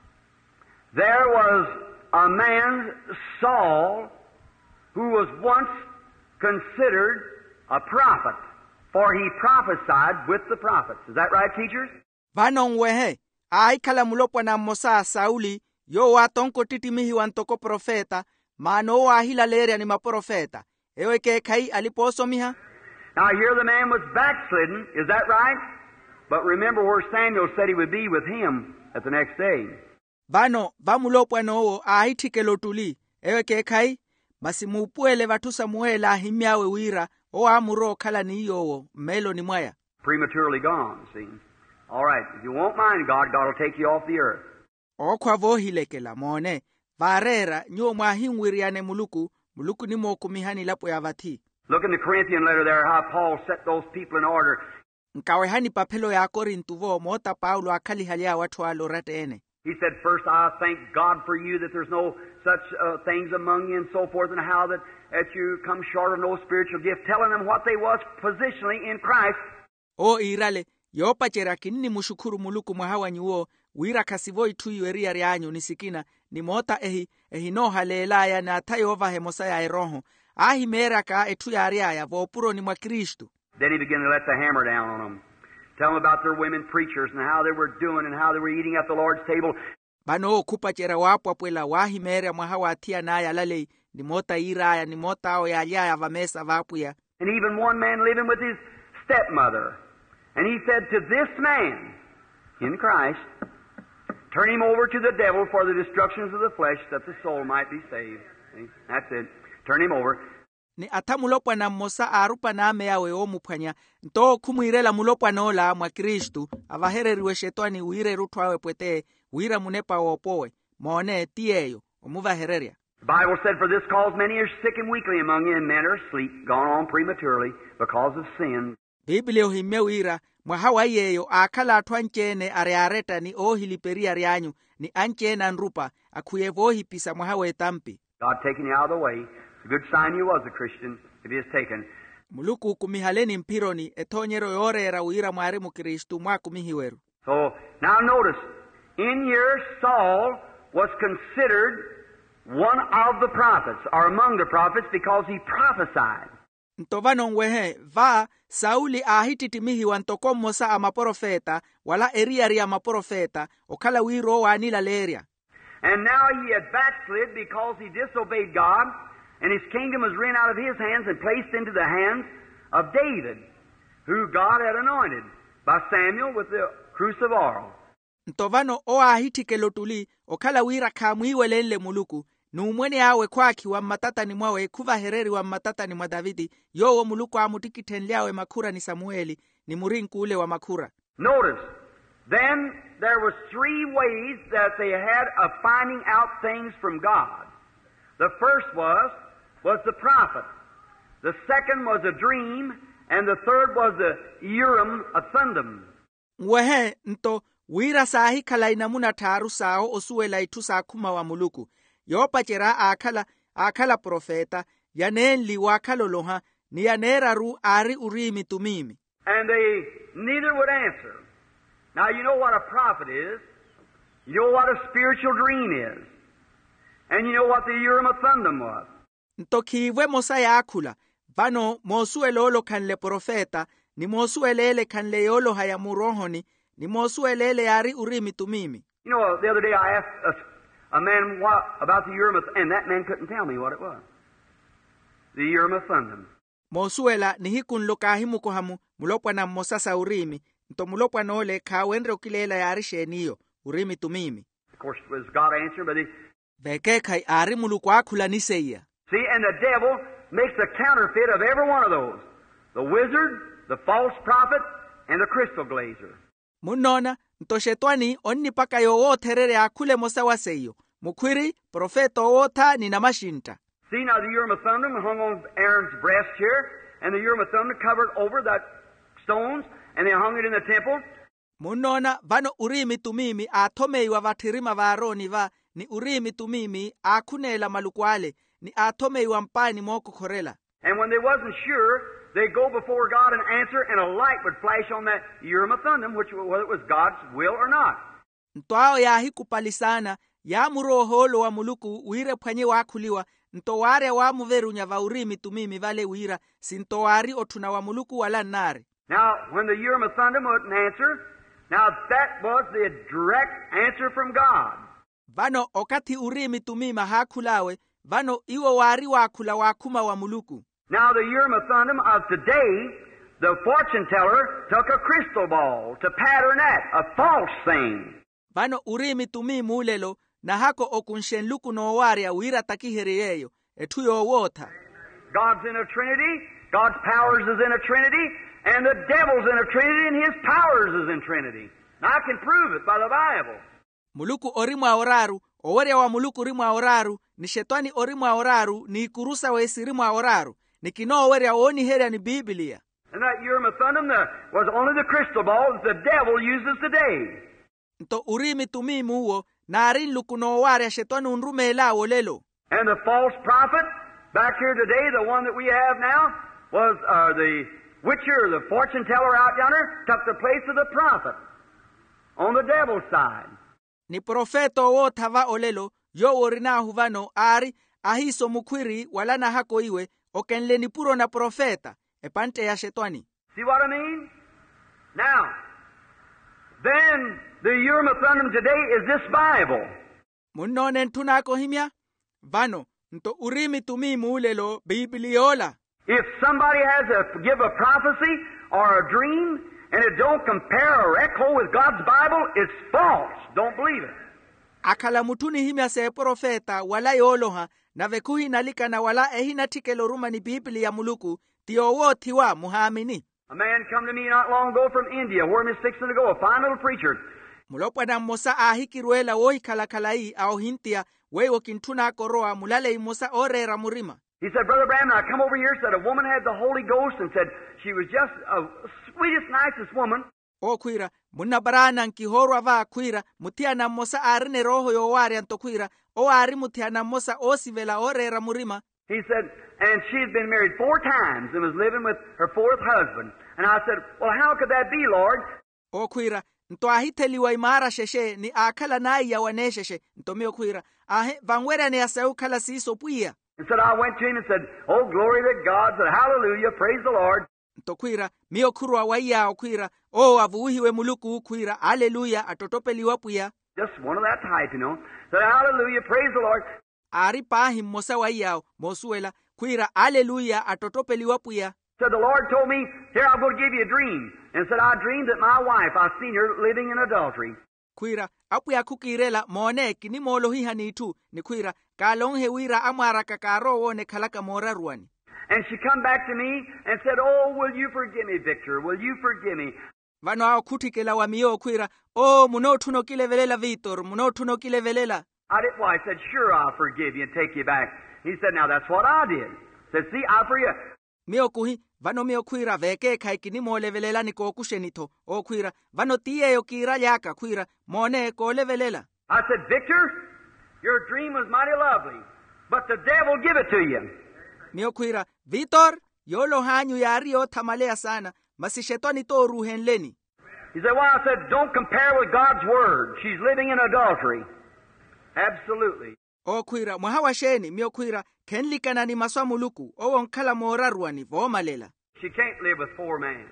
There was a man, Saul, who was once considered a prophet, for he prophesied with the prophets. Is that right, teachers? Vano ngwehe, aikala mulopwa na Mosa Sauli, yo watonko titimihi wantoko profeta, mano wa hila leria ni maprofeta. Ewe ke kai aliposo miha? Now here the man was backslidden, is that right? But remember where Samuel said he would be with him at the next day. Vano, vamulopwa no aitike lotuli. Ewe ke kai, basi mupuele vatu Samuela himiawe wira, o amuro kala ni iyo melo ni mwaya. Prematurely gone, see. All right, if you won't mind God, God will take you off the earth. O kwa vohilekela mone, varera nyo mwahingwiriane muluku, muluku ni mokumihani lapo ya vati. Look in the Corinthian letter there, how Paul set those people in order. Nkawehani papelo ya Korintuvo, mota Paulo akali halia watu alorate ene. He said, First I thank God for you that there's no such uh, things among you and so forth, and how that, that you come short of no spiritual gift, telling them what they was positionally in Christ. O irale, yopa cherakini mushukuru muluku mwahawa nyuo, wira kasivoi tuyu eria rianyu nisikina, ni mota ehi, ehi no halelaya na atayova hemosa ya eroho, ahi meraka etu ya riaya, vopuro ni mwa Kristu. Then he began to let the hammer down on them. Tell them about their women preachers and how they were doing and how they were eating at the Lord's table. Bano kupa chera wapo apwela wahi mere mwahawa atia na ya lalei, ni mota iraya, ni mota o ya ya vamesa vapuya. And even one man living with his stepmother. And he said to this man, in Christ, turn him over to the devil for the destructions of the flesh, that the soul might be saved. See? That's it. Turn him over. Ni atamulopwa na Mosa arupa na ame yawe o mupanya, nto kumuirela mulopwa nola mwa Kristu, avahereriwe shetani uire rutwawe pwete, uira munepa opowe, maone tiyeyo, omuvahereria. The Bible said, For this cause many are sick and weakly among you, and men are asleep, gone on prematurely, because of sin. Biblia uhime uira, mwahawa yeyo, akala atuanchene areareta ni ohiliperia rianyu, ni anchena nrupa, akuyevohi pisa mwahawa etampi. God taking you out of the way. It's a good sign you was a Christian, if he is taken. Muluku kumihaleni mpironi, etonyero yore era uira mwari mukristu mwa kumihiweru. So, now notice, in here Saul was considered one of the prophets, or among the prophets, because he prophesied. Ntovano ngwehe, va, Sauli ahititimihi wantoko Mosa amaprofeta, wala eriari amaprofeta, okala wiro wa anila leria. And now he had backslid because he disobeyed God, and his kingdom was rent out of his hands and placed into the hands of David, who God had anointed by Samuel with the cruse of oil. Ntovano o ahitikelo tuli okhala wira khamwiwelenle muluku nuumwene awe kwakhi wa mmatatani mwawe khuva hereri wa mmatatani mwa Davidi yowo muluku amutikithenlyawe makhura ni Samueli ni murinku ule wa makhura. Notice, then there was three ways that they had of finding out things from God. The first was was the prophet. The second was a dream, and the third was the Urim of Thummim. Wehe nto wira sahi khala inamuna tharu sao osuela itu sa khuma wa muluku. Yopachera akhala akhala profeta yanenli wakhaloloha ni yaneraru ari urimi tumimi. And they neither would answer. Now you know what a prophet is. You know what a spiritual dream is. And you know what the Urim of Thummim was. Ntokiwe mosa yakhula vano mosuelolo kanle profeta ni mosuelele kanle yolo haya murohoni ni mosuelele yari urimi tumimi. You know, the other day I asked a, a man what, about the Urim of Thummim, and that man couldn't tell me what it was. The Urim of Thummim. Mosuela ni hikun lokahimu kohamu mulopwa na mosasa urimi nto mulopwa nole kawenre ukilela yari sheniyo urimi tumimi. Of course it was God answered, but he... Veke kai ari muluku akhula niseya. See, and the devil makes a counterfeit of every one of those. The wizard, the false prophet, and the crystal glazer. Munona, nto shetwani onni paka yo wotherere akhule mosa waseyo. Mukhwiri, profeta wotha ni namashinta. See, now the Urim of Thummim hung on Aaron's breast here, and the Urim of Thummim covered over that stones, and they hung it in the temple. Munona, vano urimi tumimi athomeiwa vathirima va Aroni va ni urimi tumimi akhunela malukwale ni athomeiwa mpani moko khorela. And when they wasn't sure, they go before God and answer, and a light would flash on that Urim of Thummim, which whether it was God's will or not. Ntwao yahi kupalisana ya muroholo wa muluku wire phwanye wakhuliwa ntoware wa muverunya va urimi tumimi vale wira sintowari othuna wa muluku wala nari. Now, when the Urim of Thummim wouldn't answer, now that was the direct answer from God. Vano okati urimi tumima hakhulawe vano iwo wari wakhula wakhuma wa muluku. Now the Urim of Thummim of today, the fortune teller took a crystal ball to pattern that, a false thing. Vano urimi tumimu ulelo na hako okunshenluku no wari awira takiheriyeyo etuyo wotha. God's in a trinity, God's powers is in a trinity, and the devil's in a trinity, and his powers is in trinity. Now I can prove it by the Bible. Muluku orimwa oraru, oweria wa muluku rimwa oraru, ni shetani orimwa oraru, ni kurusa wa esirimwa oraru, ni kino oweria oni heria ni Biblia. And that Urim of Thummim was only the crystal ball that the devil uses today. Nto urimi tumimu uo, na arin luku no waria shetani unrumela olelo. And the false prophet, back here today, the one that we have now, was uh, the witcher, the fortune teller out yonder, took the place of the prophet on the devil's side. Ni profeto wo thava olelo yo orina huvano ari ahiso mukhwiri wala na hako iwe okenle ni puro na profeta epante ya shetani. See what I mean? Now, then the Urim of Thummim today is this Bible. Munone ntunako himya vano nto urimi tumimu ulelo Bibliola. If somebody has to give a prophecy or a dream and it don't compare or echo with God's Bible, it's false. Don't believe it. Akala mutuni himya se profeta wala yoloha na vekuhi nalika na wala ehina tikelo ruma ni Biblia muluku tiyo wo tiwa muhamini. A man come to me not long ago from India, where I'm fixing to go, a fine little preacher. Mulopwa na mosa ahikiruela woi kalakalai au hintia wewo kintuna koroa mulale mosa orera murima. He said, Brother Branham, I come over here, said a woman had the Holy Ghost, and said she was just a sweetest, nicest woman. O kuira, muna barana nkihorwa va kuira, mutia na mosa arine roho yo wari anto kuira, o ari mutia na mosa osivela orera murima. He said, and she had been married four times and was living with her fourth husband. And I said, well, how could that be, Lord? O kuira, nto ahiteliwa imara sheshe, ni akala nai ya wane sheshe, nto mio kuira, ahe, vangwera ni asau kala siso puia. And said, I went to him and said, oh, glory to God, said, hallelujah, praise the Lord. Ntokwira, mio kurwa waiya okwira, o avuhiwe muluku ukwira, hallelujah, atotopeliwa puya. Just one of that type, you know. Said, hallelujah, praise the Lord. Ari pahim mosa waiya, mosuela, kwira, hallelujah, atotopeliwa puya. Said, the Lord told me, here, I'm going to give you a dream. And said, I dreamed that my wife, I've seen her living in adultery. Kuira, apu ya kukirela mone kini molo hi hanitu ni kuira kalong he wira amara kakaro wone kalaka mora ruani. And she come back to me and said, oh, will you forgive me, Victor? Will you forgive me? Vano ao kutikela wa miyo kuira, oh, muno tuno kilevelela Victor, muno tuno kilevelela. I did, well, I said, sure, I'll forgive you and take you back. He said, now that's what I did. I said, see, I forgive you. Miyo kuhi, vano miyo kuira veke kai kini mo levelela ni ko kushenito. O kuira, vano tiye yo kira yaka kuira, mone ko levelela. I said, Victor, your dream was mighty lovely, but the devil give it to you. Miyo kuira, Victor, yolo hanyu yari o tamalea sana, masishetoni to ruhen leni. He said, well, I said, don't compare with God's word. She's living in adultery. Absolutely. O kuira, mwahawa sheni, miyo kuira, kenlikana ni maswa muluku, o wonkala mora ruani, vo malela. She can't live with four men.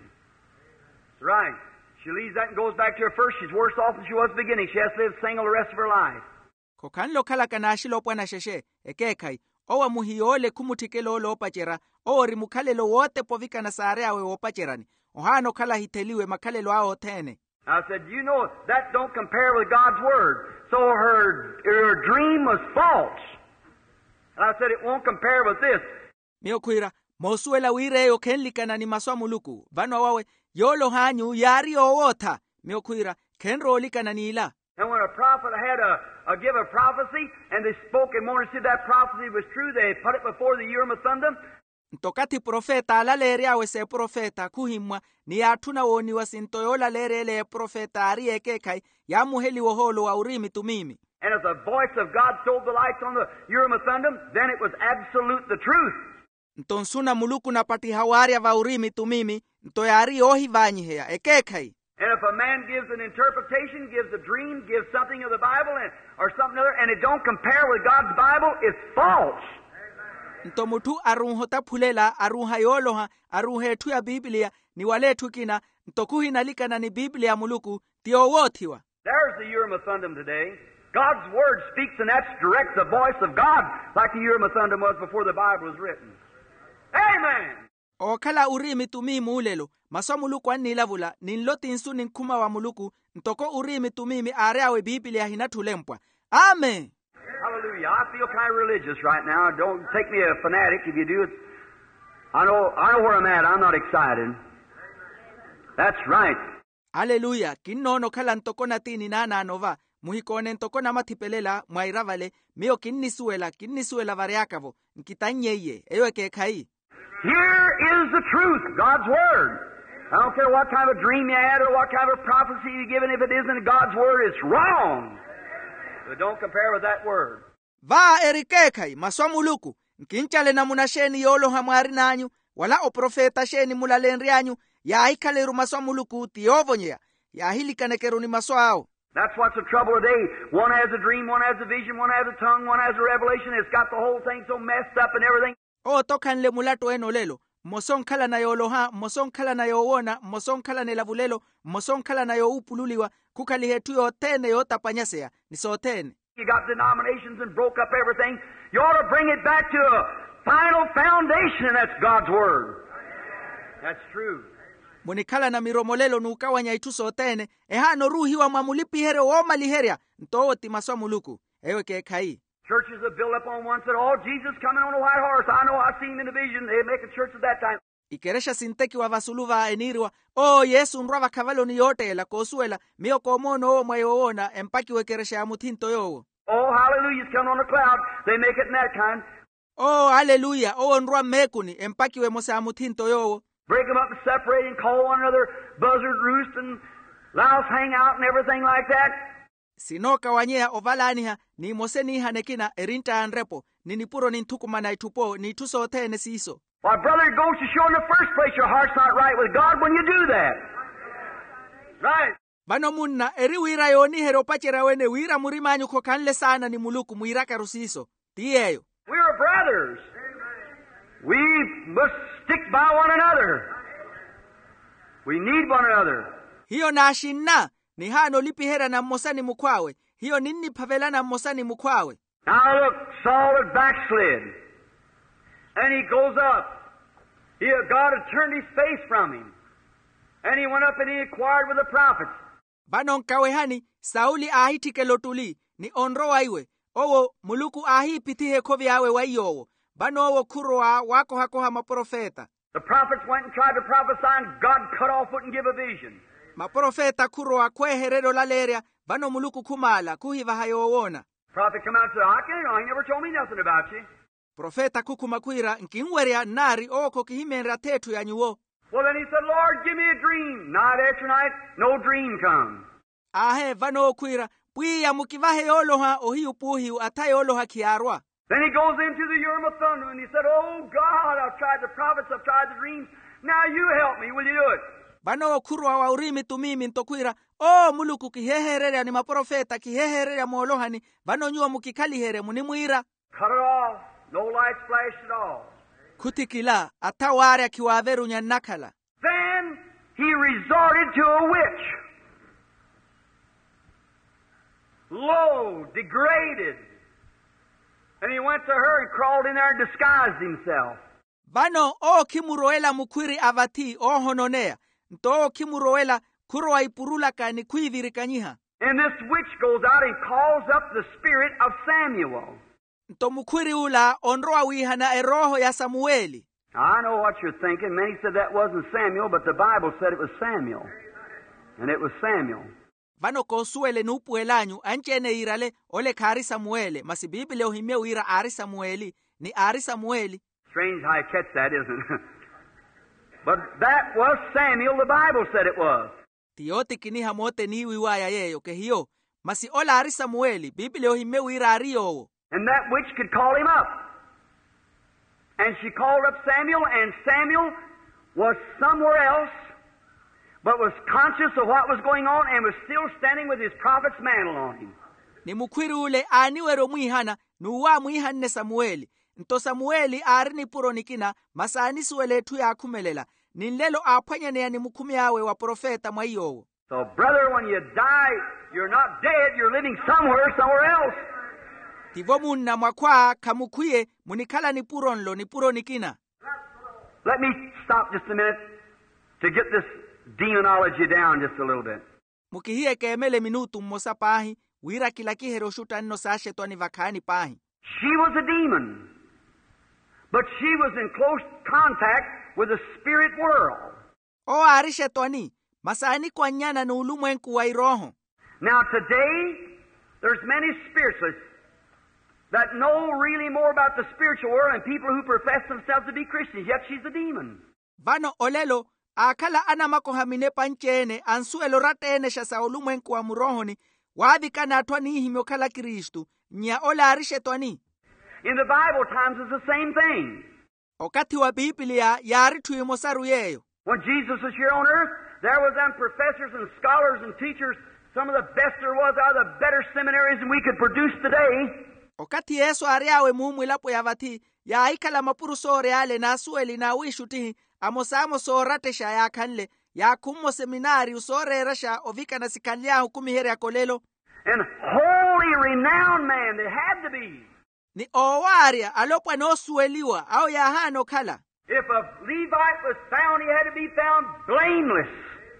Right. She leaves that and goes back to her first. She's worse off than she was at the beginning. She has to live single the rest of her life. Kokan lo kala kana shilo pwana sheshe, ekekai, owa muhiole kumutikelo lo opachera, o rimukale lo wote povika na sare awe opacherani. Ohano kala hiteliwe makale lo ao tene. I said, you know, that don't compare with God's word. So her, her dream was false. And I said, it won't compare with this. Miyo kuira, mosuela wire yo kenlikana ni maswa muluku. Vano wawe, yolo hanyu yari o wota. Miyo kuira, kenro likana ni ila. And when a prophet had a, a give a prophecy, and they spoke and wanted to see that prophecy was true, they put it before the Urim and Thummim. Ntokati profeta ala lere awe se profeta kuhimwa ni atuna woni wasintoyola lere le profeta ari ekekai ya muheli woholo wa urimi tumimi. And if the voice of God sold the lights on the Urim and Thummim, then it was absolute the truth. Ntonsuna muluku na pati hawaria va urimi tumimi, ntoyari ohi vanyiheya ekekai. And if a man gives an interpretation, gives a dream, gives something of the Bible and, or something other, and it don't compare with God's Bible, it's false. Ntomutu arunhota pulela arunhayoloha arunhetu ya Biblia ni waletu kina ntokuhi nalikana ni Biblia muluku tio wotiwa. There's the Urim and Thummim today. God's word speaks, and that's direct the voice of God, like the Urim and Thummim was before the Bible was written. Amen. Okala urimi tumimi ulelo maswa muluku anilavula ninloti insu ninkuma wa muluku ntoko urimi tumimi areawe Biblia hinatulempwa. Amen. Hallelujah. I feel kind of religious right now. Don't take me a fanatic. If you do, it's, I know, I know where I'm at. I'm not excited. That's right. Hallelujah. Kinnono kala ntoko natini nana anova. Muhikone ntoko na matipelela mairavale. Mio kinnisuela, kinnisuela variakavo. Nkitanyeye. Ewe ke kai. Here is the truth, God's Word. I don't care what kind of a dream you had or what kind of prophecy you're given. If it isn't God's Word, it's wrong. But don't compare with that Word. Va erikekai maswa muluku. Nkinchale na munasheni yolo hamwari nanyu. Wala o profeta sheni mulalenri anyu. Ya hikaleru maswa muluku tiovonyea. Ya hili kanekeru ni maswa ao. That's what's the trouble today. One has a dream, one has a vision, one has a tongue, one has a revelation. It's got the whole thing so messed up and everything. O tokan le mulato eno lelo. Moson kala na yo loha, moson kala na yo wona, moson kala ne lavulelo, moson kala na yo upululiwa, kukali hetu yo tene yo tapanyasea, niso tene. You got denominations and broke up everything. You ought to bring it back to a final foundation, and that's God's Word. That's true. Munikala na miromolelo nukawanya ituso tene, ehano ruhi wa mamulipi here o maliheria, ntowo timaswa muluku, ewe ke kai. Churches are built up on one said, oh, Jesus coming on a white horse. I know, I seen him in the vision. They make a church at that time. Ikeresha sinteki wa vasuluva enirwa, oh, Yesu nrava kavalo ni yote la kosuela, mio komono o mwayoona, empaki wekeresha ya mutinto yo. Oh, hallelujah, he's coming on a cloud. They make it in that kind. Oh, hallelujah, oh, nrwa mekuni, empaki we mose ya mutinto yo. Break them up and separate and call one another buzzard roost and louse hang out and everything like that. Sinoka wanyea ovalaniha ni mose ni hanekina erinta anrepo ni nipuro ni ntukuma na itupo ni tuso tene siso. Why, brother, it goes to show in the first place your heart's not right with God when you do that. Right. Bano munna eri wira yoni hero pachera wene wira murimanyu ko kanle sana ni muluku muira karusiso. Tiyeyo. We are brothers. We must stick by one another. We need one another. Hiyo na shinna. Ni hano lipi hera na mosani mukwawe. Hiyo nini pavela na mosani mukwawe. Now look, Saul had backslid. And he goes up. He, God had turned his face from him. And he went up and he inquired with the prophets. Banon kawehani Sauli ahitike lotuli ni onro waiwe. Owo muluku ahi pitihe kovi awe waiyowo. Bano owo kuroa wako hakoha maprofeta. The prophets went and tried to prophesy and God cut off, wouldn't give a vision. Maprofeta kuroa kwe herero laleria. Bano muluku kumala kuhiva hayowona. Prophet come out and said, I can't know, he never told me nothing about you. Profeta kukumakwira nkinweria nari oko kihimenra tetu ya nyuwo. Well, then he said, Lord, give me a dream. Night after night, no dream comes. Ahe vano kwira pwiya mukivahe yoloha ohiu puhiu ataye yoloha kiarwa. Then he goes into the Urim of Thummim and he said, Oh God, I've tried the prophets, I've tried the dreams. Now you help me, will you do it? Bano kurwa wa urimi tumimi ntokwira. Oh muluku kihehererea ni maprofeta kihehererea molohani. Bano nyuwa mukikalihere munimuira. Cut it off. No lights flashed at all. Kutikila ataware kiwaveru nyanakala. Then he resorted to a witch. Low, degraded. And he went to her and crawled in there and disguised himself. Bano o kimuroela mukwiri avati o hononea. Nto o kimuroela kuroa ipurula kani kuiviri kanyiha. And this witch goes out and calls up the spirit of Samuel. Nto mukwiri ula onroa wihana eroho ya Samueli. I know what you're thinking. Many said that wasn't Samuel, but the Bible said it was Samuel. And it was Samuel. Bano kosuele nupuelanyu anchene irale ole kari Samuele. Masi Biblia uhimie uira ari Samueli. Ni ari Samueli. Strange how you catch that, isn't it? But that was Samuel, the Bible said it was. Tiyoti kiniha mote ni wiwaya yeyo ke hiyo. Masi ola ari Samueli. Biblia uhimie uira ari yowo. And that witch could call him up. And she called up Samuel, and Samuel was somewhere else, but was conscious of what was going on and was still standing with his prophet's mantle on him. Ni mukwiri ule aniwero mwihana nuwa mwihanne Samueli. Nto Samueli arini puro nikina masani suele tu ya kumelela. Ninlelo apanyane ya ni mukumi yawe wa profeta mwayowo. So brother, when you die, you're not dead, you're living somewhere, somewhere else. Tivomu na mwakwa kamukwie munikala ni puro nlo ni puro nikina. Let me stop just a minute to get this demonology down just a little bit. Mukihie keemele minutu mmosa pahi, wira kilaki heroshuta nno sashe tuani vakani pahi. She was a demon, but she was in close contact with the spirit world. O arishe tuani, masani kwa nyana na ulumwenku wa iroho. Now today, there's many spiritualists that know really more about the spiritual world than people who profess themselves to be Christians, yet she's a demon. Vano olelo, akala ana mako hamine panchene, ansuelo ratene shasa ulumwenku wa murohoni, wadhika atwani himyo kala Kristu, nya ola arishe twani. In the Bible times it's the same thing. Okati wa Biblia yari tuimosaru yeyo. When Jesus was here on earth, there was them professors and scholars and teachers, some of the best there was out of the better seminaries than we could produce today. Okati Yesu ariawe mumu ilapo yavati, ya aikala mapuru sore ale na sueli na wishu tihi, amosamo soratesha ya kanle, ya kummo seminari usore rasha ovika na sikanlia hukumi here ya kolelo. And holy, renowned man, they had to be. Ni owaria alopwa no sueliwa, au ya hano kala. If a Levite was found, he had to be found blameless,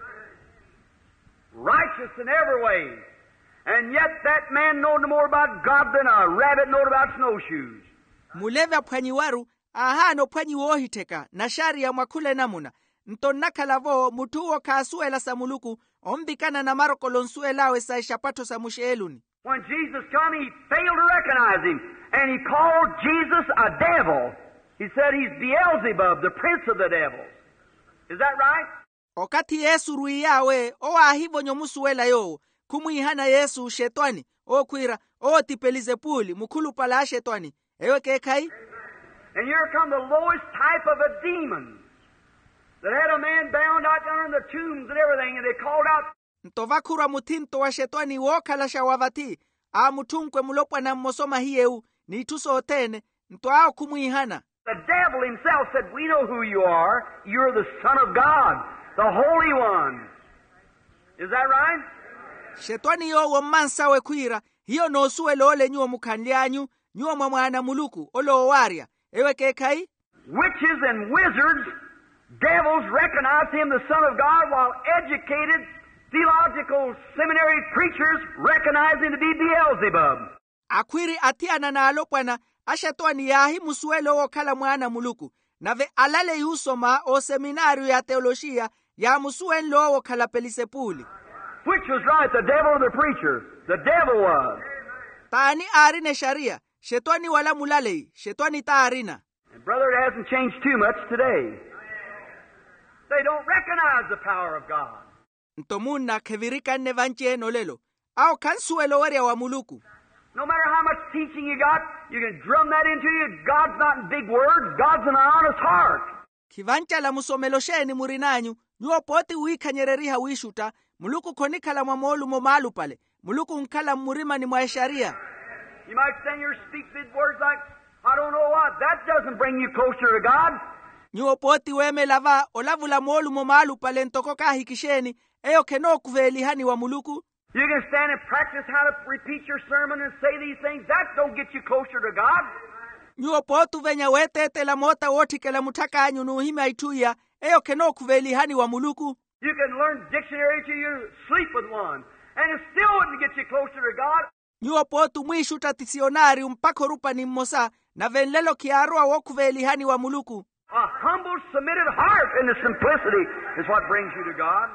righteous in every way. And yet that man knowed more about God than a rabbit knowed about snowshoes. Muleve pwanyiwaru, ahano pwanyi wohiteka, na shari ya mwakule namuna. Ntonnakalavo mutuo kasuela samuluku, ombikana na maroko lonsuelawe sa ishapato sa musheeluni. When Jesus came, he failed to recognize him. And he called Jesus a devil. He said he's Beelzebub, the prince of the devils. Is that right? Okati Yesu ruiyawe, owa hivo nyomusuela yo, kumuihana Yesu shetwani, o kwira, o tipelizepuli, mukulu pala shetwani. Ewe kekai? And here come the lowest type of a demon that had a man bound out down in the tombs and everything, and they called out, Ntovakura mutinto wa shetwani wokala shawavati, a mutunkwe mulopwa na mmosoma hieu, ni tuso otene, ntoao kumuihana. The devil himself said, we know who you are. You're the Son of God, the Holy One. Is that right? Shetwani yo womansa we kwira, hiyo no suelo ole nyuo mukanlianyu, nyuo mwana muluku, olo owaria. Ewe kekai? Witches and wizards devils recognize him the Son of God, while educated theological seminary preachers recognize him to be Beelzebub. Akhwiri atiana nalo bwana ashetwani yahi musuelo wokhala mwana muluku nave alale yusoma o seminario ya teolojia ya musuen lo wokhala Beelzebuli. Which was right, the devil or the preacher? The devil was. Tani arine sharia, shetwani wala mulalei, shetwani taarina. And brother, it hasn't changed too much today. They don't recognize the power of God. Ntomuna kevirika nevanche nolelo, au kansuelo waria wa muluku. No matter how much teaching you got, you can drum that into you. God's not in big words. God's in an honest heart. Kivancha la musomelosheni murinanyu, nyuo poti uikanyereriha wishuta, muluku konikala mwamolu momalu pale, muluku nkala murima ni mwaesharia. You might stand here and speak big words like, I don't know what. That doesn't bring you closer to God. Nyuo poti weme lava, olavula molu momalu pale ntokoka hikisheni, eyo keno kuvelihani wa muluku. You can stand and practice how to repeat your sermon and say these things. That don't get you closer to God. Nyuo potu venya wetete la mota wotike la mutaka anyu nuhime aituya, eyo keno kuvelihani wa muluku. You can learn dictionary till you sleep with one, and it still wouldn't get you closer to God. Nyuo potu mwishuta tisionari umpako rupa ni mmosa, na venlelo kiarua wokuvelihani wa muluku. A humble, submitted heart in the simplicity is what brings you to God.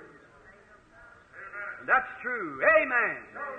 That's true. Amen.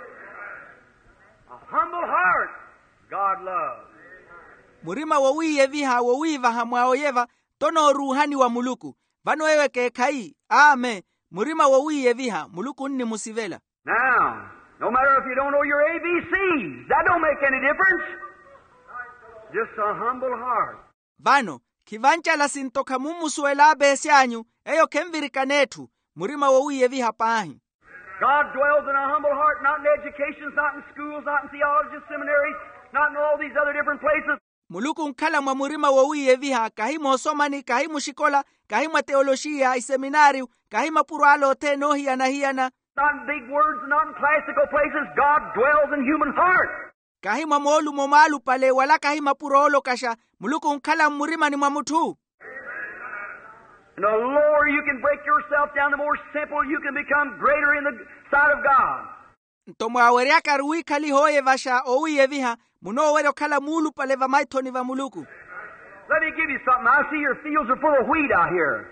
A humble heart, God loves. Murima wowiye viha wowiva hamwaoyeva tono ruhani wa muluku. Vano ewe kekai. Amen. Murima wowiye viha muluku nni musivela. Now, no matter if you don't know your A B Cs, that don't make any difference. Just a humble heart. Vano, kivancha la sintoka mumusuela besyanyu, eyo kemvirikanetu, murima wowiye viha pahi. God dwells in a humble heart, not in educations, not in schools, not in theology seminaries, not in all these other different places. Muluku nkala mwa murima wowiye viha, kahimo somani, kahimo shikola, kahimo teolojia, iseminariu, kahimo purualo te nohiya na hiyana. Not in big words, not in classical places. God dwells in human heart. Kahima molu momalu pale, wala kahima puruolo kasha, muluku nkala murima ni mwamutu. And the lower you can break yourself down, the more simple you can become greater in the sight of God. Ntomwa weriaka rui kali hoye vasha owiye viha, muno wero kala mulu pale va maitoni va muluku. Let me give you something. I see your fields are full of wheat out here.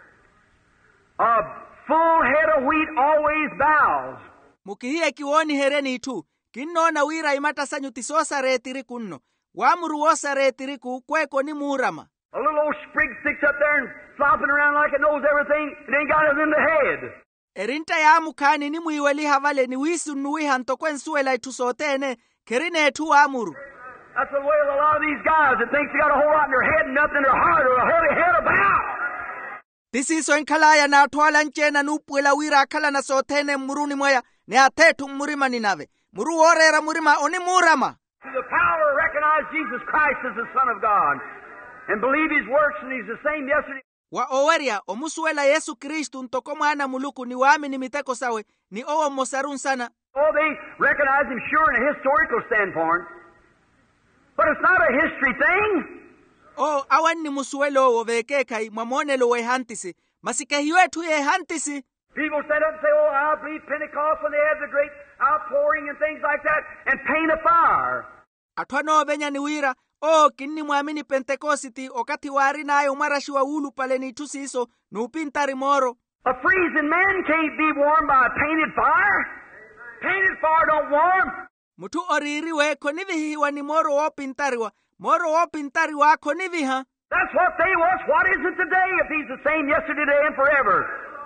A full head of wheat always bows. Mukihiye kiwoni hereni itu, kinona wira imata sanyu tisosa retiri kunno. Wamuru wosa retiri ku kweko ni murama. A little old sprig sticks up there and flopping around like it knows everything. It ain't got it in the head. Erinta ya mukani ni muiweli havale ni wisu nuiha ntokwen suela itusotene, kerine etu amuru. That's the way of a lot of these guys that thinks they got a whole lot in their head and nothing in their heart or a heavy head about. Tisiso enkalaya na atwala nchena nupuela wira akala na sotene muruni moya ne atetu murima ninave. Muru orera murima oni murama. To the power to recognize Jesus Christ as the Son of God and believe His works, and He's the same yesterday. Wa oweria omusuela Yesu Kristu ntoko mwana muluku ni wami ni miteko sawe ni owo mosarun sana. Oh, they recognize Him sure in a historical standpoint, but it's not a history thing. Oh, awan ni musuelo wo vekekai mwamonelo we hantisi. Masike hiwetu ye hantisi. People stand up and say, oh, I believe Pentecost when they had the great outpouring and things like that, and paint a fire. Atwano venya ni wira, oh, kini muamini Pentekositi, okati wari na ayo marashi wa ulu pale ni tusiso, nupintari moro. A freezing man can't be warmed by a painted fire. Painted fire don't warm. Mutu oririwe konivihiwa ni moro wo pintariwa, moro wo pintariwa koniviha. That's what they was. What is it today if He's the same yesterday, today, and forever?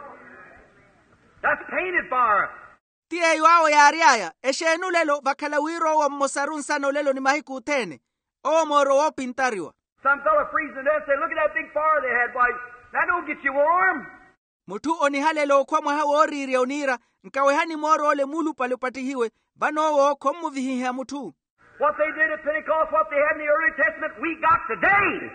That's painted fire. Tie yuao ya ariaya, eshenu lelo vakala wiro wa mosarun sano lelo ni mahiku utene. O moro wo pintariwa. Some fella freezing to death say, look at that big fire they had. Why, that don't get you warm. Mutu onihalelo kwa mwaha oriri onira, nkawehani moro ole mulu pale patihiwe, bano wo komu vihiha mutu. What they did at Pentecost, what they had in the early Testament, we got today.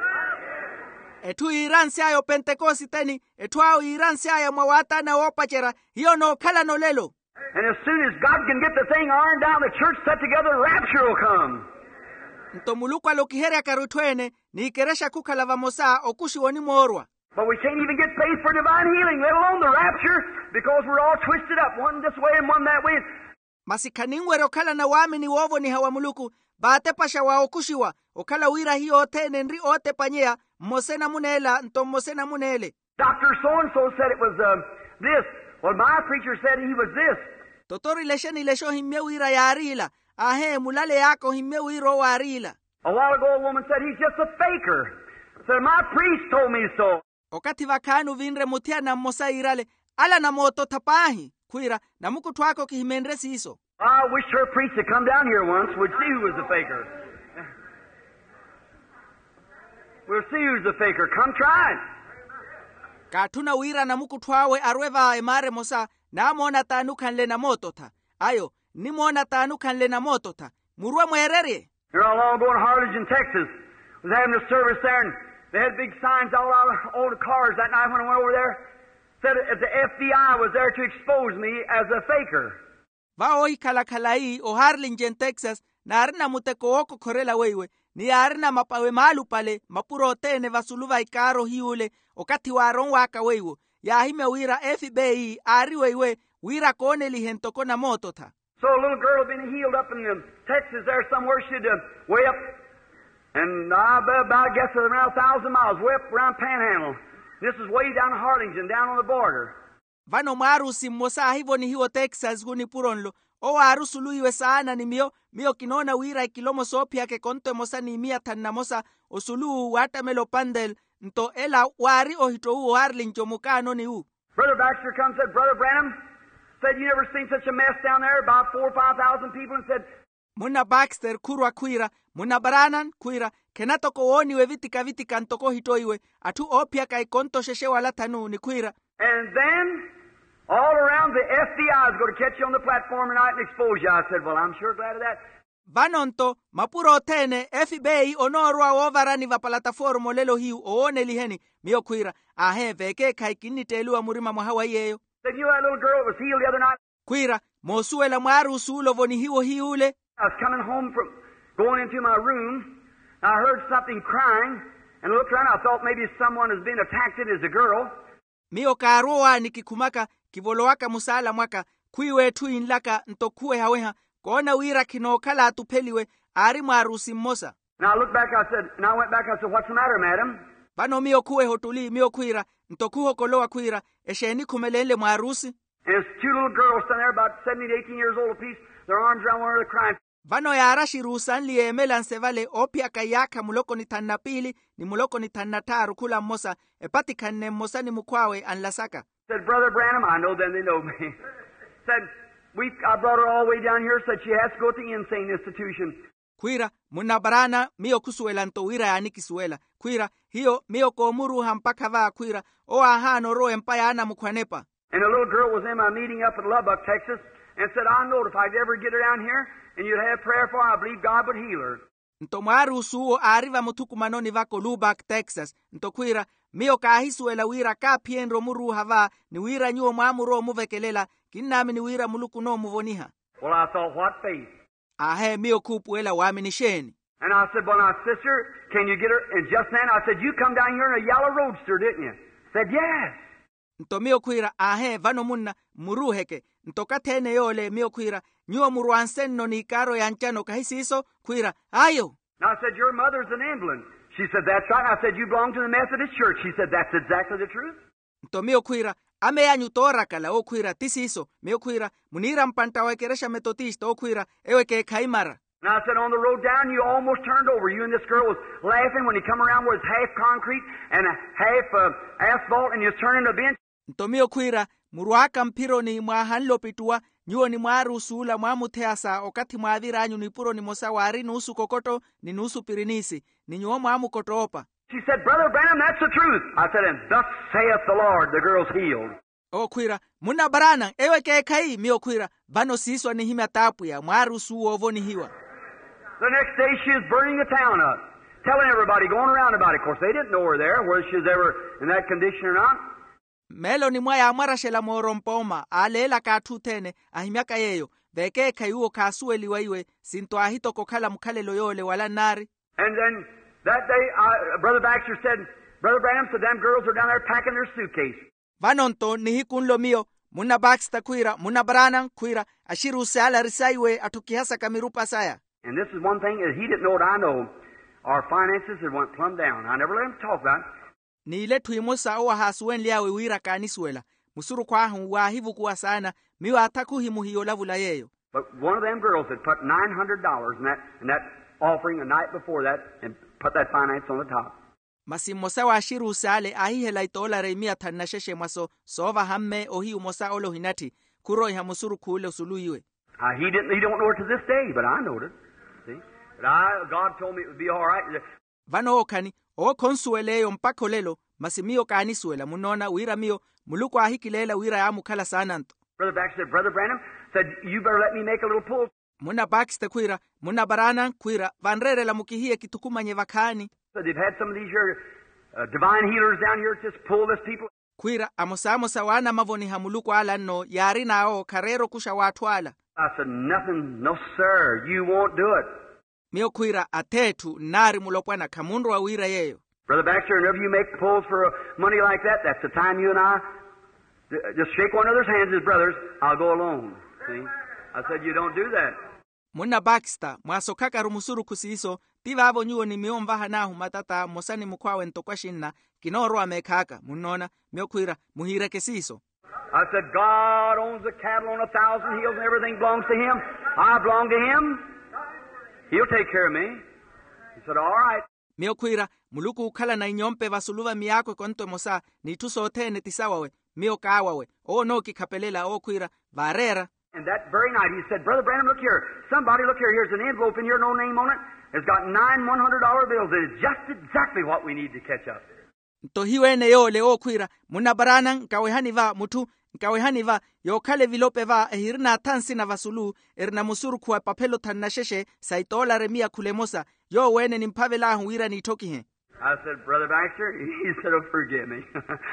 Etu iransi ayo Pentekosi teni, etu ao iransi ayo mwawata na wopachera, hiyo no kala no lelo. And as soon as God can get the thing ironed down, the church set together, rapture will come. Ntomuluku alokihere akarutwene, ni ikeresha kuka lava mosa okushi woni morwa. But we can't even get faith for divine healing, let alone the rapture, because we're all twisted up, one this way and one that way. Masikaningwere okhala na wamini wovo ni hawa muluku, baate pasha wa okushiwa, okhala wira hiyo otene nri ote panyea, mosena munela, nto mosena munele. Doctor so-and-so said it was uh, this. Well, my preacher said he was this. Totori lesheni lesho himme wira ya arila, ahe mulale yako himme wiro wa arila. A while ago a woman said he's just a faker. Said my priest told me so. Okati vakanu vinre mutia na mosa irale, ala na moto tapahi, kuira, na muku twako kihimenre siso. I wish her priest had come down here once, would see who was the faker. We'll see who's the faker. Come try it. Katuna wira na muku twawe arweva emare mosa, na mona tanu kanle na moto ta. Ayo, ni mona tanu kanle na moto ta. Murua mwerere. You're all long ago in Harlingen, Texas. Was having a service there, and they had big signs all out all the cars that night when I went over there. Said the F B I was there to expose me as a faker. Vaoi kalakalai o Harlingen, Texas, na arina muteko oko korela wewe, ni arina mapawe malu pale, mapuro tene vasuluva ikaro hiule, okati waron waka wewe, ya hime wira F B I, ari wewe, wira kone lihentoko na moto ta. So a little girl had been healed up in um, Texas there somewhere, she'd uh, way up, and I bet about, I guess, around a thousand miles, way up around Panhandle. This is way down in Harlingen, down on the border. Vano maru simosa hivo ni hiwo Texas huni puronlo. O aru suluiwe sana ni mio, mio kinona wira ikilomo sopia ke konto mosa ni mia tanna mosa o sulu wata melo pandel nto ela wari o hito u Harlingen mukano ni u. Brother Baxter comes and said, Brother Branham, said you never seen such a mess down there, about four or five thousand people, and said, Muna Baxter kurwa kuira, muna baranan kuira, kenato ko oni we vitika vitika ntoko hito iwe, atu opia kai konto sheshe wala tanu ni kuira. And then, all around the F B I is going to catch you on the platform tonight and expose you. I said, well, I'm sure glad of that. Vanonto, mapuro tene, F B I onorwa ovarani va plataformo lelo hiu oone liheni, mio kuira, ahe veke kai kinitelua murima mwahawa yeyo. Said, you know that little girl that was healed the other night? Kuira, mosuela maru sulo voni hiwo hiule. I was coming home from going into my room. I heard something crying and looked around. I thought maybe someone was being attacked as a girl. Mio karoa nikikumaka kivolowaka musala mwaka kuiwe tu inlaka ntokue haweha kona wira kinokala atupeliwe ari marusi mosa. And I looked back, I said, and I went back, I said, what's the matter, madam? Bano mio kuwe hotuli mio kuira ntokuho kolowa kuira esheni kumelele marusi. And there's two little girls standing there about seventeen to eighteen years old apiece, their arms around one another crying. Vano ya arashi rusan liye melansevale opia kayaka muloko ni tanna pili ni muloko ni tanna taru kula mosa epati kanne mosa ni mukwawe anlasaka. Said, Brother Branham, I know them, they know me. Said, we, I brought her all the way down here, said she has to go to the insane institution. Kuira, muna barana, mio kusuela nto wira ya nikisuela. Kuira, hiyo, mio komuru hampaka vaa kuira, o ahano ro empaya ana mukwanepa. And a little girl was in my meeting up at Lubbock, Texas, and said, I know if I'd ever get her down here, and you'd have prayer for her, I believe God would heal her. Nto maru suo arriva mutuku manoni vako Lubbock, Texas. Nto kuira, mio kahisuela wira ka pienro muru hava, ni wira nyuo mamuro muvekelela, kinami ni wira muluku no muvoniha. Well, I thought, what faith? Ahe mio kupuela waminisheni. And I said, well, now, sister, can you get her? And just then I said, you come down here in a yellow roadster, didn't you? Said, yes. Nto mio kuira, ahe vano munna muruheke. Nto katene yole mio kuira, nyuo muruansenno ni karo yanchano kahisiso, kuira, ayo. And I said, your mother's an England. She said, that's right. And I said, you belong to the Methodist Church. She said, that's exactly the truth. Nto mio kuira, ame ya nyutora kala o kuira tisiso, mio kuira, munira mpanta wakeresha metodista o kuira, ewe ke kaimara. And I said, on the road down, you almost turned over. You and this girl was laughing when you come around where it's half concrete and half uh, asphalt and you're turning a bench. Nto mio kuira, muruaka mpiro ni mwahanlo pitua, nyuo ni mwaru sula mwamuteasa, okati mwadhira anyu ni puro ni mosa wari nusu kokoto, ni nusu pirinisi, ni nyuo mwamu kotoopa. She said, Brother Branham, that's the truth. I said, and thus saith the Lord, the girl's healed. O kuira, muna barana, ewe ke kai, mio kuira, vano siswa ni hima tapu ya, mwaru suo ovo ni hiwa. The next day she was burning the town up, telling everybody, going around about it. Of course, they didn't know her there, whether she was ever in that condition or not. Melo ni mwaya amara shela morompoma, alela katutene, ahimiaka yeyo, veke kayuo kasue liwaiwe, sinto ahito kokala mukale loyole wala nari. And then that day, I, Brother Baxter said, Brother Branham said them girls are down there packing their suitcase. Vanonto nihi kunlo mio muna Baxter kuira muna Branham kuira ashiru sala risaiwe atukihasa kamirupa saya. And this is one thing that he didn't know what I know. Our finances had went plumb down. I never let him talk about it. Ni ile tuimusa owa hasuen liawe wira kanisuela. Musuru kwa hu wa hivu kuwa sana miwa ataku himu hiyo lavula yeyo. But one of them girls had put nine hundred dollars in that, in that offering the night before that and put that finance on the top. Masi mosa wa ashiru sale ahihe la itola reimia tanasheshe maso sova hamme ohi umosa olo hinati kuro iha musuru kuule usuluiwe. Uh, he didn't. He don't know it to this day, but I knowed it. See, but I, God told me it would be all right. Vano okani o konsueleyo mpako lelo masimio kanisuela munona wira mio muluko ahikilela wira ya mukala sananto. Brother Baxter said, Brother Branham said, you better let me make a little pull. Muna Baxter kuira muna Branham kuira vanrere la mukihie kitukumanye vakani. So they've had some of these here uh, divine healers down here just pull this people. Kuira amosa amosa wana mavoni hamuluko ala no yari nao karero kusha watu ala. I said, nothing, no sir, you won't do it. Mio kuira atetu nari mulopwana kamundu wa wira yeyo. Brother Baxter, whenever you make pulls for uh, money like that, that's the time you and I just shake one another's hands as brothers. I'll go alone. See? I said, you don't do that. Muna Baxter, mwasokaka rumusuru kusiso, tiva avo nyuo ni miomva hanahu matata mosani mukwawe ntokwashinna, kinoro amekaka, munona, mio kuira, muhireke siso. I said, God owns the cattle on a thousand hills and everything belongs to Him. I belong to Him. He'll take care of me. He said, all right. Mio kuira, muluku ukala na inyompe vasuluva miyako konto mosa, ni tuso otene tisawawe, mio kawawe, o no kikapelela o kuira, varera. And that very night he said, Brother Branham, look here. Somebody, look here. Here's an envelope in here, no name on it. It's got nine one hundred dollar bills. It's just exactly what we need to catch up. To hiwene yo leo kuira, muna Branham nkawehani va mutu, nkawehani va, yo kale vilope va, ehirina tansi na vasulu, erina musuru kuwa papelo tanasheshe, saitola remia kulemosa, yo wene nimpavela huira ni tokihe. I said, Brother Baxter, he said, oh, forgive me.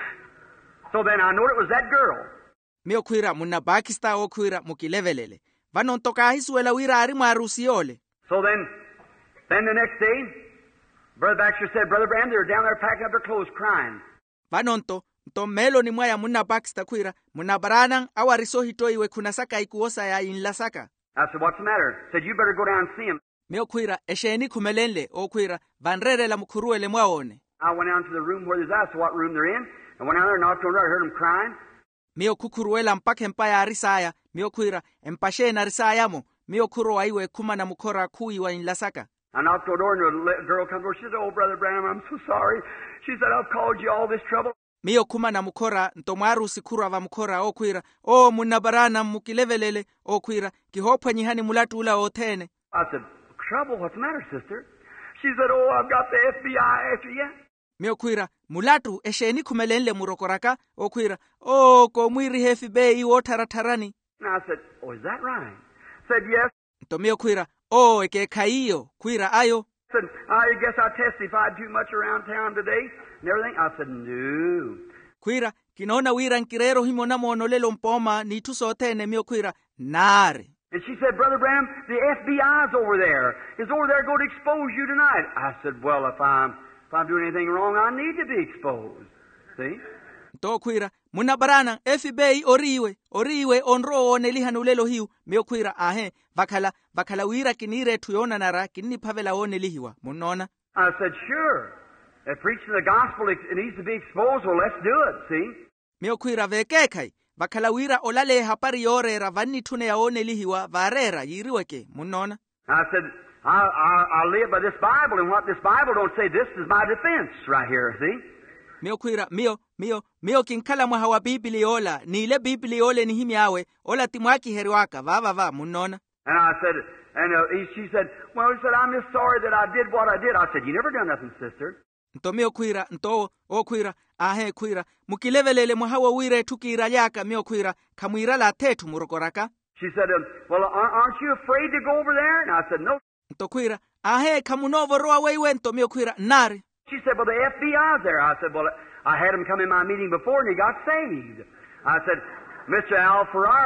So then I know it was that girl. Mio kuira muna Baxter o kuira mukilevelele. Vano toka hisuela wira arimu arusiole. So then, then the next day, Brother Baxter said, Brother Branham, they were down there packing up their clothes crying. Vanonto, to melo ni mwaya muna Baxter kuira, muna Branham awariso hitoiwe kunasaka ikuosa ya inlasaka. I said, what's the matter? He said, you better go down and see him. Mio kuira, esheni kumelenle, o kuira, vanrere la mukuruele mwaone. I went down to the room where there's asked what room they're in, and went down there and knocked on the door. I heard them crying. Mio kukuruela mpaka empaya arisaya, mio kuira, empashe na risaya mo, mio kuro aiwe kuma na mukora kui wa inlasaka. I knocked on the door and the girl comes over. She said, oh, Brother Branham, I'm so sorry. She said, I've caused you all this trouble. Mio kuma na mukora, ntomaru sikura va mukora, o kuira, o muna Branham mukilevelele, o kuira, kihopa nyihani mulatu ula otene. I said, trouble? What's the matter, sister? She said, oh, I've got the F B I after you. Mio kuira, mulatu esheni kumelenle murokoraka, o kuira, o ko mwiri hefi bei o taratarani. And I said, oh, is that right? Said, yes. To mio kuira, o eke kaiyo, kuira ayo. Said, I guess I testified too much around town today and everything. I said, no. Kuira, kinona wira nkirero himona monolelo mpoma ni tusotene mio kuira, nare. And she said, Brother Branham, the F B I's over there. Is over there going to expose you tonight. I said, well, if I'm, if I'm doing anything wrong, I need to be exposed. See? To kuira, muna Branham, F B I oriwe, oriwe onro oneliha ulelo hiu, mio kuira, ahe, vakala, vakala wira kinire tuyona nara, kinni pavela onelihiwa, munona. I said, sure. If preaching the gospel it needs to be exposed, well, let's do it, see? Mio kuira vekekai, vakala wira olale hapari yore ravani tune ya onelihiwa, varera, yiriweke, munona. I said, I, I, I live by this Bible, and what this Bible don't say, this is my defense right here, see? Mio kuira, mio, mio, mio kinkala mwaha wa Bibli ola, ni ile Bibli ole ni himi awe, ola timwaki heriwaka, va va va, munona. And I said, and uh, he, she said, well, he said, I'm just sorry that I did what I did. I said, you never done nothing, sister. Nto mio kuira, nto, o kuira, ahe kuira, mukilevelele mwahawa wire tukira yaka mio kuira, kamuira la tetu murokoraka. She said, um, well, aren't you afraid to go over there? And I said, no. Nto kuira, ahe kamunovo roa weiwe, nto mio kuira, nari. She said, well, the F B I's there. I said, well, I had him come in my meeting before and he got saved. I said, Mister Al Farrar.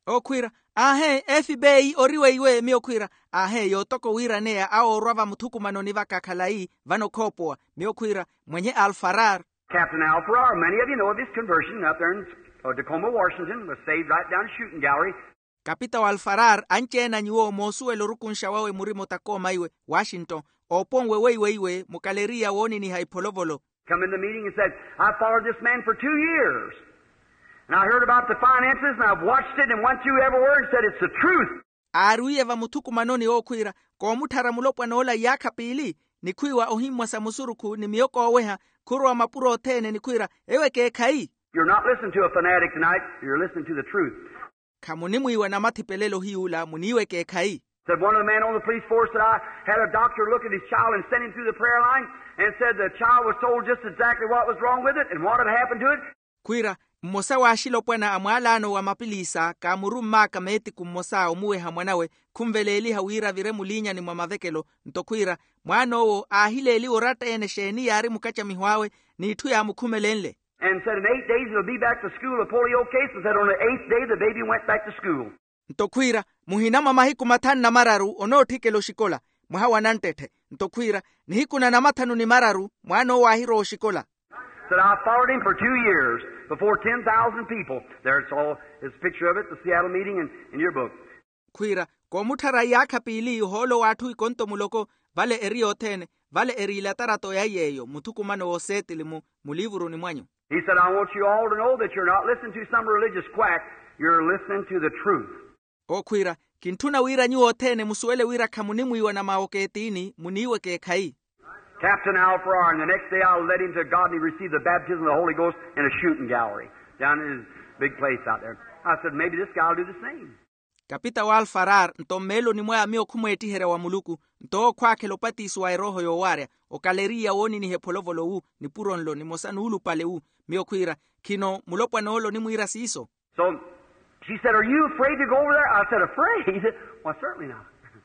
Okwira, ahe, F B I oriwe iwe miokwira, ahe, yotoko wira nea ao rava mutuku manoni vaka kalai, vano kopoa, miokwira, mwenye Al-Farar. Captain Al-Farar, many of you know of his conversion up there in uh, Tacoma, Washington, was saved right down the shooting gallery. Kapita wa Al-Farar, anche na nyuo mosu elorukunsha wawe murimo Tacoma iwe, Washington, opon wewe iwe iwe, mukaleria woni ni haipolovolo. Come in the meeting and said, I followed this man for two years. And I heard about the finances, and I've watched it and went through every word and said, it's the truth. Aruye va mutuku manoni okwira, kwa mutara mulopwa nola yaka pili, ni kuiwa ohimwa sa musuruku, ni miyoko oweha, kurwa mapuro tene ni kuira, ewe ke kai. You're not listening to a fanatic tonight, you're listening to the truth. Kamunimu iwa na matipelelo hiula, muniwe ke kai. Said one of the men on the police force that I had a doctor look at his child and send him through the prayer line and said the child was told just exactly what was wrong with it and what had happened to it. Kuira, mmosa wa ashilo pwena amwalano wa mapilisa, ka murumma kameti kummosa umuwe hamwanawe, kumveleli hawira vire mulinya ni mwamavekelo, ntokuira, mwano o ahileli orata ene sheni yari mukacha mihwawe, ni itu ya mukumelenle. And said in eight days it'll be back to school, a polio case, and said on the eighth day the baby went back to school. Ntokuira, muhinama mahiku matani na mararu, ono tikelo shikola, muhawa nantete. Ntokuira, nihiku na namatanu ni mararu, mwano wa hiro shikola. Said I followed him for two years before ten thousand people. There it's all, his picture of it, the Seattle meeting in, in your book. Kuira, kwa mutara yaka pili holo watu ikonto muloko, vale eri otene, vale eri latarato ya yeyo, mutuku mano oseti limu, mulivuru ni mwanyo. He said, I want you all to know that you're not listening to some religious quack, you're listening to the truth. O kuira, kintuna wira nyu otene musuele wira kamunimu iwa na maoketini, muniwe ke kai. Captain Al-Farar, and the next day I led him to God and he received the baptism of the Holy Ghost in a shooting gallery down in his big place out there. I said, maybe this guy will do the same. Kapita wa Al-Farar, nto melo ni mwaya mio kumweti here wa muluku, nto kwa kelopati iswa roho yo warea, o kaleria woni ni hepolovolo u, ni puronlo, ni mosanu ulu pale u, mio kuira, kino mulopwa noolo ni muira siso. So, she said, are you afraid to go over there? I said, afraid? Well, certainly not.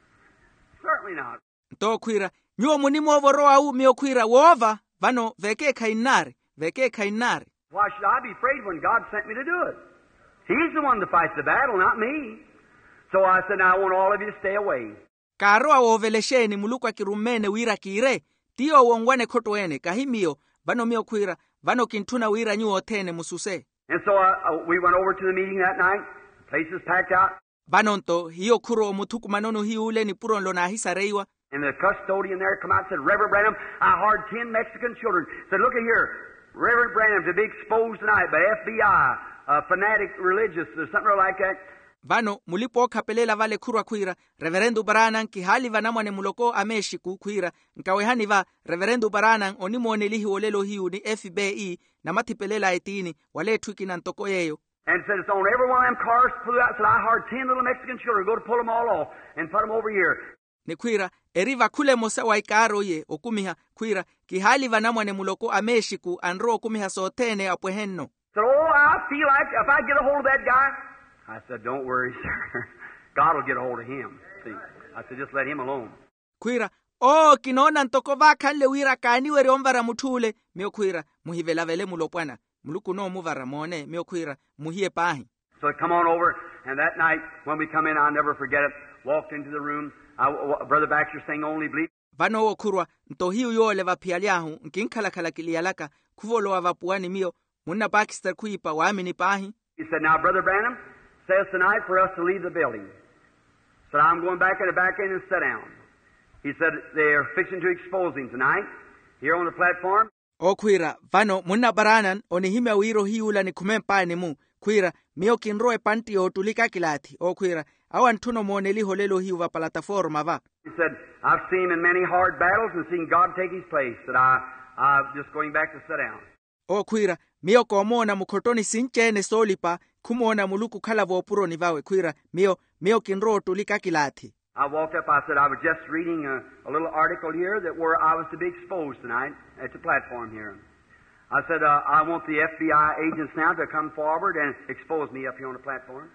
Certainly not. Nto kuira, nyuo munimu ovoroa u mio kuira wova, vano veke kainari, veke kainari. Why should I be afraid when God sent me to do it? He's the one to fight the battle, not me. So I said, now I want all of you to stay away. Karoa wovelesheni muluku akirumene wira kire, tiyo wongwane kotoene, kahimio, vano mio kuira, vano kintuna wira nyuo tene mususe. And so uh, uh, we went over to the meeting that night. The place was packed out. Vanonto, hiyo kuro mutuku manono hiule ni puron lo na hisareiwa. And the custodian there come out and said, Reverend Branham, I hired ten Mexican children. Said, look at here, Reverend Branham to be exposed tonight by F B I, uh, fanatic religious, or something like that. Vano, mulipo kapelela vale kurwa kuira, Reverendu Branham kihali vanamwane muloko ameshiku kuira, nkawehani va, Reverendu Branham onimone lihi olelo hiu ni F B I, na matipelela etini, wale tuiki na ntoko yeyo. And said, it's on every one of them cars flew out. Said, I hired ten little Mexican children, go to pull them all off and put them over here. Ni kuira, eriva kule mosa waikaro ye, okumiha, kuira, kihali vanamwane muloko ameshiku, anro okumiha sotene apwehenno. Said, oh, I feel like if I get a hold of that guy. I said, don't worry, sir. God will get a hold of him. See, I said, just let him alone. Kuira, oh, kinona ntoko vakale wira kaniwe riomvara mutule, mio kuira, muhivela vele mulopwana, muluku no muvara mone, mio kuira, muhie pahi. So come on over, and that night, when we come in, I'll never forget it, walked into the room, I, Brother Baxter sang Only Bleep. Vano wo kurwa, nto hiu yole vapialiahu, nkinkhalakhala kilialaka, kuvolo wa vapuani mio, muna Baxter kuipa waamini pahi. He said, now, Brother Branham says tonight for us to leave the building. Said, I'm going back in the back end and sit down. He said, they're fixing to expose him tonight, here on the platform. O kuira, vano muna Branham, onihime wiro hiula ni kumempa ni mu, kuira, mio kinroe panti o tulika kilati, o kuira, awan tuno moneli holelo hiu va plataforma va. He said, I've seen him in many hard battles and seen God take his place. That I, I'm just going back to sit down. O kuira, mio komona mukotoni sinchene solipa, kumona muluku kala vopuro ni vawe, kuira, mio, mio kinro tulika kilati. I walked up, I said, I was just reading a, a little article here that where I was to be exposed tonight at the platform here. I said, uh, I want the F B I agents now to come forward and expose me up here on the platform.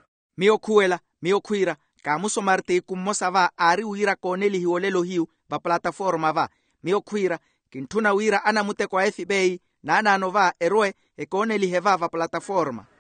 Mio kuela, mio kuira, kamuso marte kumosa va, ari uira koneli hiolelo hiu, va plataforma va. Mio kuira, kintuna uira ana mute kwa F B I, na ana anova, eroe, e koneli heva va plataforma.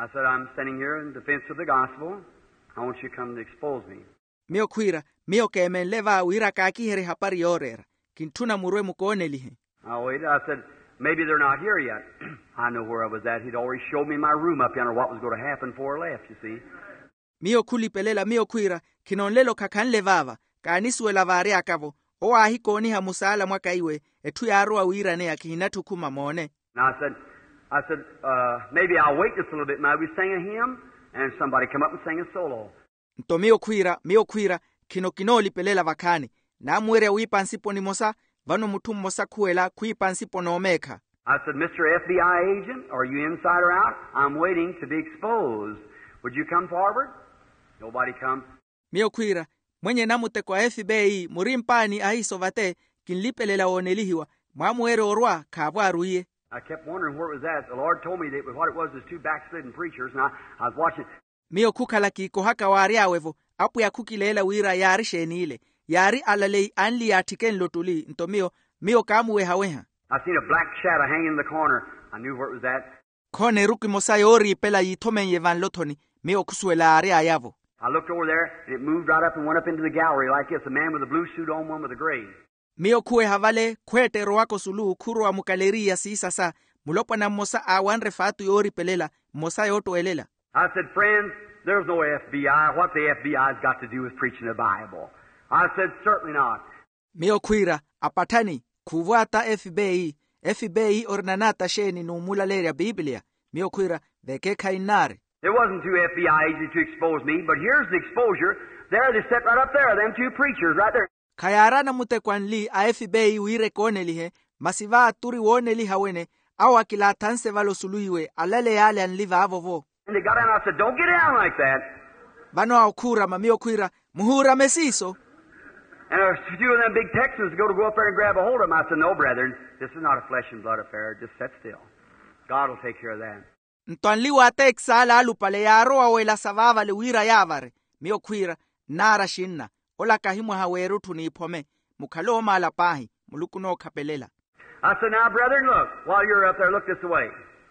I said, I'm standing here in defense of the gospel. I want you to come to expose me. Mio kwira, mio kemen leva wira kaki heri hapari yorera. Kintuna murwe mukone lihe. I waited. I said, maybe they're not here yet. I know where I was at. He'd already showed me my room up yonder, what was going to happen before I left, you see. Mio kuli pelela mio kwira, kinonlelo kakan levava, kaniswe lavari akavo, o ahi koni ha musala mwakaiwe, etu yarua wira ne akihinatu kuma mone. And I said, I said, uh, maybe I'll wait just a little bit. Might we sing a hymn? And somebody come up and sing a solo. Nto mio kwira, mio kwira, kino kinoli pelela vakani. Na mwere wipa nsipo ni mosa, vano mutum mosa kuela kuipa nsipo no omeka. I said, Mister F B I agent, are you inside or out? I'm waiting to be exposed. Would you come forward? Nobody comes. Mio kwira, mwenye namute kwa F B I, murimpani ahiso vate, kinlipelela onelihiwa, mwamwere orwa kabwa aruye. I kept wondering where it was at. The Lord told me that what it was was two backslidden preachers, and I, I was watching. Mio kukala kiko haka wari awevo, apu ya kukilela wira yari shenile. Yari alalei anli atiken lotuli, nto mio, mio kamuwe haweha. I seen a black shadow hanging in the corner. I knew where it was at. Kone ruki mosayori pela yitomen yevan lotoni, mio kusuela ari ayavo. I looked over there, and it moved right up and went up into the gallery like this. A man with a blue suit on, one with a gray. Mio kue havale, kwete roako sulu, kuru wa mukaleria si sasa, mulopa na mosa awan refatu yori pelela, mosa yoto elela. I said, friends, there's no F B I. What the F B I's got to do with preaching the Bible? I said, certainly not. Mio kwira, apatani, kuvuata F B I, F B I ornanata sheni numula leria Biblia. Mio kwira, veke kainare. It wasn't two F B I agents to expose me, but here's the exposure. There they sit right up there, them two preachers right there. Kayarana mute kwanli a F B I wire konelihe, masiva aturi woneli hawene, awa kila tanse valo suluiwe, alele yale anliva avovo. And they got down, I said, don't get down like that. Vano aukura mamio kwira, muhura mesiso. And a few of them big Texans go to go up there and grab a hold of them. I said, no, brethren, this is not a flesh and blood affair. Just sit still. God will take care of that. Ntuanliwa teksala alupale ya roa wela savava le wira yavare. Mio kwira, nara shinna. Ola kahimu haweru tunipome. Mukalo mala pahi. Mulukuno kapelela. I said, now, brethren, look. While you're up there, look this way.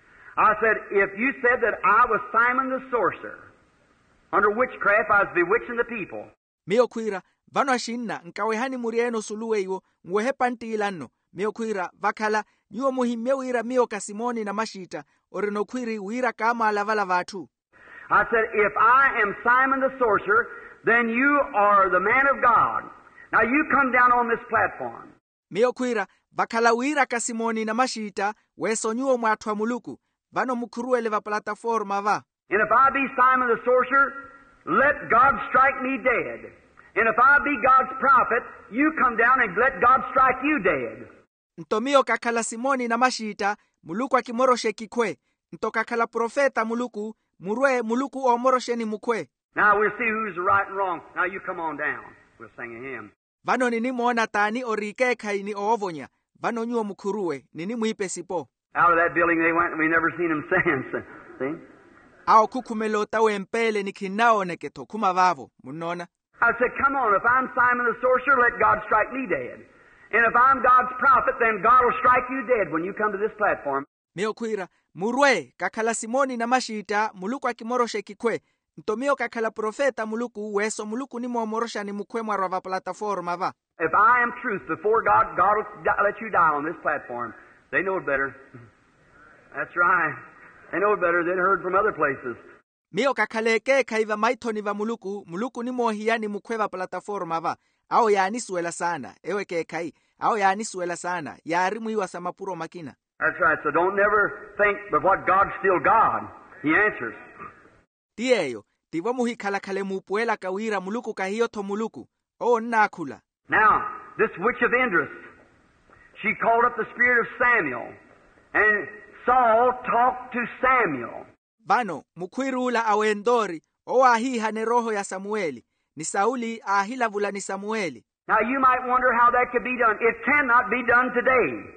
I said, if you said that I was Simon the sorcerer, under witchcraft I was bewitching the people. Mio kwira, vano shinna, nkawehani murieno suluwe iwo, mwehe pantilano. Mio kwira, vakala, nyuo muhimye wira mio kasimoni na mashita, orino kwiri wira kama alavala vatu. I said, if I am Simon the sorcerer, then you are the man of God. Now you come down on this platform. Mio kwira, vakala wira kasimoni na mashita, weso nyuo mwatwa muluku, vano mukuruele va plataforma va. And if I be Simon the sorcerer, let God strike me dead. And if I be God's prophet, you come down and let God strike you dead. Ntomio kakala simoni na mashita, muluku akimoroshe kikwe. Nto kakala profeta muluku, murwe muluku omoroshe ni mukwe. Now we'll see who's right and wrong. Now you come on down. We'll sing a hymn. Vano nini mwona tani orike kaini oovonya. Vano nyuo mukuruwe, nini muipe sipo. Out of that building they went and we never seen them since. See? Ao kukumelota wempele ni kinao neketo kumavavo. Munona? I said, come on, if I'm Simon the sorcerer, let God strike me dead. And if I'm God's prophet, then God will strike you dead when you come to this platform. Mio kwira, murwe, kakala simoni na mashita, muluku akimoroshe kikwe. Ntomio kakala profeta muluku, weso muluku ni mwomorosha ni mukwe mwarava plataforma va. If I am truth before God, God will let you die on this platform. They know it better. That's right. They know it better than heard from other places. Mio kakaleke kaiva maitoni va muluku, muluku ni mohia ni mukwe va plataforma va. Ao yaani suela sana, ewe ke kai. Ao yaani suela sana, yaari muiwa samapuro makina. That's right. So don't never think but what God's still God. He answers. Tieyo, tivo muhi kalakale mupuela kawira muluku kahiyoto muluku. O nakula. Now, this witch of Endor, she called up the spirit of Samuel. And Saul talked to Samuel. Vano, mukwirula awendori, o ahiha ne roho ya Samueli. Ni Sauli ahila vula ni Samueli. Now you might wonder how that could be done. It cannot be done today.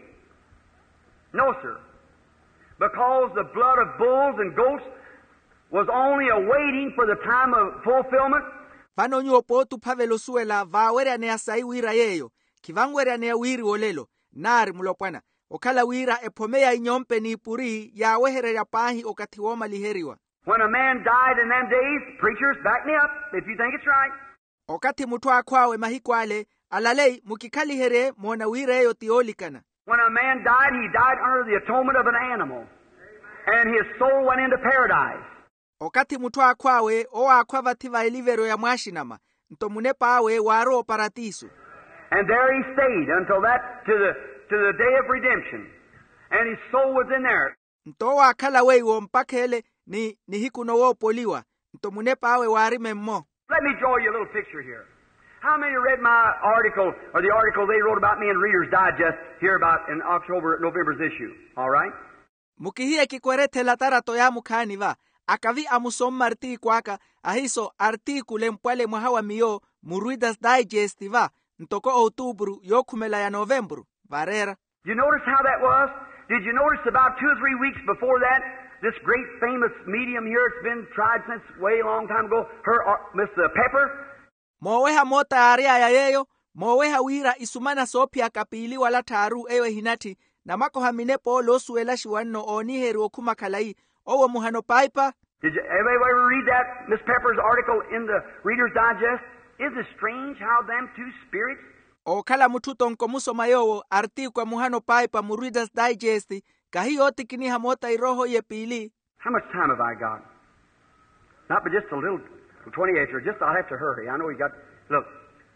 No, sir. Because the blood of bulls and goats was only awaiting for the time of fulfillment. Vano nyuo potu pavelo suela vawere anea sai wira yeyo. Kivangwere anea wiri olelo. Nari mulopwana. Okala wira epomea inyompe ni puri ya wehere ya pahi okatiwoma liheriwa. When a man died in them days, preachers, back me up if you think it's right. Okati mutu akwawe mahikwale, alalei mukikali here mona wireyo tiolikana. When a man died, he died under the atonement of an animal. And his soul went into paradise. Okati mutu akwawe, o akwava tiva elivero ya mwashinama, ntomune pawe waro paratisu. And there he stayed until that, to the, to the day of redemption. And his soul was in there. Ntowa akala weiwo mpakele ni, ni hikuno wo poliwa, ntomune pawe warime mmo. Let me draw you a little picture here. How many read my article, or the article they wrote about me in Reader's Digest here about in October, November's issue? All right? Mukihie kikwerete la tarato ya mukani va, akavi amusoma arti kwaka, ahiso artikule mpwale mwahawa miyo, mu Reader's Digest va, ntoko Outubru, yokumela ya Novembru, varera. You notice how that was? Did you notice about two or three weeks before that, this great famous medium here, it's been tried since way long time ago, her, uh, Miss uh, Pepper? Moweha mota aria ya yeyo, moweha wira isumana sopia kapili wala taru ewe hinati, na mako haminepo lo suela shiwano oni heru okuma kalai, owo muhano paipa. Did you everybody ever read that, Miss Pepper's article in the Reader's Digest? Isn't it strange how them two spirits? O kala mututo nkomuso mayowo, arti kwa muhano paipa mu Reader's Digest, kahi oti kini hamota iroho ye pili. How much time have I got? Not but just a little, twenty-eight, or just I'll have to hurry. I know we got, look,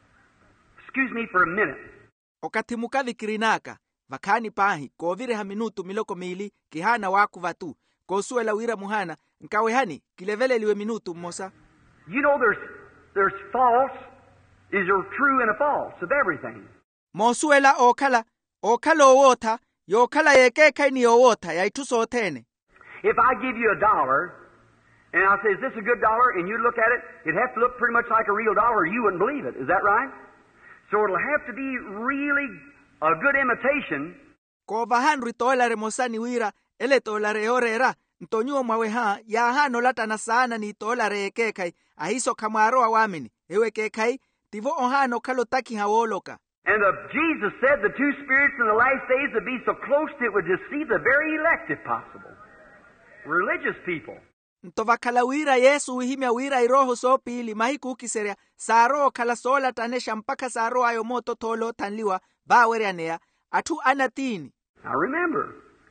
excuse me for a minute. Okati mukavikirinaka, vakani pahi, kovire ha minutu miloko mili, kihana waku vatu, kosuela wira muhana, nkawehani, kilevele liwe minutu mosa. You know there's, there's false, is there true and a false of everything. Mosuela okala, okala owota, yokala yekeka ni owota, yaituso otene. If I give you a dollar, and I say, is this a good dollar? And you look at it, it'd have to look pretty much like a real dollar, or you wouldn't believe it. Is that right? So it'll have to be really a good imitation. Ko vahanri tolare mosani wira, ele tolare orera, ntonyo maweha, ya hano latana sana ni tolare ekekai, ahiso kamaro awamini, ewe kekai, tivo ohano kalotaki hawoloka. And the, Jesus said the two spirits in the last days would be so close that it would deceive the very elect if possible. Religious people. Ntovakala wira Yesu uhimya wira iroho so pili mahiku kiseria saro kala sola tanesha mpaka saro ayo moto tolo tanliwa bawere anea atu anatini. Now remember,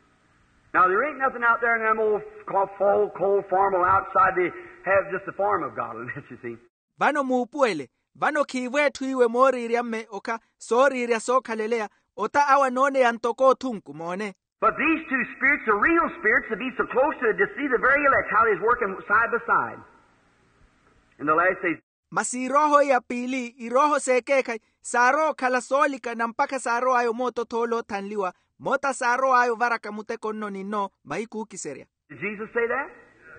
now there ain't nothing out there in them old cold, cold formal outside they have just the form of godliness, you see. Vano muupuele, vano kiwetu iwe mori iriame oka sori iria soka lelea ota awa none antoko tunku mone. But these two spirits are real spirits to be so close to deceive the very elect, how they's working side by side. In the last days. Masi roho ya pili, iroho sekekai, saro kala solika na mpaka saro ayo moto tolo tanliwa, mota saro ayo varaka muteko no nino, maiku kiseria. Did Jesus say that?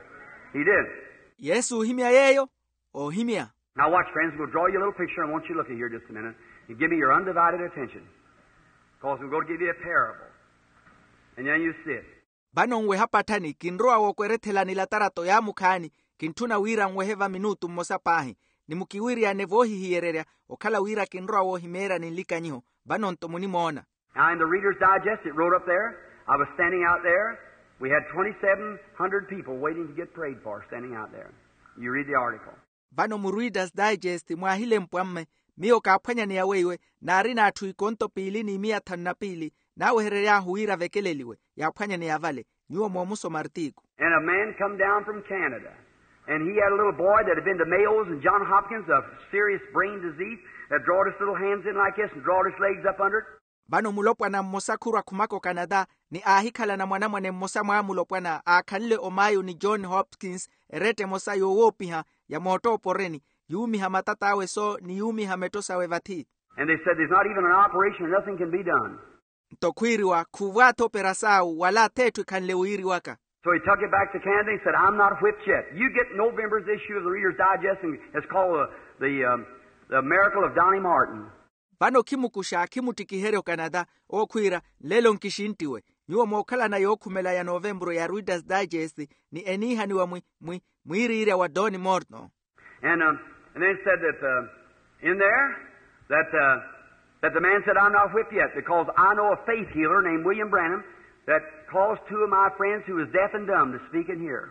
He did. Yesu himia yeyo, o himia. Now watch, friends, we'll draw you a little picture. I want you to look at here just a minute and give me your undivided attention. Because we're going to give you a parable. And then you see it. Bano ngwe hapatani, kinroa wokweretela nilatarato ya mukani, kintuna wira ngweheva minutu mmosa pahi, ni mukiwiri ya nevohi hiyererea, okala wira kinroa wohimera nilika nyiho, bano ntomuni moona. Now in the Reader's Digest, it wrote up there, I was standing out there, we had twenty-seven hundred people waiting to get prayed for, standing out there. You read the article. Bano mu Reader's Digest, mwahile mpwamme, miyo kapanya ni yawewe, na arina atuikonto pili ni mia tanna pili, nawe hererea huira vekeleliwe, ya panya ni yavale, nyuo mwomuso martiku. And a man come down from Canada, and he had a little boy that had been to Mayo's and John Hopkins, a serious brain disease, that drawed his little hands in like this and drawed his legs up under it. Bano mulopwa na mmosa kura kumako Canada, ni ahikala na mwana mwane mmosa mwa mulopwa na akanile omayo ni John Hopkins, erete mosa yowopiha, ya moto poreni, yumi hamatata awe so, ni yumi hametosa wevati. And they said there's not even an operation and nothing can be done. Tokwiriwa kuwato perasau wala tetu kanlewiri waka. So he took it back to Canada and said, I'm not whipped yet. You get November's issue of the Reader's Digest, and it's called uh, the, um, the Miracle of Donnie Martin. Bano kimukusha kimutikihere Canada, okwira, lelo nkishintiwe. Nyuo mokala na yokumela ya Novembro ya Reader's Digest, ni eniha ni wa mwi, mwi, mwiri wa Donnie Martin. And, um, and then it said that uh, in there, that... Uh, That the man said, I'm not whipped yet, because I know a faith healer named William Branham that caused two of my friends who was deaf and dumb to speak and hear.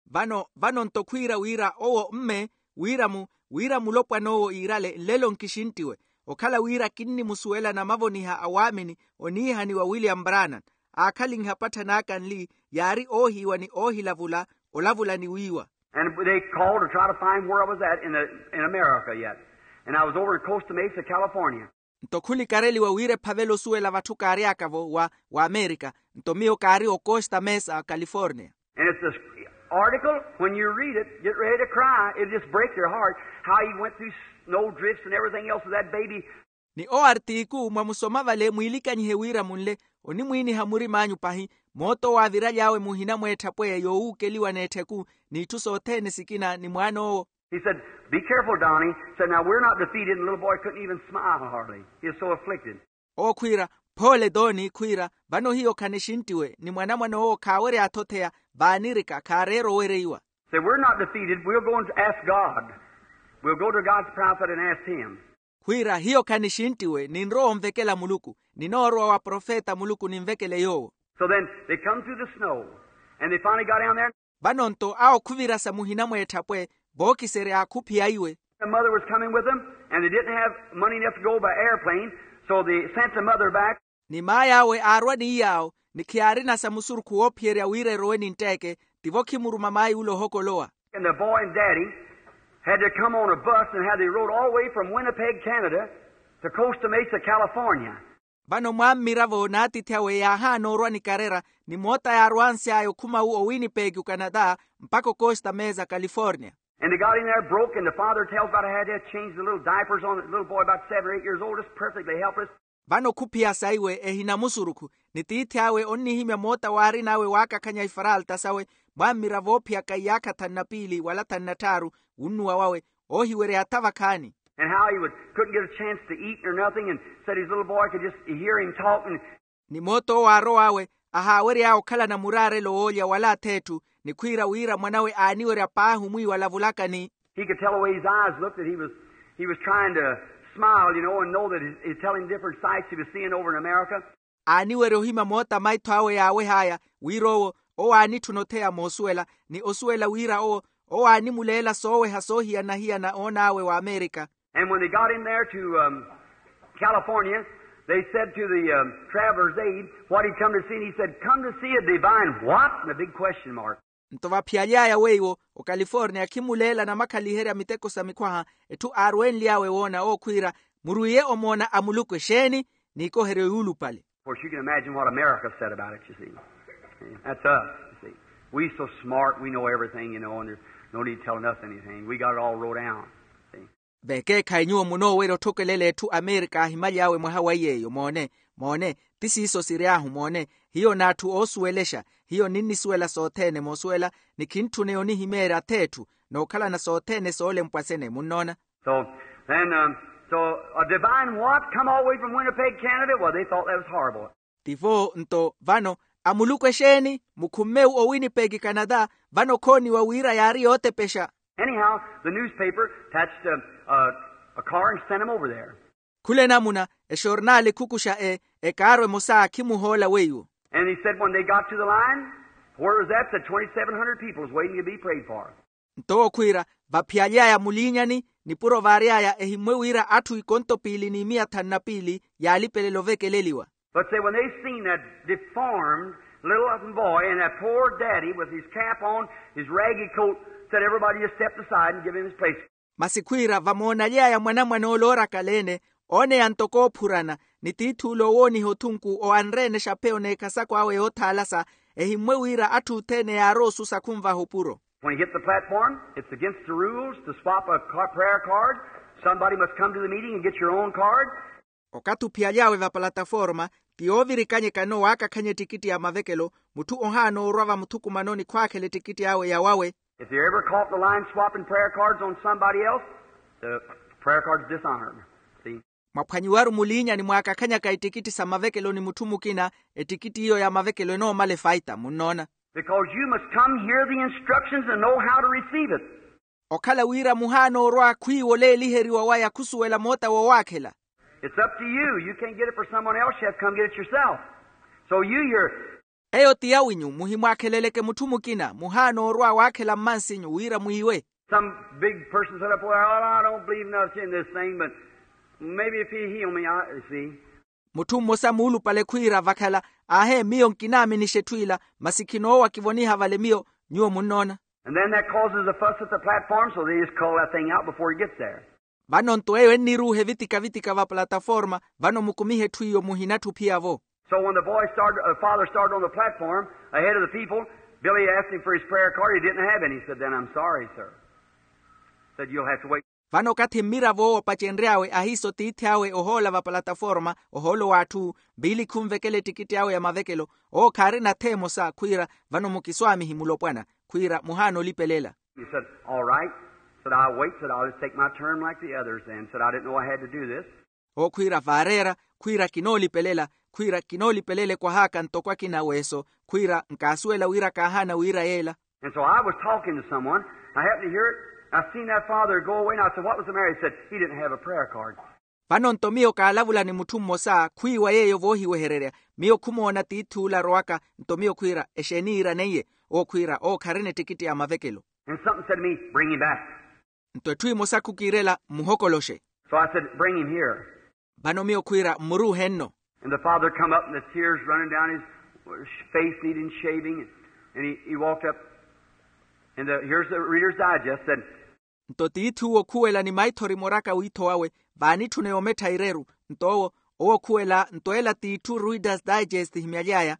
vano vano ntokwira wira owo mme wira mu wira mulopwa nowo irale lelo nkishintiwe okhala wira kinni musuela na mavoniha awamini onihani wa William Branham akhaling hapatha nakanli yari ohi wani ohi lavula olavula ni wiwa. And they called to try to find where I was at in the, in America yet. And I was over in Costa Mesa, California. Ntokhuli kareli wa wire pavelo suela vatu kari akavo wa, wa America. Ntomio kari o Costa Mesa, California. And it's this article, when you read it, get ready to cry. It just breaks your heart. How he went through snow drifts and everything else with that baby. Ni o artiku mwamusoma vale mwilika nyihewira munle. Oni mwini hamuri manyu pahi. Moto wa vira yawe muhina mwetapwe yo ukeliwa neteku. Ni tusote nisikina ni mwano. He said, be careful, Donnie. He said, now we're not defeated. And the little boy couldn't even smile hardly. He was so afflicted. O kwira, pole doni kwira, vano hiyo kanishintiwe, ni mwana mwana o kawere atotea, banirika, karero wereiwa. Say, we're not defeated. We'll go and ask God. We'll go to God's prophet and ask him. Kwira, hiyo kanishintiwe, ni nroo mvekela muluku, ni noro wa profeta muluku ni mvekele yo. So then, they come through the snow, and they finally got down there. Banonto, ao kuvira sa muhina mwetapwe, boki sere akupia iwe. The mother was coming with them, and they didn't have money enough to go by airplane, so they sent the mother back. Ni mayawe arwani yao, ni kiarina sa musuru kuopieria wire roweni nteke, tivoki muruma mai ulo hokoloa. And the boy and daddy had to come on a bus, and had they rode all the way from Winnipeg, Canada, to Costa Mesa, California. Bano mwamiravo nati tiawe ya hano rwani karera, ni mota ya rwansi ayo kuma uo Winnipeg, Canada, mpako Costa Mesa, California. And they got in there broke, and the father tells about how they had to change the little diapers on the little boy about seven or eight years old, just perfectly helpless. Bano kupia saiwe ehina musuruku, nitiitiawe onni hime mota wari nawe waka kanya ifaral tasawe, mwamira vopia kayaka tanapili wala tanataru, unuwa wawe, ohi were atavakani. And how he would, couldn't get a chance to eat or nothing, and said his little boy could just hear him talking. Ni moto waro wawe, aha were yao kala na murare lo olia wala tetu, ni kuira wira mwanawe aniwere apahu mui wala vulakani. He could tell the way his eyes looked that he was, he was trying to smile, you know, and know that he's telling different sights he was seeing over in America. Aniwere ohima mota maito awe yawe haya, wirowo, o ani tunotea mosuela, ni osuela wira o, o ani mulela sowe hasohi anahia na onawe wa Amerika. And when they got in there to um, California, they said to the um, traveler's aide what he'd come to see, and he said, come to see a divine what? And a big question mark. Ntova pialia weiwo, o California kimulela na makaliheria miteko samikwaha, etu arwen liawe wona o kwira, muruye omona amulukwe sheni, niko here ulu pale. Of course, you can imagine what America said about it, you see. That's us, you see. We so smart, we know everything, you know, and there's no need telling us anything. We got it all wrote down. Beke kainyo muno wero tokelele tu Amerika himali awe mwahawaye yo mone, mone, tisi iso siriahu mone, hiyo natu osuelesha, hiyo nini suela sotene mosuela, ni kintu neoni himera tetu, no kala na sotene soole mpwasene munona. So, then, um, so a divine what come all the way from Winnipeg, Canada? Well, they thought that was horrible. Tifo nto vano, amulukwe sheni, mukumeu o Winnipeg, Canada, vano koni wa wira yari yote pesha. Anyhow, the newspaper attached a, a, a car and sent him over there. Kule namuna, e shornali kukusha e, e karo e mosa kimuhola weyu. And he said when they got to the line, where was that? Said twenty-seven hundred people was waiting to be prayed for. Nto kwira, vapialia ya mulinyani, ni puro varia ya ehimwe wira atu ikonto pili ni mia tanna pili, ya alipele loveke leliwa. But say when they seen that deformed little boy and that poor daddy with his cap on, his raggy coat, said everybody just stepped aside and give him his place. Masikwira vamonalia ya mwana mwana olora kalene, one ya ntoko purana, nititulo woni hotunku o anrene shapeo ne kasako awe otalasa, ehimwe wira atu utene ya rosu sakumva hopuro. When you get the platform, it's against the rules to swap a prayer card. Somebody must come to the meeting and get your own card. Okatu piajawe va plataforma, tioviri kanye kano waka kanye tikiti ya mavekelo, mutu ohano urava mutuku manoni kwake le tikiti yawe ya wawe. If you ever caught the line swapping prayer cards on somebody else, the prayer card's dishonored. See? Mapanyuwaru mulinya ni mwaka kanya ka etikiti sa mavekelo ni mutumu kina, etikiti hiyo ya mavekelo no male faita, munona. Because you must come hear the instructions and know how to receive it. Okala wira muhano orwa kui wole liheri wa waya kusuwela mota wa wakela. It's up to you. You can't get it for someone else. You have to come get it yourself. So you, you're... eyo tia winyu muhimu akeleleke mutu mukina muhano orwa wakela mansinyu wira muiwe. Some big person said up there, well, I don't believe nothing in this thing, but maybe if he heal me, I see. Mutu mosa mulu pale kuira vakala ahe miyo nkinami nishetwila masikino wakivoniha vale miyo nyuo munona. And then that causes a fuss at the platform, so they just call that thing out before he gets there. Vano ntoewe niruhe vitika vitika va plataforma vano mukumihe tuyo muhinatu piavo. So when the boy started, uh, father started on the platform ahead of the people, Billy asked him for his prayer card. He didn't have any. He said, then I'm sorry, sir. Said, you'll have to wait. Vano kati miravo opachenreawe ahiso tiitiawe ohola va plataforma oholo watu Billy kumvekele tikiti yawe ya mavekelo o karina temo sa kuira vano mukiswami himulopwana kuira muhano lipelela. He said, all right. Said, I'll wait. Said, I'll just take my turn like the others then. Said, I didn't know I had to do this. O kuira varera kuira kinoli pelela kuira kinoli pelele kwa haka ntokwa kina weso kuira nkasuela wira kahana wira yela. And so I was talking to someone. I happened to hear it. I seen that father go away, and I said, what was the matter? He said, he didn't have a prayer card. Vano ntomio kaalavula ni mutu mosa kuiwa yeyo vohi wehererea mio kumona titula roaka ntomio kuira eshenira neye o kuira o karine tikiti ya mavekelo. And something said to me, bring him back. Ntotui mosa kukirela muhokoloshe. So I said, bring him here. Vano mio kuira muru henno. And the father come up and the tears running down his face, needing shaving. And he, he walked up. And the, here's the Reader's Digest said, Ntotiitu o kuela ni maitori moraka uito wawe, vani tuneometa ireru, ntowo, o kuela, ntoela tiitu Reader's Digest himialiaya.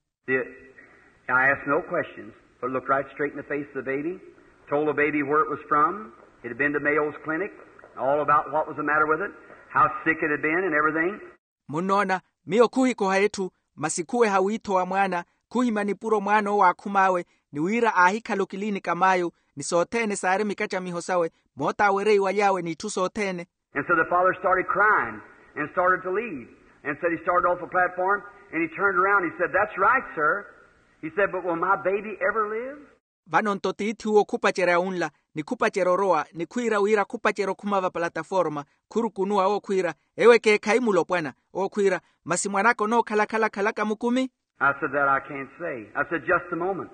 I asked no questions, but looked right straight in the face of the baby, told the baby where it was from. It had been to Mayo's clinic, all about what was the matter with it, how sick it had been and everything. Munona, mio kuhi koha etu, masikue hawito wa mwana, kuhi manipuro mwana wa kumawe, ni wira ahika lokilini kamayo, ni sotene saare mikacha mihosawe, mota werei waliawe ni tu sotene. And so the father started crying and started to leave. And said he started off the platform and he turned around. He said, that's right, sir. He said, but will my baby ever live? Vano ntotiti huo kupachere unla, ni kupachero roa, ni kuira wira kupachero kumava plataforma, kuru kunua o kuira, ewe ke kaimulo pwana, o kuira, masimwanako no kalakala kalaka mukumi? I said, that I can't say. I said, just a moment.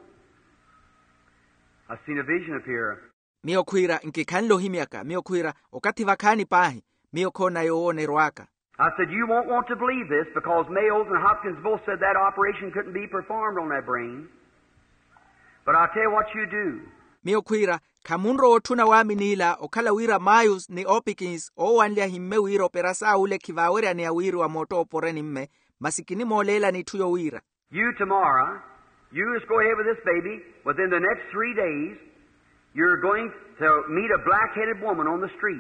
I've seen a vision appear. Mio kuira nkikanlo himiaka, mio kuira okati vakani pahi, mio kona yoone roaka. I said, you won't want to believe this because Mayos and Hopkins both said that operation couldn't be performed on that brain. But I'll tell you what you do. Mio kuira, kamunro otuna wami nila, okala wira Mayos ni Hopkins, o wanlia himme wira operasa ule kivawere ni ya wiri wa moto oporeni mme, masikini molela ni tuyo wira. You tomorrow, you just go ahead with this baby. Within the next three days, you're going to meet a black-headed woman on the street.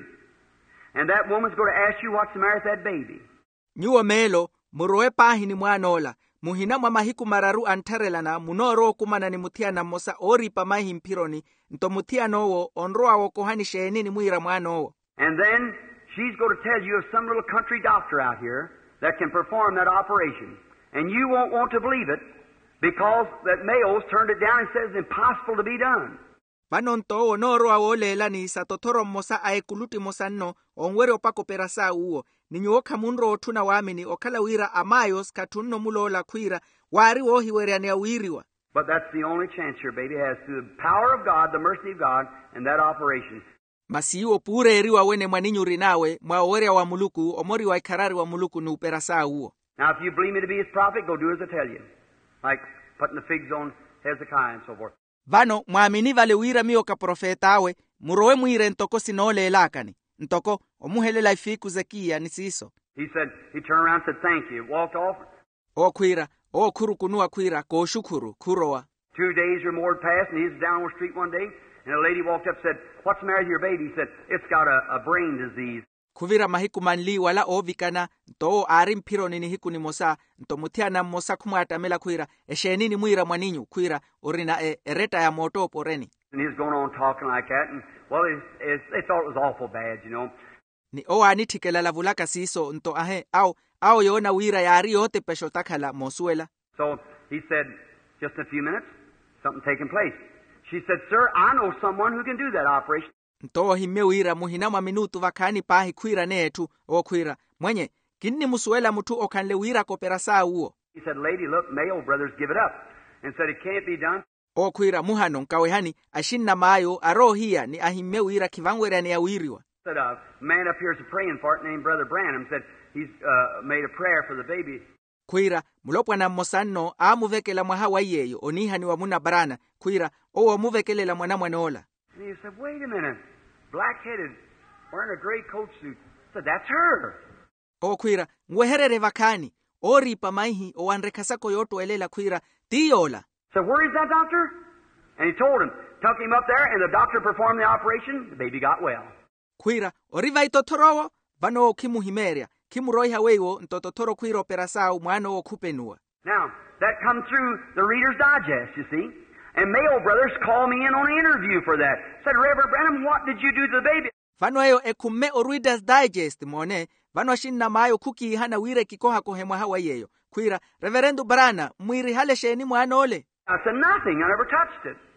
And that woman's going to ask you what's the matter with that baby. Nyuo melo, muroe pahi ni mwanola, muhina mamahiku mararu antarelana, munoro kumana ni mutiana mosa ori pamahi mpironi, nto mutiano wo, onroa wo kohani sheeni ni muira mwano. And then she's going to tell you of some little country doctor out here that can perform that operation. And you won't want to believe it because that Mayo's turned it down and says it's impossible to be done. Vano nto onoro awolela ni satotoro mosa aekuluti mosa no, onwere opako perasa uo, ni nyuoka munro otuna wamini okala wira amayos katunno mulola kuira, wari wohi wereani ya wiriwa. But that's the only chance your baby has through the power of God, the mercy of God, and that operation. Masiyo pure eriwa wene mwaninyu rinawe, mwaowerea wa muluku, omori wa ikarari wa muluku ni uperasa uo. Now if you believe me to be his prophet, go do as I tell you. Like putting the figs on Hezekiah and so forth. Vano, mwamini vale wira miyo ka profeta awe, murowe mwire ntoko sinole elakani. Ntoko, omuhelela ifiku zekia nisiso. He said, he turned around and said, thank you. Walked off. O kuira, o kuru kunua kuira, ko shukuru, kuroa. Two days or more passed, and he was down on the street one day, and a lady walked up and said, what's the matter with your baby? He said, it's got a, a brain disease. Kuvira mahiku manli wala ovikana, nto ari mpiro nini hiku ni mosa, nto mutiana mosa kumuata mela kuira, eshe nini muira mwaninyu, kuira, orina e, ereta ya moto poreni. And he was going on talking like that, and well, it, it, they thought it was awful bad, you know. Ni oa nitikela la vulaka siso, nto ahe, au, au yona wira ya ari yote pesho takala mosuela. So he said, just a few minutes, something taking place. She said, sir, I know someone who can do that operation. Nto himme wira muhinama minutu vakani pahi kuira netu, o kuira, mwenye, kini musuela mutu okanle wira kopera saa uo. He said, lady, look, Mayo brothers give it up. and said it can't be done. O kwira muhano nkawehani ashinna mayo arohia ni ahime wira kivangwerani ya wiriwa. Said a man up here is praying for it named Brother Branham said he's uh, made a prayer for the baby. Kwira mulopwana mmosanno amuvekela mwahawa yeyo onihani wa muna barana kwira owo muvekelela mwana mwanola. And he said, wait a minute, black-headed, wearing a gray coat suit. Said, that's her. O kwira ngweherere vakani oripa maihi owanrekasako yoto elela kwira tiyola. So where is that doctor? And he told him, took him up there, and the doctor performed the operation. The baby got well. Kwira oriva itotorowo vano kimuhimeria kimuroiha weiwo ntototoro kwira operasao mwana wo kupenua. Now that come through the Reader's Digest, you see, and Mayo Brothers called me in on an interview for that. Said, Reverend Branham, what did you do to the baby? Vano eyo ekume o Reader's Digest mone vano shinna mayo kuki hana wire kikoha kohemwa hawa yeyo kwira Reverendu Brana mwiri hale sheni mwana ole. I said, nothing. I never touched it.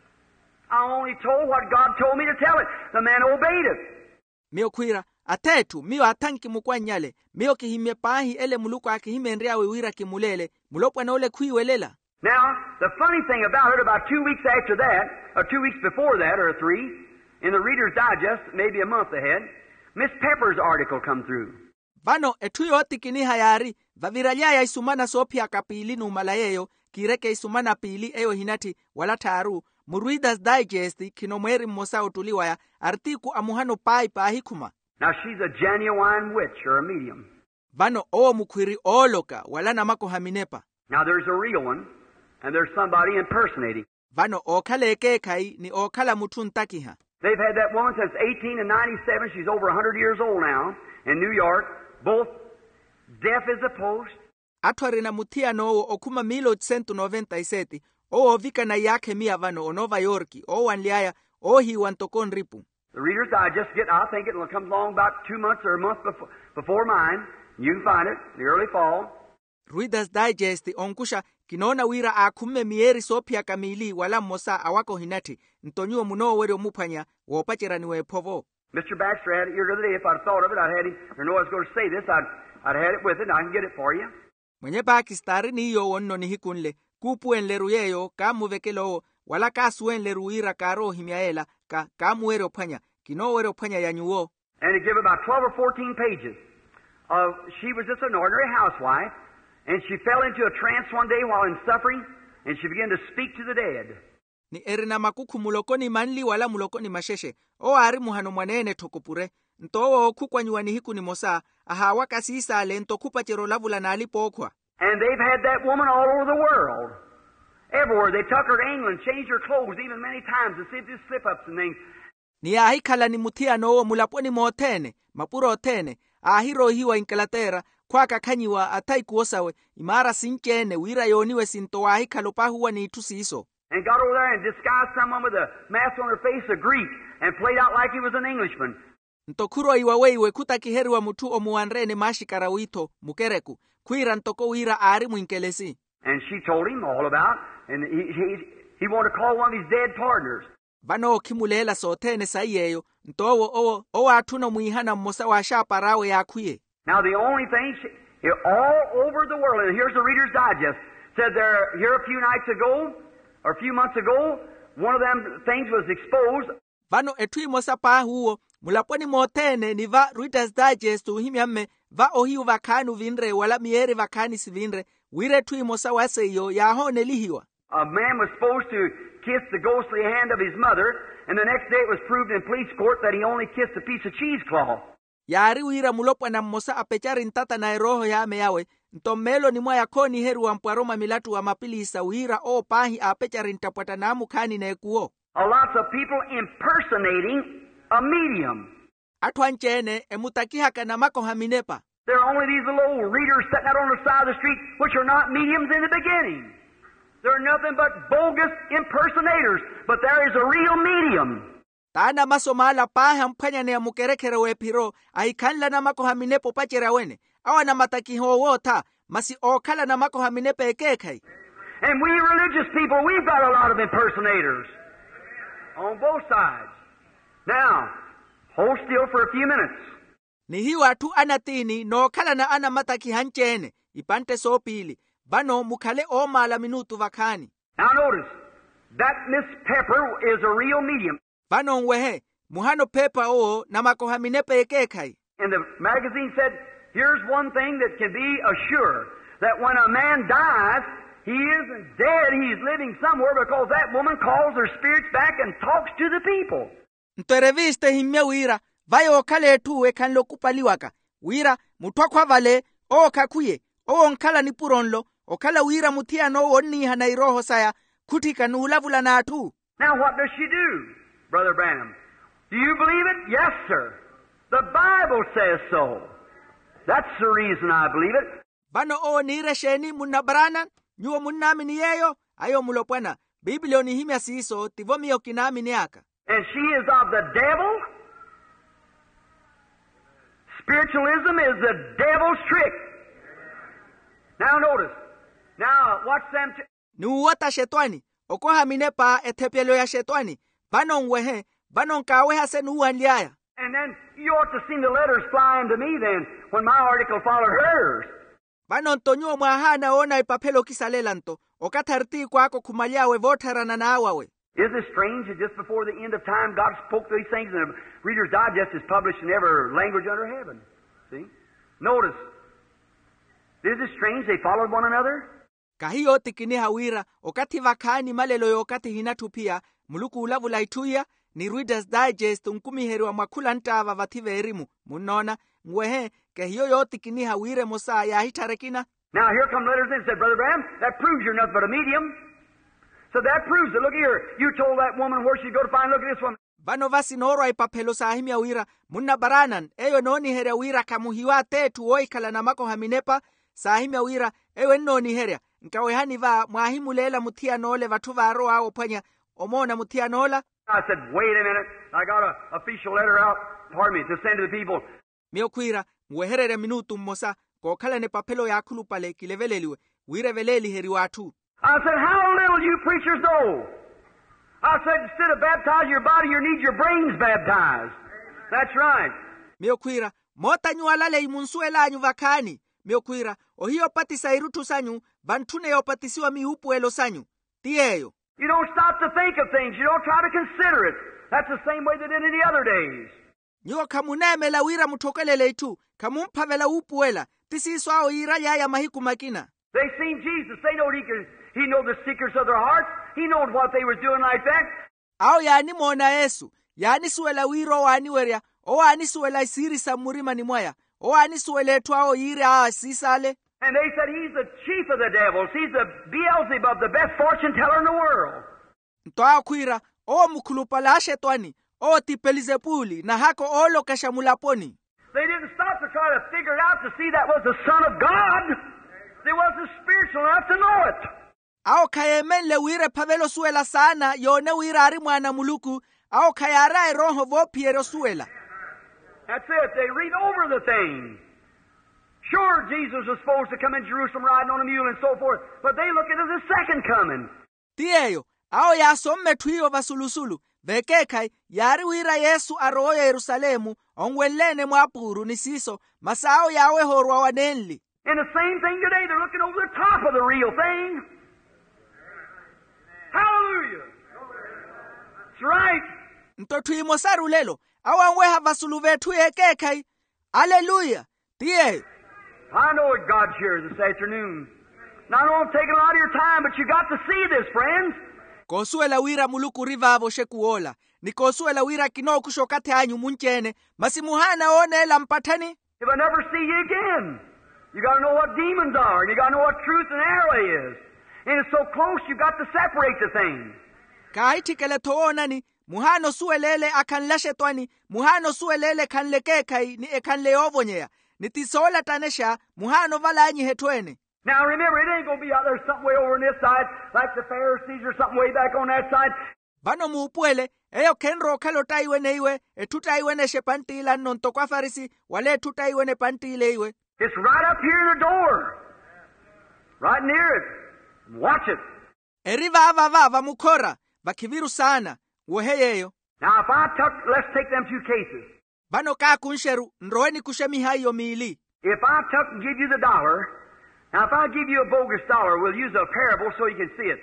I only told what God told me to tell it. The man obeyed it. Mio kwira atetu mio atanki mukwanyale mio kihime pahi ele muluko akihime nriawe wira kimulele mulopwa na ole kuiwelela. Now, the funny thing about it, about two weeks after that, or two weeks before that, or three, in the Reader's Digest, maybe a month ahead, Miss Pepper's article come through. Vano etuyo otikini hayari vaviralya ya isumana sopia kapili numalayeyo kireke isumana pili eyo hinati wala taru mu Reader's Digest kinomweri mmosa utuliwa ya artiku amuhano pai pahikuma. Now she's a genuine witch or a medium. Vano o mukwiri oloka wala namako haminepa. Now there's a real one and there's somebody impersonating. Vano okale ekekai ni okala mutuntakiha. They've had that woman since eighteen and ninety-seven. She's over one hundred years old now in New York, both deaf as a post. Atwari na mutia no okuma milo tsentu noventa iseti o vika na yake mia vano o Nova Yorki o wanliaya o hi wantokon ripu. The Reader's Digest, get, I think it will come along about two months or a month before, before mine. You can find it in the early fall. Reader's Digest onkusha kinona wira akume mieri sopia kamili wala mosa awako hinati ntonyo muno wero mupanya wopachirani we povo. Mister Baxter had it here the other day. If I'd thought of it, I'd had it, or know I was going to say this, I'd, I'd had it with it, and I can get it for you. Mwenye Pakistari ni yo wonno ni hikunle kupu enleru yeyo kamu vekelo wala kasu enleru wira karo himiaela ka kamu wero panya kino wero panya ya nyuo. And it gave about twelve or fourteen pages of, she was just an ordinary housewife, and she fell into a trance one day while in suffering, and she began to speak to the dead. Ni erina makuku mulokoni manli wala mulokoni masheshe o ari muhano mwanene tokupure ntowo kukwanywa ni hiku ni mosa aha wakasisa le ntokupa chero lavula na alipokwa. And they've had that woman all over the world. Everywhere. They took her to England, changed her clothes even many times to see if there's slip-ups and things. Ni ahikala ni mutia no mulaponi motene mapuro otene ahiro hiwa Inglaterra kwa kakanyiwa atai kuosawe imara sinchene wira yoniwe sinto ahikalo pahuwa ni itusiso. And got over there and disguised someone with a mask on her face, a Greek, and played out like he was an Englishman. Ntokuro iwaweiwe kutakiheri wa mutu omuanrene mashikara wito mukereku kwira ntoko wira ari muinkelesi. And she told him all about, and he, he, he wanted to call one of his dead partners. Vano kimulela sotene saiyeyo ntowo owo owo atuno muihana mmosa wa shaparawe ya kuye. Now the only thing, she, all over the world, and here's the Reader's Digest, said there, here a few nights ago, or a few months ago, one of them things was exposed. Vano etui mosa pa huo mulaponi motene ni va Reader's Digest uhimiame va ohiu vakanu vinre wala miere vakani sivinre wire tui mosa waseyo ya hone lihiwa. A man was supposed to kiss the ghostly hand of his mother, and the next day it was proved in police court that he only kissed a piece of cheesecloth. Yari wira mulopwa na mmosa apechari ntata na roho ya meyawe ntomelo ni mwaya koni heru wa mpwaroma milatu wa mapilisa wira o pahi apechari ntapwata na mukani na ekuo. A lot of people impersonating a medium. Atwanchene emutakiha kana mako haminepa. There are only these little old readers sitting out on the side of the street which are not mediums in the beginning. They're nothing but bogus impersonators, but there is a real medium. Taana masomala paha mpanya ne mukerekere we piro aikanla na mako haminepo pachera wene awa na matakiho wota masi okala na mako haminepe ekekai. And we religious people, we've got a lot of impersonators on both sides. Now, hold still for a few minutes. Ni hiwa tu anatini no kala na ana mataki hanchene ipante so pili bano mukale o mala minutu vakani. Now notice, that Miss Pepper is a real medium. Vano ngwehe, muhano pepa o na makohaminepe ekekai. And the magazine said, here's one thing that can be assured, that when a man dies, he isn't dead, he's living somewhere, because that woman calls her spirits back and talks to the people. Ntereviste himme wira, vayo kale tu ekan lo kupaliwaka. Wira, mutwakwa vale, o kakuye, o nkala ni puronlo, o kala wira mutia no onni hana iroho saya, kutika nuulavula na atu. Now what does she do, Brother Branham? Do you believe it? Yes, sir. The Bible says so. That's the reason I believe it. Bano o nire sheni munna Branham, nyuo munnami ni yeyo, ayo mulopwana. Biblio ni himya siso, tivomi okinami ni aka. And she is of the devil. Spiritualism is the devil's trick. Now notice. Now watch them. T- Nuwata shetwani, okoha minepa etepelo ya shetwani. Bano ngwehe, bano nkaweha se nuwanliaya. And then you ought to see the letters flying to me then, when my article followed hers. Bano ntonyo mwahana ona ipapelo kisalelanto, okatarti kwako kumalyawe votarana na awawe. Isn't it strange that just before the end of time, God spoke these things, and the Reader's Digest is published in every language under heaven? See? Notice. Isn't it strange they followed one another? Kahiyo tikini hawira, okati vakani malelo yokati hinatu pia, muluku ulavu laituya, ni Reader's Digest unkumi heri wa makula ntava vative erimu. Munona, ngwehe, kahiyo yo tikini hawire mosa ya hitarekina. Now here come letters in and said, Brother Branham, that proves you're nothing but a medium. So that proves it. Look here. You told that woman where she'd go to find. Look at this one. Bano vasi noro ay papelo sa ahimya wira. Munna baranan. Eyo noni here wira kamuhiwa te tuoi kala na mako haminepa. Sa ahimya wira. Eyo noni here. Nkawe hani va muahimu lela mutia nole vatuva aroa ao panya. Omona mutia nola. I said, wait a minute. I got a official letter out. Pardon me. To send to the people. Mio kuira. Mweherere minutu mmosa. Ko kala ne papelo ya akulu pale kileveleliwe. Wire veleli heri watu. I said, how little you preachers know. I said, instead of baptizing your body, you need your brains baptized. That's right. Miokwira, mota nyualale imunsuela anyu vakani. Miokwira, ohiyo pati sairutu sanyu, bantune yo patisiwa miupu elo sanyu. Tieyo. You don't stop to think of things. You don't try to consider it. That's the same way they did in the other days. Nyuo kamuneme la wira mutokelele itu. Kamumpavela upuela. Tisi swao ira yaya mahiku makina. They seen Jesus. They know he could. He know the secrets of their hearts. He knows what they were doing like that. Ao yani mona Yesu. Yani suela wiro wani weria. O ani suela isiri sa murima ni mwaya. O ani suele tuao iri a sisale. And they said he's the chief of the devils. He's the Beelzebub, the best fortune teller in the world. Ntoa kuira. O mukulupala shetwani. O tipelizepuli. Na hako olo kashamulaponi. They didn't stop to try to figure it out to see that was the Son of God. They wasn't spiritual enough to know it. Ao kayemen le wire pavelo suela sana, yone wire ari mwana muluku, ao kayara roho vo piero suela. That's it. They read over the thing. Sure, Jesus was supposed to come in Jerusalem riding on a mule and so forth, but they look at it as the second coming. Tieyo, ao ya somme tuyo vasulusulu, vekekai, yari wira Yesu aroyo Yerusalemu, ongwelene mwapuru nisiso, masao yawe horwa wanenli. And the same thing today, they're looking over the top of the real thing. Hallelujah. That's right. Ntotu imosaru lelo, awangweha vasulu vetu ekekai. Hallelujah. Tie. I know what God's here this afternoon. Now, I don't want to take a lot of your time, but you got to see this, friends. Kosuela wira muluku rivavo shekuola. Ni kosuela wira kino kushokate anyu munchene. Masimuhana one la mpatani. If I never see you again, you got to know what demons are. You got to know what truth and error is. And it's so close, you got to separate the things. Kaiti kele toonani, muhano suelele akanla shetwani, muhano suelele kanlekekai ni ekanle ovonyea. Nitisola tanesha, muhano valanyi hetwene. Now remember, it ain't going to be out there something way over on this side, like the Pharisees or something way back on that side. Bano muupuele, eyo kenro kalo taiwene iwe, e tutaiwene she pantila nonto kwa farisi, wale tutaiwene pantile iwe. It's right up here in the door. Right near it. Watch it. Eriva ava vava mukora, vakiviru sana, uheyeyo. Now if I took, let's take them two cases. Bano kaa kunsheru, nroeni kushemi hayo miili. If I took and give you the dollar, now if I give you a bogus dollar, we'll use a parable so you can see it.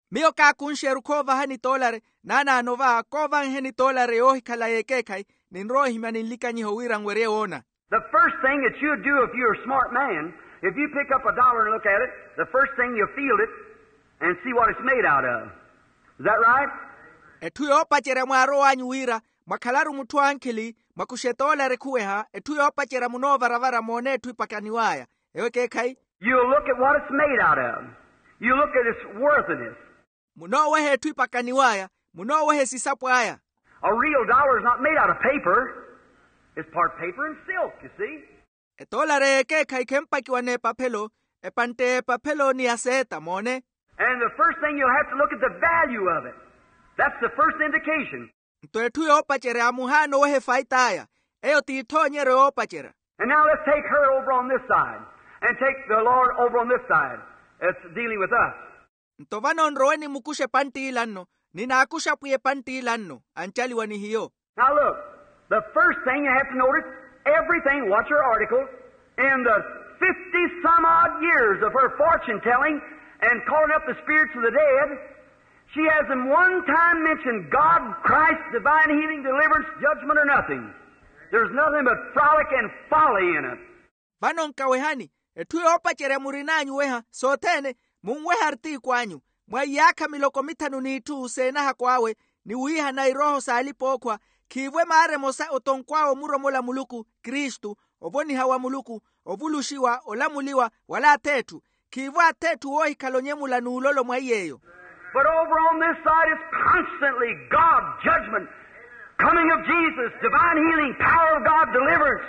Mio ka kun sheru kova hani tolare nana anova kova heni tolare ohi kala yekekai ninrohi manin likanyi howira ngwere ona. The first thing that you'd do if you're a smart man, if you pick up a dollar and look at it, the first thing you'll feel it and see what it's made out of. Is that right? Etuyo pachera mwaro wanyu wira makalaru mutu ankili makushetolare kueha etuyo pachera munova ravara mone tui pakaniwaya. Ewe kekai? You'll look at what it's made out of. You look at its worthiness. Muno wehe tui pakaniwaya, muno wehe sisapwaya. A real dollar is not made out of paper. It's part paper and silk, you see. Etolare kekai kempakiwa ne papelo, epante papelo ni aseta mone. And the first thing you'll have to look at the value of it. That's the first indication. Nto etuyo pachere amuhano wehe faitaya. Eyo tiitonyere o pachera. And now let's take her over on this side. And take the Lord over on this side. It's dealing with us. Nto vano nroweni mukushe panti ilanno. Nina akusha puye panti ilanno. Anchali wani hiyo. Now look. The first thing you have to notice, everything, watch her article, in the fifty-some-odd years of her fortune-telling and calling up the spirits of the dead, she hasn't one time mentioned God, Christ, divine healing, deliverance, judgment, or nothing. There's nothing but frolic and folly in it. Vano nkawehani, etuyo pachere murinanyu weha, sotene, mungweha arti kwanyu, mwayaka miloko mitanu ni itu usenaha kwawe, ni uiha na iroho sa alipokwa, kiwe maare mosa otonkwao muro mola muluku, Kristu, oboni hawa muluku, ovulushiwa, olamuliwa, wala tetu, kiwe atetu ohi kalonyemula nuulolo mwayeyo. But over on this side is constantly God, judgment, coming of Jesus, divine healing, power of God, deliverance.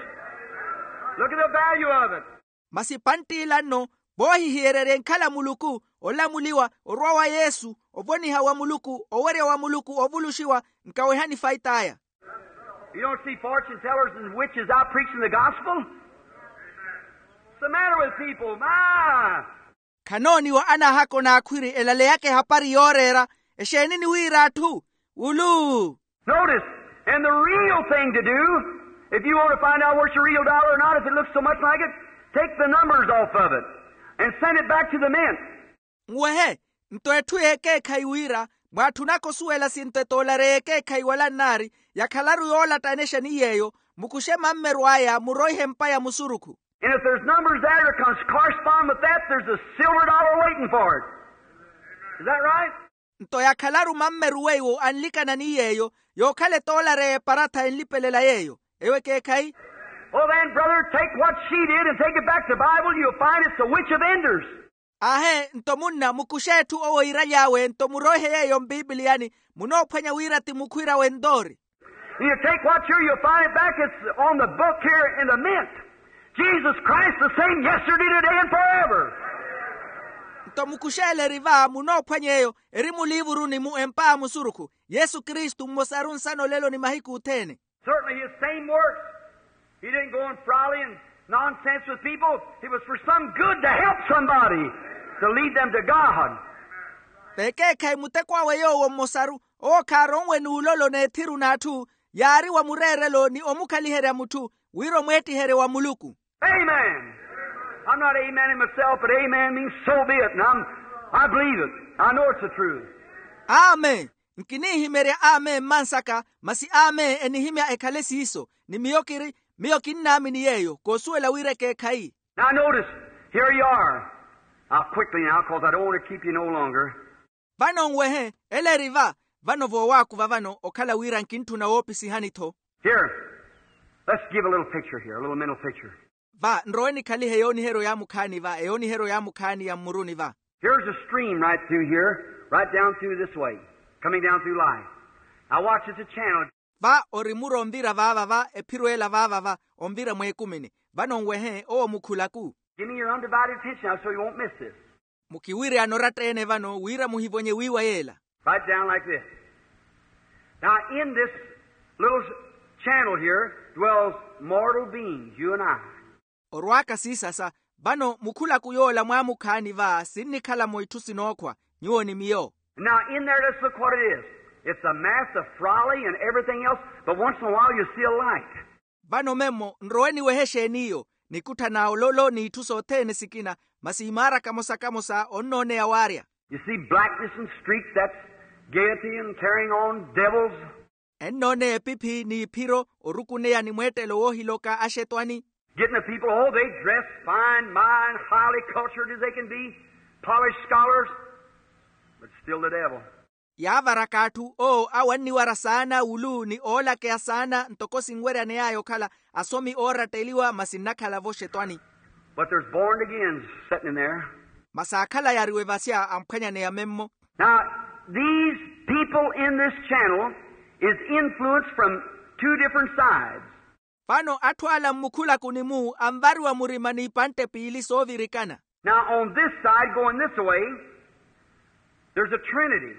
Look at the value of it. Masipanti ilano, bohi hierere nkala muluku, olamuliwa, orwawa Yesu, oboni hawa muluku, owere wa muluku, ovulushiwa, nkawehani faitaya. You don't see fortune tellers and witches out preaching the gospel? What's the matter with people? My! Kanoni wa ana hako na akwiri elale yake hapari yorera, eshenini wira tu, ulu. Notice, and the real thing to do, if you want to find out what's a real dollar or not, if it looks so much like it, take the numbers off of it and send it back to the mint. Mwehe, nto etu eke kaiwira, mwatunako suela sinte tolare eke kaiwala nari, ya kalaru yola tanesha ni yeyo, mukushe mammerwaya, muroihe mpaya musuruku. And if there's numbers there that comes correspond with that, there's a silver dollar waiting for it. Is that right? Nto ya kalaru mammeruweyo anlika na ni yeyo, yo kale tolare parata enlipelela yeyo. Ewe kekai? Well then, brother, take what she did and take it back to the Bible, you'll find it's the witch of Endors. Ahe, nto munna mukushetu owo irayawe, nto murohe yeyo mbibiliani, munopanya wirati mukwira wendori. You take what here, you'll find it back, it's on the book here in the mint. Jesus Christ the same yesterday, today, and forever. Nto mukushele riva, munopanya yeyo, erimu livuru ni mu empa musuruku. Yesu Kristu mmosarun sano lelo ni mahiku utene. Certainly his same works. He didn't go and frolic and nonsense with people. It was for some good to help somebody, to lead them to God. Peke kai mutekwa weyo wo mosaru, o karonwe ni ulolo ne tiru natu, yari wa murerelo ni omukalihere mutu, wiro mweti here wa muluku. Amen. I'm not amening myself, but amen means so be it. And I'm, I believe it. I know it's the truth. Amen. Nkini himere ame mansaka, masi ame enihimia ekalesi iso, ni miyokiri, miyokin nami ni yeyo, kosuela wireke kai. Now notice, here you are. I'll quickly now, because I don't want to keep you no longer. Vano ngwehe, ele riva, vano vo waku vavano, okala wira nkintu na wopisi hanito. Here, let's give a little picture here, a little mental picture. Va, nroeni kali heyoni hero ya mukani va, eoni hero ya mukani ya muruni va. Here's a stream right through here, right down through this way, coming down through life. Now watch, it's a channel. Va, orimuro ombira vava va, epiruela vava va, ombira mwekumini. Vano ngwehe, o mukulaku. Give me your undivided attention now so you won't miss this. Mukiwiri anorate vano, wira muhivonye wiwa yela. Right down like this. Now in this little channel here dwells mortal beings, you and I. Orwaka sisasa, vano mukula kuyola mwa mukani va, sinni kala moitusi nokwa, nyuo ni miyo. Now in there, let's look what it is. It's a mass of folly and everything else, but once in a while you see a light. Vano memo, nroeni weheshe niyo, nikuta na ololo ni ituso tene sikina, masi imara kamosa kamosa onone ya waria. You see blackness and streaks, that's gaiety and carrying on devils. Ennone pipi ni piro orukunea ni mwetelo wohiloka ashetwani. Getting the people, oh, they dress fine, mind, highly cultured as they can be, polished scholars, but still the devil. Yavarakatu o awani warasana ulu ni ola kea sana ntokosi ngwere neayo kala asomi ora teliwa masinakala vo shetwani. But there's born again sitting in there. Masakala yariwevasia amkanya ne memmo. Now, these people in this channel is influenced from two different sides. Pano atwala mukula kunimu ambaru wa murimani pante pili sovirikana. Now, on this side, going this way, there's a Trinity.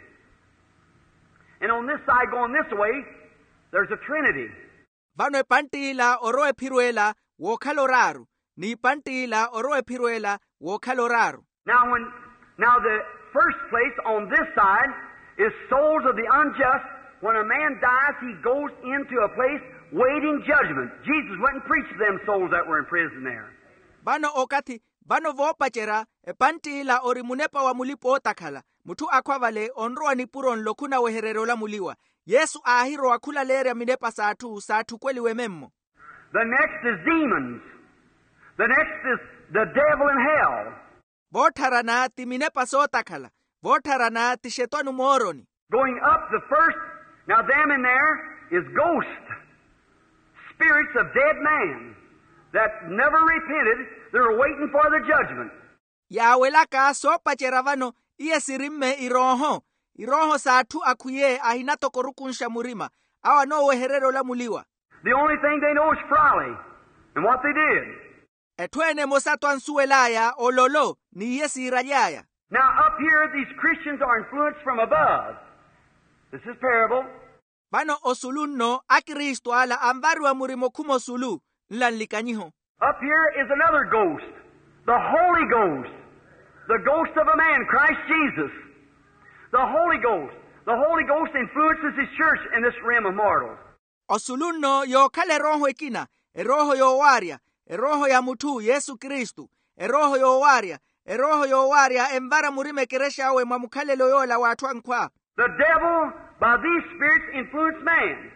And on this side, going this way, there's a Trinity. Vano pantila oroe piruela wo kaloraru. Ni pantila oroe piruela wo kaloraru. Now, when now the first place on this side is souls of the unjust. When a man dies, he goes into a place waiting judgment. Jesus went and preached to them souls that were in prison there. Bano okati, bano vopachera, e pantila orimunepa wa mulipo otakala. Mutu akwavale onroa ni puron lokuna weherero la muliwa. Yesu ahiro akula lere minepa saatu, saatu kweli wememmo. The next is demons. The next is the devil in hell. Votarana ti minepa sotakala. Votarana ti shetwanu moroni. Going up the first, now them in there is ghosts. Spirits of dead men that never repented. They're waiting for the judgment. Yawelaka sopachera vano iye sirimme iroho. Iroho saatu akuye ahinato korukunsha murima. Awa no weherero la muliwa. The only thing they know is folly and what they did. Etwene mosato ansuelaya ololo ni yesi rajaya. Now up here these Christians are influenced from above. This is parable. Bano osulunno akristo ala ambaru wa murimo kumo sulu nlanlikanyiho. Up here is another ghost, the Holy Ghost, the ghost of a man, Christ Jesus. The Holy Ghost. The Holy Ghost influences His church in this realm of mortals. Osulunno yo kale roho ekina, e roho yo waria, e roho ya mutu Yesu Kristu, e roho yo waria, e roho yo waria embara murime keresha awe mamukale loyola watu ankwa. The devil, by these spirits, influence man.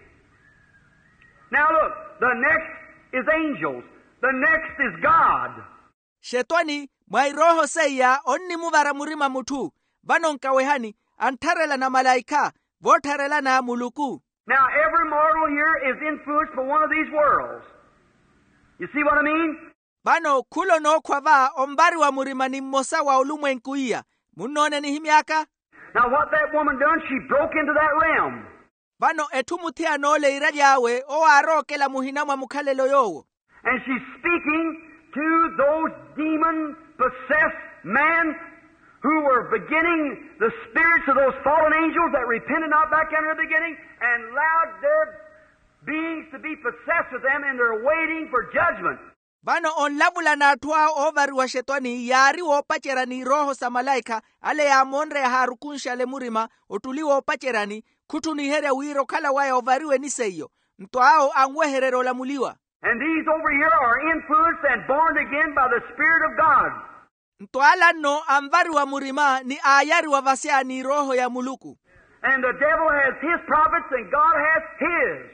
Now look, the next is angels. The next is God. Shetwani, mwai roho seya, onni muvara murima mutu, vano nkawehani, antarela na malaika, votarela na muluku. Now every mortal here is influenced by one of these worlds. You see what I mean? Vano kulo no kwava, ombari wa murima ni mosa wa ulumwe nkuia. Munone ni himiaka? Now what that woman done, she broke into that realm. Vano etumutia nole irajawe, o aroke la muhinama mukalelo yowo. And she's speaking to those demon-possessed men who were beginning, the spirits of those fallen angels that repented not back in the beginning and allowed their beings to be possessed with them, and they're waiting for judgment. Vano on labula na tua ovari wa shetwani yari opacherani roho sa malaika ale ya monre harukunsha le murima otuliwa opacherani kutuni here wiro kala waya ovariwe niseyo mtoao angweherero la muliwa. And these over here are influenced and born again by the Spirit of God. Mtoala no amvari wa murima ni ayari wa vasia ni roho ya muluku. And the devil has his prophets and God has his.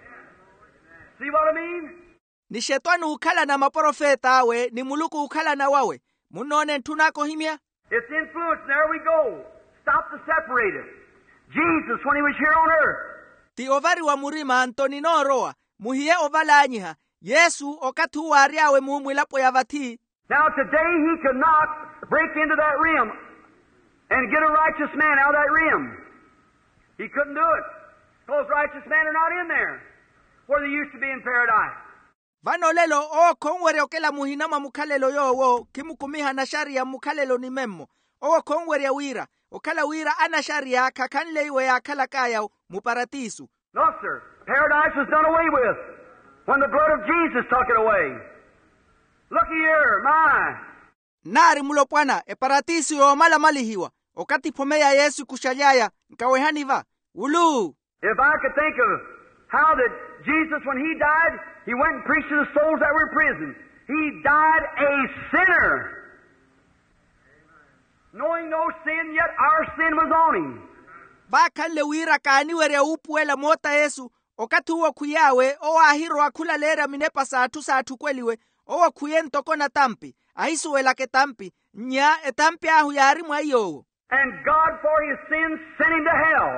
See what I mean? Ni shetwani ukala na maprofeta awe, ni muluku ukala na wawe. Munone tunako himya? It's influence, and there we go. Stop to separate it. Jesus, when he was here on earth. Ti ovari wa murima antoni no roa. Muhiye ovala anyiha. Yesu okatu wariawe muumwilapo ya vati. Now today he could not break into that rim and get a righteous man out of that rim. He couldn't do it. Those righteous men are not in there where they used to be in paradise. Vano lelo o kongwere okela muhinama mukalelo yowo kimukumiha na sharia mukalelo ni memmo. O kongwere wira. Okala wira ana sharia kakanle iwe ya kala kaya muparatisu. No, sir. Paradise was done away with when the blood of Jesus took it away. Looky here, my. Nari mulopwana e paratisi yo mala malihiwa. Okati pomeya Yesu kushajaya nkawehaniva. Ulu. If I could think of how that Jesus, when he died, he went and preached to the souls that were in prison. He died a sinner. knowing no sin, yet our sin was on him. ba kalle wira kani were upuela mota Yesu okatuwa kuyawe o ahiro akula lera minepa satu satu kweliwe o kuyento kona tampi ahisuwela ke tampi nya etampi ahu yari mwa iyo. And God for his sins sent him to hell.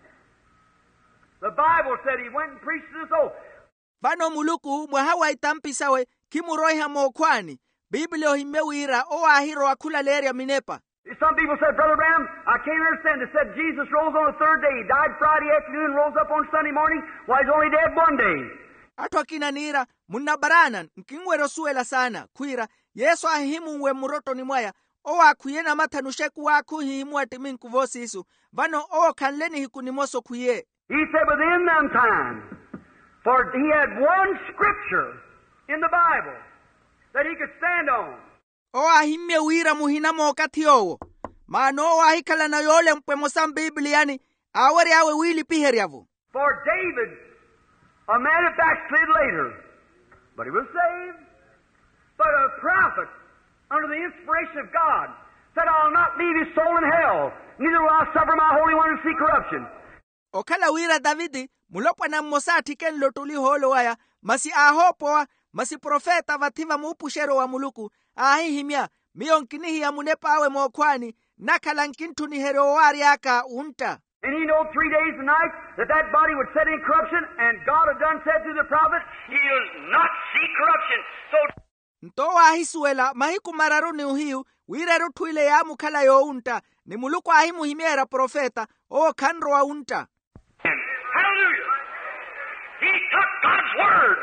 The Bible said he went and preached to this oath. Bano muluku mwahawa itampi sawe kimuroi hamo kwani Biblia himewira o ahiro akula lera minepa. Some people said, Brother Branham, I can't understand. They said Jesus rose on the third day. He died Friday afternoon and rose up on Sunday morning. Why, he's only dead one day. Ato akina nira, muna baranan, nkingwero suela sana, kuira, Yesu ahimu uwe muroto ni mwaya, o akuyena matanusheku waku hihimu atimin kuvosi isu, vano o kanleni hikunimoso kuye. He said within them time, for he had one scripture in the Bible that he could stand on. O ahimye wira muhinamo wakati owo. Mano o ahikala na yole mpwemo sam Bibliani, awari awe wili piheriavu. For David, a man that backslid later, but he was saved. But a prophet, under the inspiration of God, said, I'll not leave his soul in hell, neither will I suffer my Holy One to see corruption. Okala wira Davidi, mulopwa na mmosati ken lotuli holo waya, masi ahopoa, masi profeta vativa muupushero wa muluku, ahihimya, miyonkinihi ya munepa awe mokwani, nakalankintu ni herowari aka unta. And he know three days and nights that that body would set in corruption, and God had done said through the prophet, he'll not see corruption. So ntowa ahisuela mahiku mararuni uhiu, wireru tuile ya mukala yo unta, ni muluku ahimu himiera profeta, o kanro wa unta. Hallelujah! He took God's word.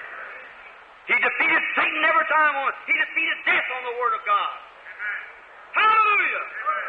He defeated Satan every time on it. He defeated death on the word of God. Hallelujah!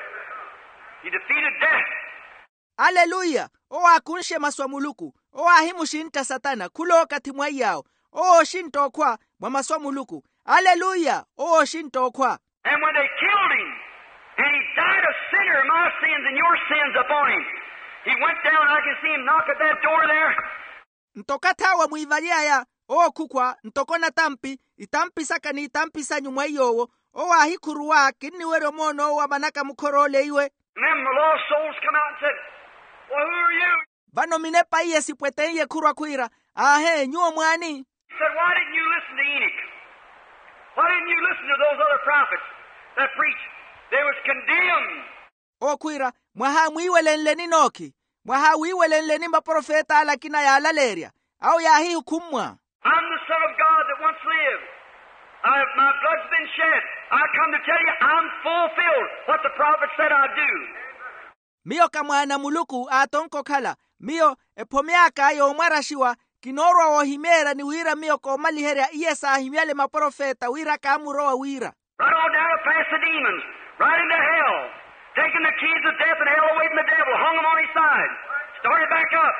He defeated death. Hallelujah! O akunshe maswa muluku, o ahimu shinta satana, kulo wakati mwa yao, o shinto kwa mwa maswa muluku. Hallelujah! O shinto kwa. And when they killed him, and he died a sinner, my sins and your sins upon him, he went down, I can see him knock at that door there. Ntokatawa muivalia ya, o kukwa, ntokona tampi, itampi saka ni itampi sanyu mwa yowo, o ahikuruwa, kini wero mono wa manaka mukorole iwe. And then the lost souls come out and said, well, who are you? Bano minepa iye sipwete iye kurwa kuira, ahe, nyuo mwani. He said, why didn't you listen to Enoch? Why didn't you listen to those other prophets that preached? They was condemned. O kuira, mwaha mwiwele ni noki, mwaha mwiwele ni maprofeta ala kina ya alaleria, au ya hii hukumwa. I'm the Son of God that once lived. I, my blood's been shed. I come to tell you I'm fulfilled what the prophet said I'd do. Mio kamwana muluku atonko kala, mio epomeaka ayo marashiwa, kinorwa wa himera ni wira mio komaliheria iesa himiale maprofeta wira kamuroa wira. Right on down to past the demons, right into hell, taking the keys of death and hell away from the devil, hung him on his side, started back up.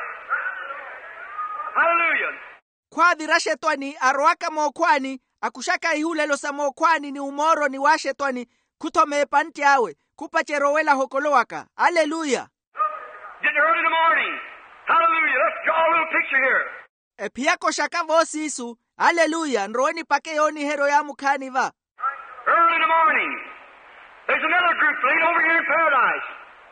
Hallelujah. Kwa virashetwani arwaka mokwani, akushaka ihulelo sa mokwani ni umoro ni washetwani, kutome panti awe, kupacherowela hokolowaka. Hallelujah. Getting early in the morning. Hallelujah. Let's draw a little picture here. E piyako shaka vosi isu. Hallelujah. Nroeni pake yoni hero ya mukani va. Early in the morning. There's another group laid over here in paradise.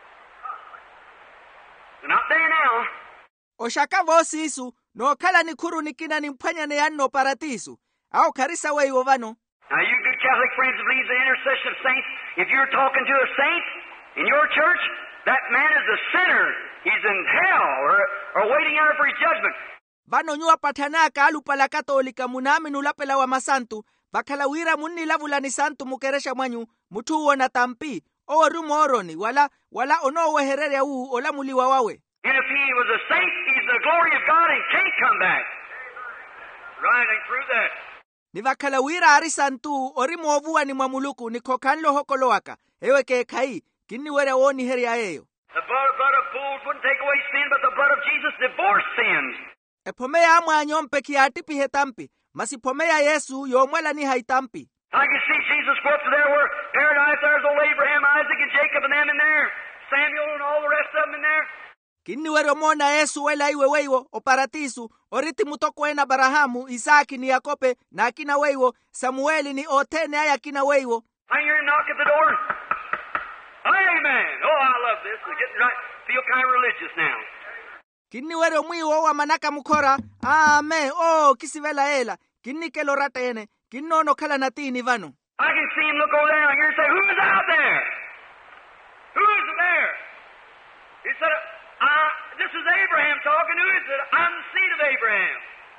They're not there now. O shaka vosi isu. No kala ni kuru nikina ni mpanya ne yanno paratisu. Au karisa wei ovano. Now you good Catholic friends that believe the intercession of saints, if you're talking to a saint in your church, that man is a sinner. He's in hell or, or waiting out for his judgment. Vano nyua patanaka alu pala katolika munami nulapela wa masantu. Bakala wira muni lavula ni santu mukeresha mwanyu. Mutuo na tampi. O rumo oroni. Wala, wala ono weherere uu ola muliwa wawe. And if he was a saint, he's the glory of God and can't come back. Right, I prove that. Ni vakala wira arisantu orimo ovua ni mwamuluku ni kokanlo hokoloaka. Ewe ke kai. Kini were oni heri aeyo. The blood, blood of bulls wouldn't take away sin, but the blood of Jesus divorced sins. Epomea amwa nyompe kiatipi hetampi. Masipomea Yesu yomwela ni haitampi. I can see Jesus go up to there where paradise, there's old Abraham, Isaac, and Jacob and them in there. Samuel and all the rest of them in there. Kini wero mona Yesu wela iwe weiwo o paratisu. Oriti mutoko ena Barahamu, Isaki ni Yakope na akina weiwo. Samueli ni otene aya kina weiwo. I hear him knock at the door. Amen. Oh, I love this. We're getting right. Feel kind of religious now. Kinni wero mwiwo wa manaka mukora. Amen. Oh, kisivela ela. Kinni kelo ratene. Kinno no kala natini vano. I can see him look over there and hear him say, who's out there? Who's there? He said, uh, this is Abraham talking. Who is it? I'm the seed of Abraham.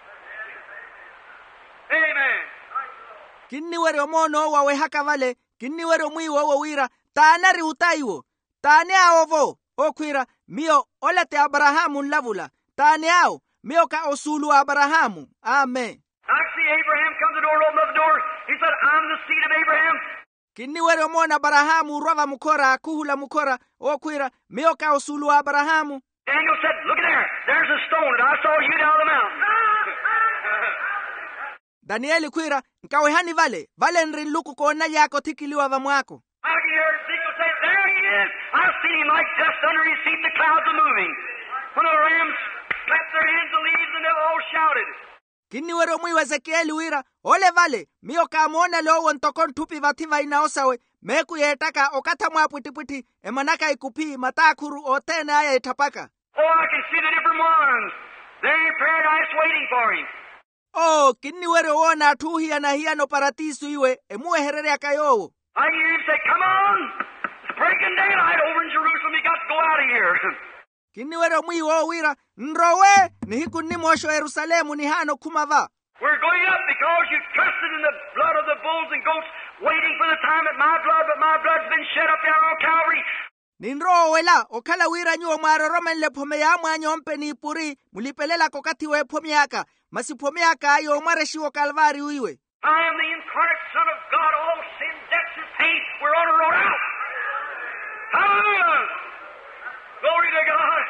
Amen. Kinni wero mono wa we hakavale. Kinni wero mwiwo wa wira. Tanari utaiwo. Tane aovo. Okwira. Mio olete Abrahamu lavula. Tane ao. Mio ka osulu Abrahamu. Amen. I see Abraham come to the door and open up the door. He said, I'm the seed of Abraham. Kinni wero mona Abrahamu rova mukora kuhula mukora okwira mio ka osulu Abrahamu. Daniel said, look at there. There's a stone that I saw you down the mountain. Danieli kwira nkawe hani vale vale nri luku kona yako tikiliwa va mwako. I can hear Ezekiel say, there he is. I've seen him like dust under his feet. The clouds are moving. When the rams clapped their hands, the leaves, and they all shouted. Kinni wero mwi Ezekieli wira ole vale mio ka mona lowo ntokon tupi vativa inaosawe meku yetaka okata mwa puti puti emanaka ikupi matakuru otene aya itapaka. Oh, I can see the different ones. They're in paradise waiting for him. Oh, kinni wero wona tuhi na hiano paratisu iwe emue herere akayowo. I hear him say, come on. It's breaking daylight over in Jerusalem. You got to go out of here. Kinni wero mwi wo wira nrowe ni hiku ni mosho Yerusalemu ni hano kumava. We're going up because you trusted in the blood of the bulls and goats, waiting for the time at my blood, but my blood's been shed up there on Calvary. Ninrowe la okala wira nyuo mwaro romen le pome ya mwanyompe ni puri mulipelela kokati we pomiaka masipomiaka ayo mwareshiwo Kalvari uiwe. I am the incarnate Son of God. All sin, death, and pain. We're on a road out. Hallelujah! Glory to God.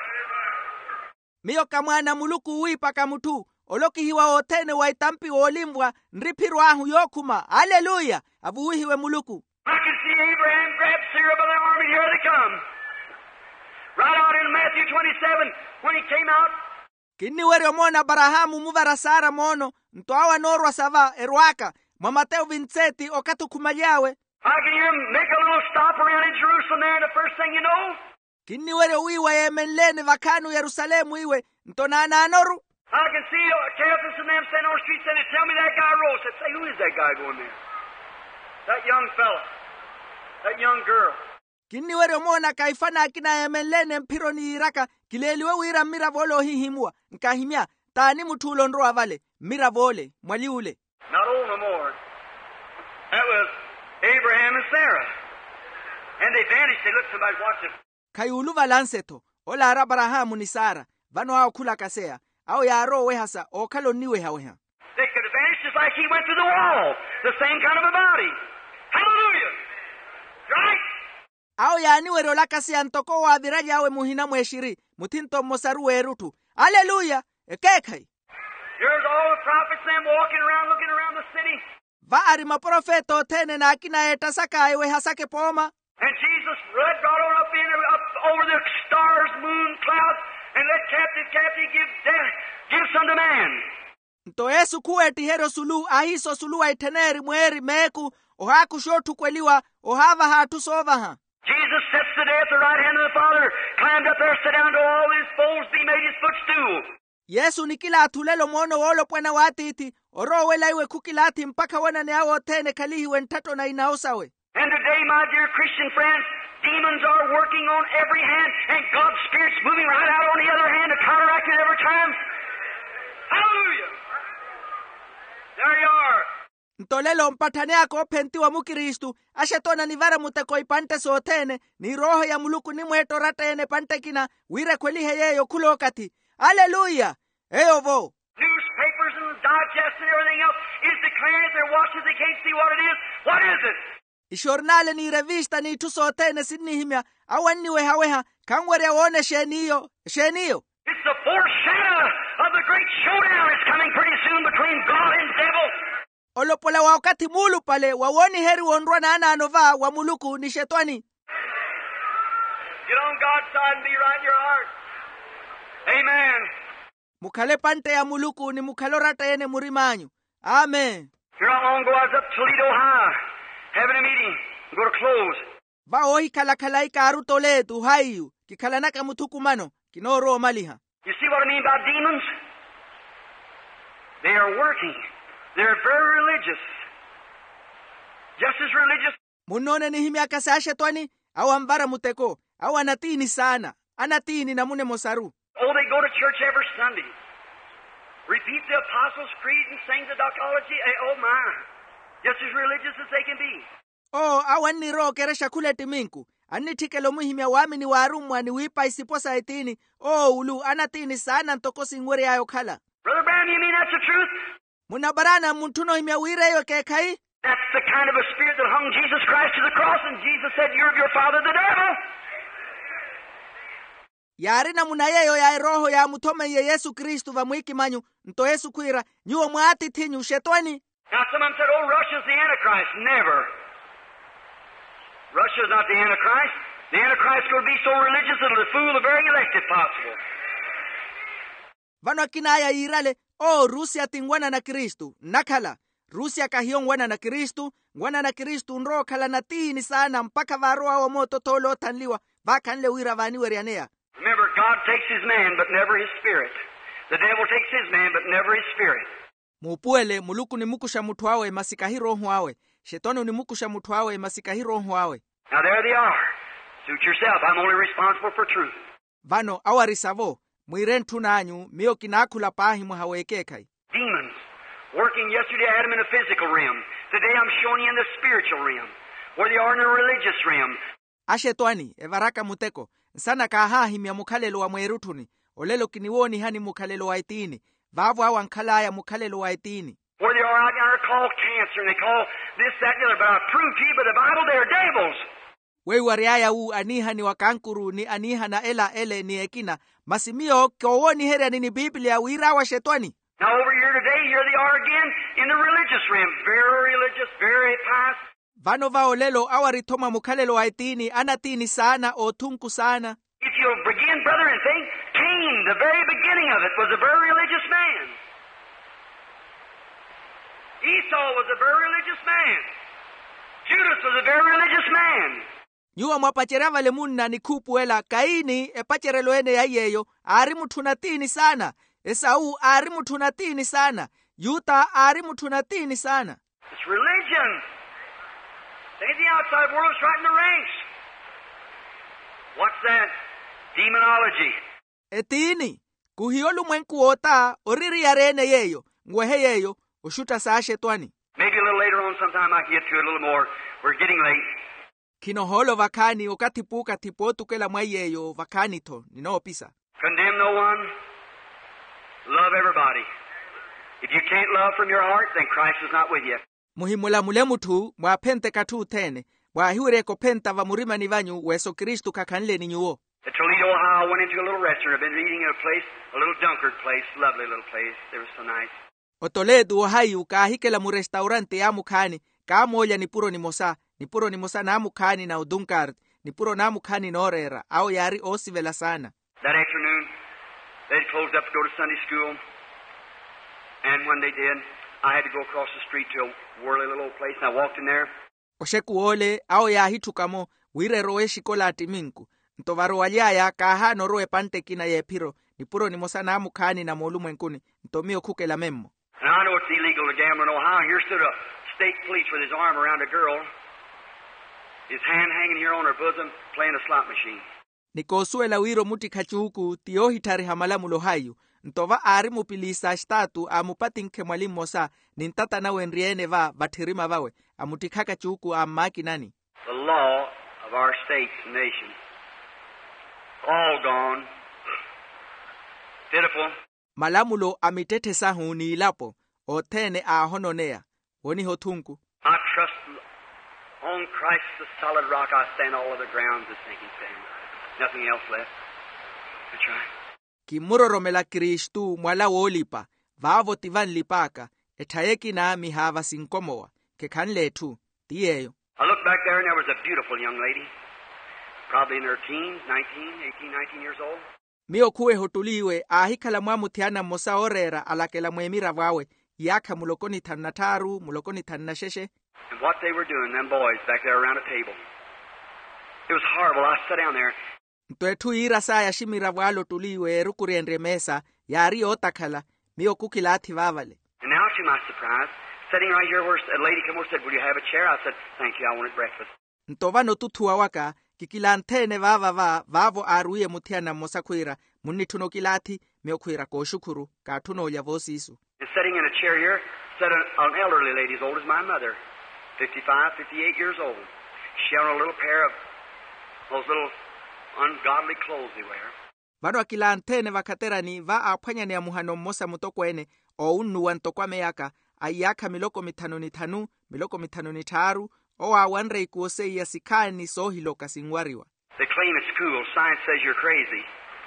Mio kamwana muluku uipa kamutu. Oloki hiwa otene wa itampi olimwa nripirwa ahu yokuma. Hallelujah. Avuhiwe muluku. I can see Abraham grab Sarah by the arm, and here they come. Right out in Matthew twenty-seven, when he came out. Kinni wero mona Abrahamu muvara Sara mono. Ntoawa norwa sava erwaka. Mamateo Vincenti okatu kumayawe. I can hear him make a little stop around in Jerusalem there, and the first thing you know, Kinni wero wiwa yemenlene vakanu Yerusalemu iwe. Ntonana anoru. I can see uh, Caiaphas and them standing on the street saying, tell me that guy rose. I said, say, who is that guy going there? That young fella. That young girl. Kinni wero mona kaifana akina yemenlene mpiro ni iraka. Kileliwe wira miravolo hihimua. Nkahimia. Tani mutulo nroa vale. Miravole. Mwaliule. Not old no more. That was Abraham and Sarah. And they vanished. They looked, somebody's watching. Kayuluva lanseto. Ola ara Abrahamu ni Sara. Vano hao kula kasea. Ao ya aro wehasa. Okalo niwe haweha. They could have vanished just like he went through the wall. The same kind of a body. Hallelujah! Right? Ao ya aniwe rola kasea ntoko wa aviraja awe muhina mweshiri. Mutinto mosaru erutu. Hallelujah! Ekekai. Here's all the prophets them walking around, looking around the city. Vaari maprofeto tene na akina etasaka ewe hasake poma. And Jesus led brought on up in up over the stars, moon, clouds, and let captive captive give death, give some to man. Nto Yesu kuwe tihero sulu ahiso sulu aiteneri mweri meku ohaku shotu kweliwa ohava hatu sovaha. Jesus sits today at the right hand of the Father, climbed up there, sat down to all his foes, be made his footstool. Yesu nikila atulelo mono wolo pwena watiti oro wela iwe kukilati mpaka wana ne awo tene kalihi wentato na inaosawe. And today, my dear Christian friends, demons are working on every hand, and God's Spirit's moving right out on the other hand to counteract it every time. Hallelujah! There you are. Ntolelo mpatane ako pentiwa mukiristu ashetona nivara muteko ipante sotene ni roho ya muluku ni mweto ratene pantekina wire kwelihe yeyo kulokati. Hallelujah! Eyovo. Newspapers and digests and everything else is declaring it. They're watching. They can't see what it is. What is it? Ishornale ni revista ni tusotene sinihimya awaniwe haweha kangwere one sheniyo sheniyo. It's the foreshadow of the great showdown that's coming pretty soon between God and devil. Olopola wa wakati mulu pale wawoni heri wonrwa na ana anova wa muluku ni shetani. Get on God's side and be right in your heart. Amen. Mukale pante ya muluku ni mukalorata yene murimanyu. Amen. Here not long ago I was up Toledo High having a meeting. I'm going to close. va oi kala kala ikaru toletu hayu kikala naka mutukumano kinoro maliha. You see what I mean about demons? They are working. They're very religious. Just as religious. Munone ni himi akasashe twani au ambara muteko au anatini sana anatini na mune mosaru. Oh, they go to church every Sunday, repeat the Apostles' Creed and sing the doxology. Oh my, just as religious as they can be. Oh, awani ro keresha kule timinku anitikelo muhimya wami ni warumwa ni wipa isiposa etini. Oh, ulu anatini sana ntokosi ngwere ayo khala. Brother Branham, you mean that's the truth? Munabarana muntuno himya wire yo kekai. That's the kind of a spirit that hung Jesus Christ to the cross, and Jesus said, "You're of your father, the devil." Yari na munayeyo ya roho ya mutome ye Yesu Kristu va mwiki manyu nto Yesu kwira nyuo mwati tinyu shetani. Now someone said, "Oh, Russia's the Antichrist." Never. Russia's not the Antichrist. The Antichrist will be so religious it'll fool the very elect if possible. Vano akinaya irale, oh, Rusia tingwana na Kristu, nakala. Rusia kahiongwana na Kristu, ngwana na Kristu nro kala natini sana mpaka varoa wa moto tolo tanliwa, vakanle wira vani werianea. Remember, God takes his man, but never his spirit. The devil takes his man, but never his spirit. Mupuele, muluku ni mukusha mutu awe, masikahi roho awe. Shetani ni mukusha mutu awe, masikahi roho awe. Now there they are. Suit yourself. I'm only responsible for truth. Vano, awarisavo, mwirentu nanyu, mio kinakula pahi muhawekekai. Demons. Working yesterday, I had them in the physical realm. Today I'm showing you in the spiritual realm, where they are in the religious realm. Ashetwani, evaraka muteko. Sana kahahi mia mukhalelo wa mwerutuni. Olelo kiniwoni hani mukhalelo wa itini. Vavu awa nkhalaya mukhalelo wa itini. Where they are out there called cancer, and they call this, that, and the other. But I prove to you by the Bible they are devils. Wei wariaya u aniha ni wakankuru ni aniha na ela ele ni ekina. Masimio kowoni heri anini Biblia wira wa shetwani. Now over here today, here they are again in the religious realm. Very religious, very pious. Vano vaolelo awaritoma mukhalelo wa itini anatini sana o tunku sana. If you'll begin, brother, and think, Cain, the very beginning of it, was a very religious man. Esau was a very religious man. Judas was a very religious man. Nyuwa mwapacherava le munna ni kupuela Kaini epacherelo ene ya yeyo ari mutunatini sana. Esau ari mutunatini sana. Yuta ari mutunatini sana. It's religion. Ain't the outside world is right in the ranks. What's that? Demonology. Etini, kuhiolu mwenku ota oriri yarene yeyo, ngwehe yeyo, ushuta saa shetwani. Maybe a little later on sometime I can get to it a little more. We're getting late. Kinoholo vakani okatipuka tipotu kela mwayeyo vakani to, ninaopisa. Condemn no one. Love everybody. If you can't love from your heart, then Christ is not with you. Muhimula mulemutu, mwa pente katu tene, mwa hiureko penta va murima ni vanyu, weso Kristu kakanle ni nyuo. At Toledo, Ohio, I went into a little restaurant. I've been eating at a place, a little Dunkard place, lovely little place. They were so nice. O Toledo, Ohio, kahikela mu restaurante ya mukani, ka moja ni puro ni mosa, ni puro ni mosa na mukani na Dunkard, ni puro na mukani na orera, au yari osivela sana. That afternoon, they'd closed up to go to Sunday school. And when they did, I had to go across the street to a whirly little old place, and I walked in there. Osheku ole, au ya hitukamo, wire roe shikola atiminku. Ntovaro waliaya kaha no roe pante kina ye piro, ni puro ni mosa na mukani na molumu enkuni, ntomio kuke la memmo. And I know it's illegal to gamble in Ohio. Here stood a state police with his arm around a girl, his hand hanging here on her bosom, playing a slot machine. Nikosuela wiro muti kachuku, tiohi tari hamalamu lohayu. Ntova ari mupilisa shtatu amupati nke mwalimu mosa nintata na wenriene va batirima vawe amutikaka chuku amaki nani. The law of our states and nation. All gone. Pitiful. Malamulo amitete sahu ni ilapo otene ahononea woni hotunku. I trust on Christ the solid rock I stand, all other grounds is sinking sand. Nothing else left. That's right. Kimuroromela Kristu mwala wolipa vavo tivan lipaka etayeki na mihava sinkomoa kekanle tu tiyeyo. I looked back there and there was a beautiful young lady, probably in her teens, nineteen, eighteen, nineteen years old. Mio kuwe hotuliwe ahikala mwamu tiana mosa orera alakela mwemira vawe yaka mulokoni tanataru mulokoni tanasheshe. And what they were doing, them boys back there around a table. It was horrible. I sat down there. Ntwethu ira saa yashimira bwalo tuliwe rukuriendre mesa yari otakhala miyo kukilathi vavale. And now, to my surprise, sitting right here where a lady came over and said, will you have a chair? I said, thank you, I wanted breakfast. Ntovano tuthua waka kikilanthene vava va vavo aruye muthiana mosakhwira munithuno kilathi miyokhwira koshukuru kathuno yavosisu. And sitting in a chair here sat an, an elderly lady as old as my mother, fifty-five, fifty-eight years old. She had a little pair of those little ungodly clothes they wear. Vano akilanthene vakhaterani va aphwanyane ya muhano mmosa mutokwene o unnuwa ntokwame yaka ayakha miloko mithanu nithanu miloko mithanu nitharu o awanre ikuose ya sikhani sohiloka singwariwa. They claim it's cool. Science says you're crazy.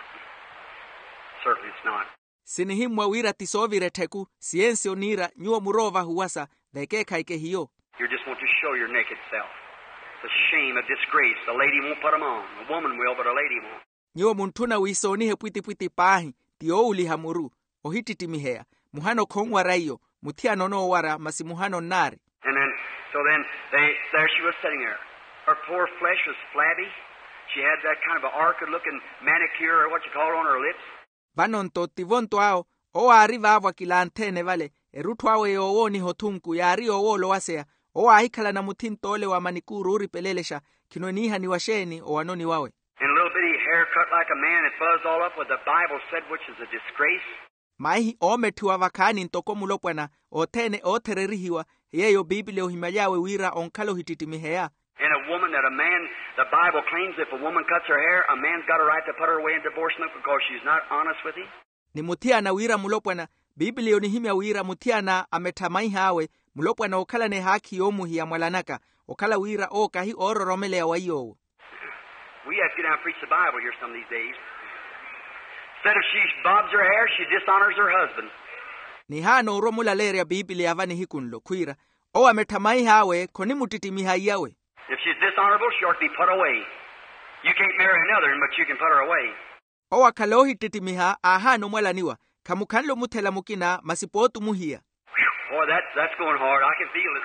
Certainly it's not. Sinihimwa wira tisovire theku siensi onira nyuo murova huwasa veke kaike hiyo. You just want to show your naked self. It's a shame, a disgrace. A lady won't put them on. A woman will, but a lady won't. Nyuo muntuna wisonihe pwiti pwiti pahi tio ulihamuru ohititimihea muhano kongwa raiyo mutia nono wara masi muhano nari. And then, so then, they, there she was sitting there. Her poor flesh was flabby. She had that kind of an orchid-looking manicure, or what you call it, on her lips. Vanonto tivonto ao o arriva avo kilanthene vale eruthu awe yowo ni hothunku yari owo loasea o ahikhala na muthintole wa manikuru uripelelesha kinoniha ni washeni o wanoni wawe. And a little bitty hair cut like a man and fuzzed all up with the Bible said, which is a disgrace. Maihi omethiwa vakhani ntoko mulopwana othene othererihiwa yeyo Biblia uhimayawe wira onkhalo hititimiheya. And a woman that a man, the Bible claims if a woman cuts her hair, a man's got a right to put her away in divorcement because she's not honest with him. Ni muthiana wira mulopwana Biblia unihimya wira muthiana amethamaiha awe mulopwana okhala ne haki yomuhi ya mwalanaka okhala wira o kahi ororomele ya wayo. We have to get down and preach the Bible here some of these days. Instead of she bobs her hair, she dishonors her husband. Ni hano uromula lere ya Biblia avani hikunlo kwira o amethamaiha awe koni mutitimiha yawe. If she's dishonorable, she ought to be put away. You can't marry another, but you can put her away. O akalohi titimiha ahano mwalaniwa kamukhanlo muthela mukina masipotu muhia. Boy, that's that's going hard. I can feel it.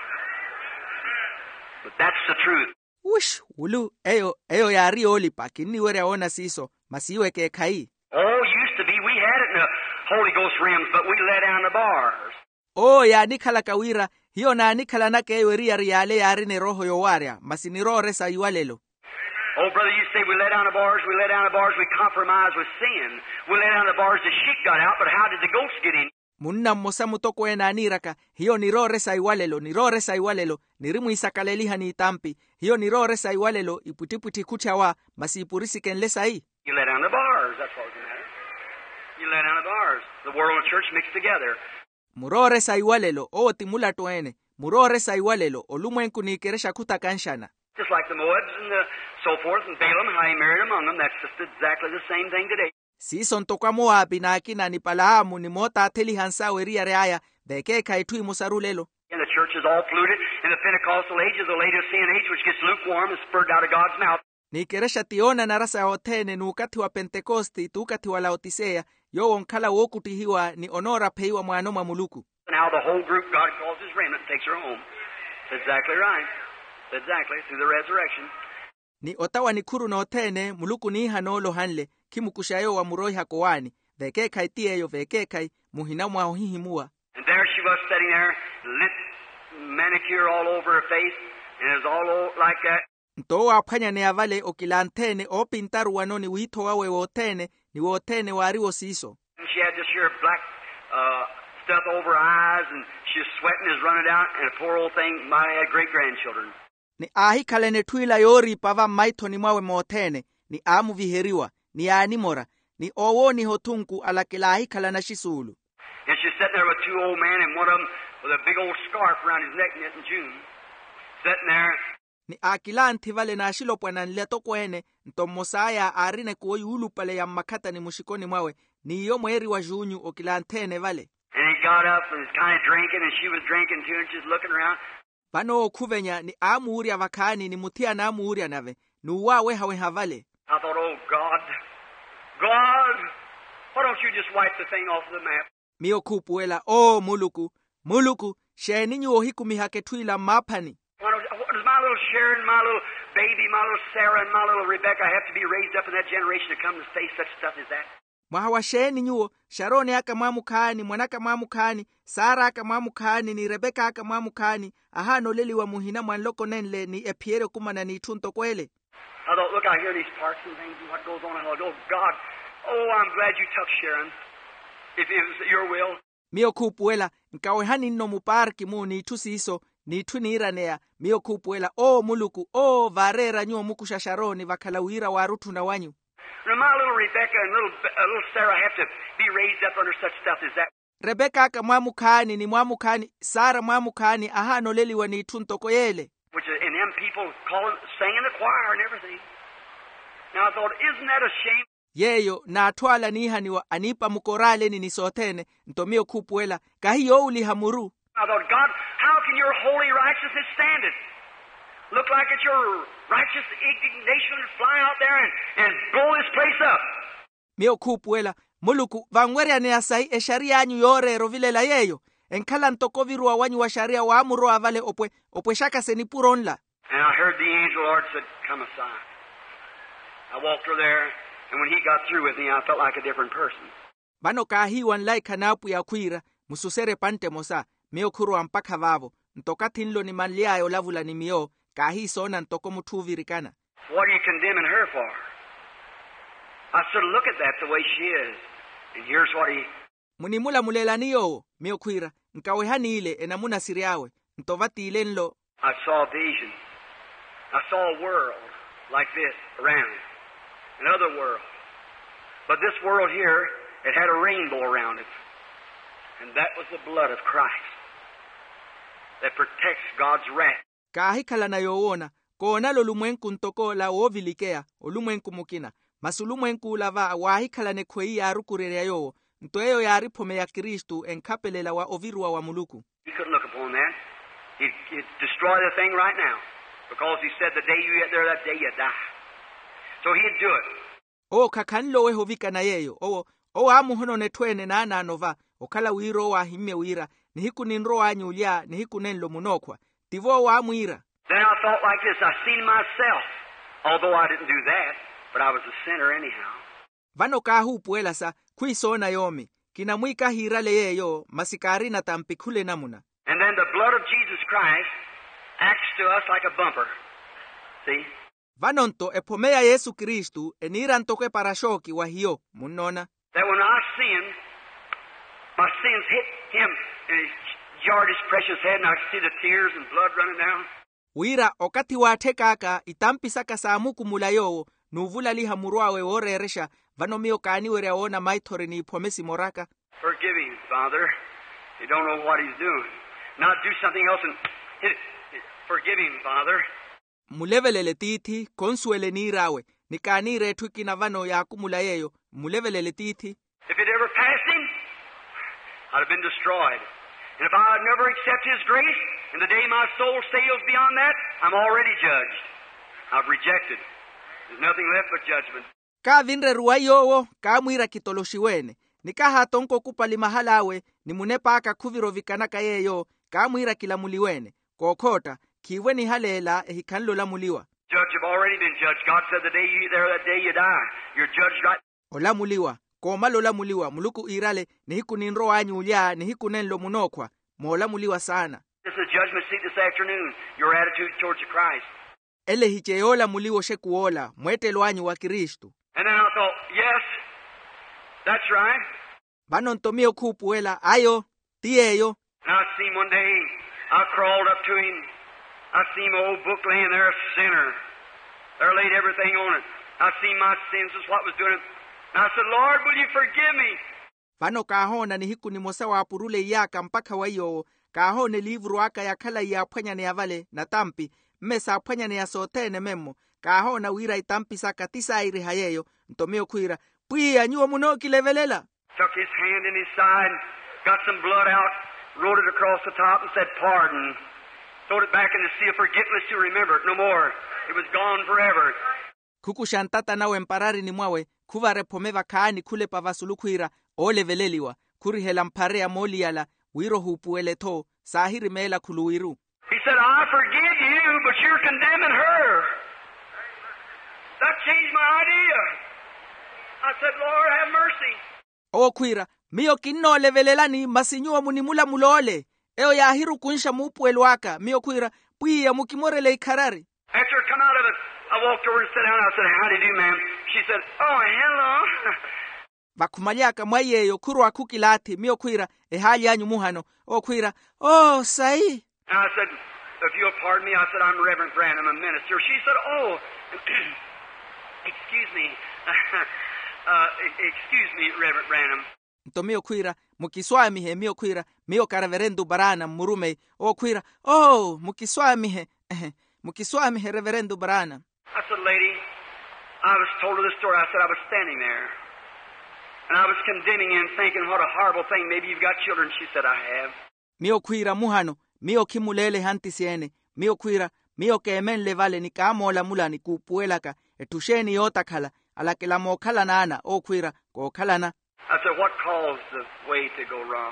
But that's the truth. Ush, ulu eyo eyo yari olipa kini were ona siso masiwe ke khai. Oh, used to be we had it in the Holy Ghost realms, but we let down the bars. Oh, ya nikhala kawira hiyo na nikhala na ke weria riale yari ne roho yowaria masiniro resa iwalelo. Oh, brother, you say we let down the bars, we let down the bars, we compromise with sin. We let down the bars, the sheep got out, but how did the goats get in? Munna mmosa mutoko ena aniraka hiyo niro resa iwalelo niro resa iwalelo nirimu isakaleliha ni itampi hiyo niro resa iwalelo iputiputi kuchawa masipurisi kenlesa hii. You let down the bars, that's what's the matter. You let down the bars. The world and church mixed together. Murore sa iwalelo o timula toene murore sa iwalelo olumwenku ni keresha kutakanshana. Just like the Moabs and the so forth and Balaam, how he married among them, that's just exactly the same thing today. Si sontoka Moabi na akina ni palahamu ni mota ateli hansa weria reaya beke kaitui musarulelo. And the church is all polluted. In the Pentecostal age is the Laodicean age, which gets lukewarm and spurred out of God's mouth. Ni keresha tiona na rasa hotene nukati wa Pentekosti tukati wa Laodicea yo onkala wokutihiwa ni onora peiwa mwanoma muluku. Now the whole group God calls his remnant takes her home. That's exactly right. That's exactly through the resurrection. Ni otawa ni kuru na otene muluku ni hanolo hanle kimukushayo wa muroi hakowani veke kai tieyo veke kai muhina mwa hihimua. And there she was sitting there, lit manicure all over her face, and it was all over like that. Nto aphanya ne avale okilantene o pintaru wanoni wito wawe wotene ni wotene wari wosiso. And she had this here black uh, stuff over her eyes, and she was sweating, is running out, and a poor old thing might have had great grandchildren. Ni ahi kalene tuila yori pava maito ni mawe motene ni amu viheriwa ni animora ni owo ni hotunku alakila ahi kalana shisulu. And she's sitting there with two old men, and one of them with a big old scarf around his neck knit in June, sitting there. Ni akilanti vale na ashilopwana nileto kwene ntomosaya arine kuoi ulu pale ya makata ni mushikoni mwawe ni iyo mweri wa junyu okilantene vale. And he got up and was kind of drinking, and she was drinking too, and she's looking around. Bano okuvenya ni amuuria vakani ni mutia na amuuria nave ni uwawe hawe havale. I thought, oh God, God, why don't you just wipe the thing off the map? Mio kupuela, oh muluku, muluku, she ninyu ohiku mihake tuila mapani. Why don't, what does my little Sharon, my little baby, my little Sarah, and my little Rebecca have to be raised up in that generation to come and say such stuff as that? Mwahawasheni nyuo, Sharoni aka mwamukani, mwanaka mwamukani, Sara aka mwamukani, ni Rebeka aka mwamukani, ahano leli wa muhina mwanloko nenle ni epiere kumana ni tunto kwele. I thought, look out here, these parts and things and what goes on. I thought, oh God, oh, I'm glad you took Sharon, if it was your will. Mio kupuela, nkawe hani no muparki mu ni tusiso, ni tuniranea, mio kupuela, oh muluku, oh varera nyuo mukusha Sharoni vakalawira warutu na wanyu. Now, my little Rebecca and little, uh, little Sarah have to be raised up under such stuff as that. Rebeka aka mwamukani, ni mwamukani, Sara mwamukani, ahano leli wa ni tunto koyele. Which is, and them people calling, singing the choir and everything. Now I thought, isn't that a shame? Yeyo, na atwala nihaniwa, anipa mukorale ni nisotene, ntomio kupuela, kahiyo uli hamuru. I thought, God, how can your holy righteousness stand it? Look like it's your righteous indignation fly out there and, and blow this place up. Mio kupuela, muluku, vangwere ne asai e sharia anyu yore rovilela yeyo. Enkala ntoko viruwa wanyu wa sharia wa amuro avale opwe, opwe shaka seni puronla. And I heard the angel Lord said, come aside. I walked her there, and when he got through with me, I felt like a different person. Vano kahiwan lai kanapu ya kuira, mususere pante mosa, mio kuru ampaka vavo, ntoka tinlo ni manliayo lavula ni mio, kahi sona ntoko mutuvirikana. What are you condemning her for? I sort of look at that the way she is, and here's what he... Munimula mulela niyo, mio kuira, nkawe hani ile enamuna siriawe, ntovati ile nlo. I saw a vision. I saw a world like this around it, another world. But this world here, it had a rainbow around it, and that was the blood of Christ that protects God's wrath. Kahi kala na yoona, koona lolumwenku ntoko la ovilikea, olumwenku mukina, masulumwenku lava wahi kala ne kwei ya rukurere yo, ntoeyo ya ripome ya Kristu enkapelela wa ovirua wa muluku. He couldn't look upon that. He'd, he'd destroy the thing right now, because he said the day you get there, that day you die. So he'd do it. O kakanlo we hovika na yeyo, o, o amu hono netwene na ananova, okala wiro wa hime wira, nihiku ninro anyu ulia, nihiku nenlo munokwa, tivo wa amu ira. Then I thought like this, I seen myself, although I didn't do that, but I was a sinner anyhow. Vano kahu puela sa, kui sona yomi, kina mwika hirale yeyo, masikari na tampikule namuna. And then the blood of Jesus Christ acts to us like a bumper. See? Vanonto epomea Yesu Kristu enira ntoke parashoki wa hiyo, munona. That when I sin, my sins hit him and he jarred his precious head and I could see the tears and blood running down. Wira okati wate kaka itampisaka samuku mulayo nuvula liha muruawe woreresha vanomio kani were aona maithore ni pomesi moraka. Forgive him, Father. You don't know what he's doing. Now do something else and hit it. Forgive him, Father. Mulevelele titi konsuele ni rawe nikani retu kina vano ya kumula yeyo mulevelele titi. If it ever passed him, I'd have been destroyed. And if I had never accepted his grace, and the day my soul sails beyond that, I'm already judged. I've rejected. There's nothing left but judgment. Ka vinre ruwayowo ka mwira kitoloshiwene nikaha tonko kupali mahalawe ni munepa aka kuviro vikanaka yeyo ka mwira kilamuliwene kokota kiwe ni halela ehikanlo lamuliwa. Judge have already been judged. God said the day you eat there, that day you die. You're judged right. Olamuliwa koma lolamuliwa muluku irale nihiku ninro anyu ulia nihiku nenlo munokwa molamuliwa sana. This is a judgment seat this afternoon. Your attitude towards Christ. Ele hicheola muliwo shekuola mwete lwanyu wa Kristu. And then I thought, yes, that's right. Vanontomio kupuela ayo tieyo. And I seen one day, I crawled up to him. I seen my old book laying there, a sinner. There laid everything on it. I seen my sins is what was doing it. And I said, Lord, will you forgive me? Vano kahona ni hiku ni mosa wa apurule yaka mpaka wayo. Kahone livru aka ya kala ya apanyane ya vale na tampi. Mesa apanyane ya sotene memo. Kahona wira itampi saka tisa iri hayeyo. Ntomeo kuira. Pia nyuwa munoki levelela. Took his hand in his side, got some blood out, wrote it across the top and said, pardon. Throwed it back in the sea of forgetfulness to remember it no more. It was gone forever. Kukushantata nawe mparari ni mwawe, kuvare pomeva kaani kule pavasulukuira, ole veleliwa, kurihela mparea moliala, wiro hupuele to, sahiri meela kuluwiru. He said, I forgive you, but you're condemning her. That changed my idea. I said, Lord, have mercy. Okwira, miyo kinno levelelani masinyuwa munimula mulole. Eo ya ahiru kunsha mupuelu waka. Miyo kwira, pwiya mukimorele ikarari. After I come out of it, I walked over and sat down. I said, how do you do, ma'am? She said, oh, hello. Bakumaliaka mwayeyo kurwa kukilati. Miyo kwira, e hali yanyu muhano. Okwira, oh, sai. And I said, if you'll pardon me, I said, I'm Reverend Branham, a minister. She said, oh, excuse me. uh, excuse me, Reverend Branham. Nto miyo kwira, mukiswamihe miyo kwira, miyo karaverendu barana murume. O kwira, oh, mukiswamihe, mukiswamihe reverendu barana. I said, lady, I was told of this story. I said, I was standing there. And I was condemning you and thinking, what a horrible thing. Maybe you've got children. She said, I have. Miyo kwira muhano, miyo kimulele hanti siene. Miyo kwira, miyo kemen levale ni kamola mula ni kupuelaka. Etusheni yota kala, alake la mokala naana. O kwira, ko kalana. I said, what caused the way to go wrong?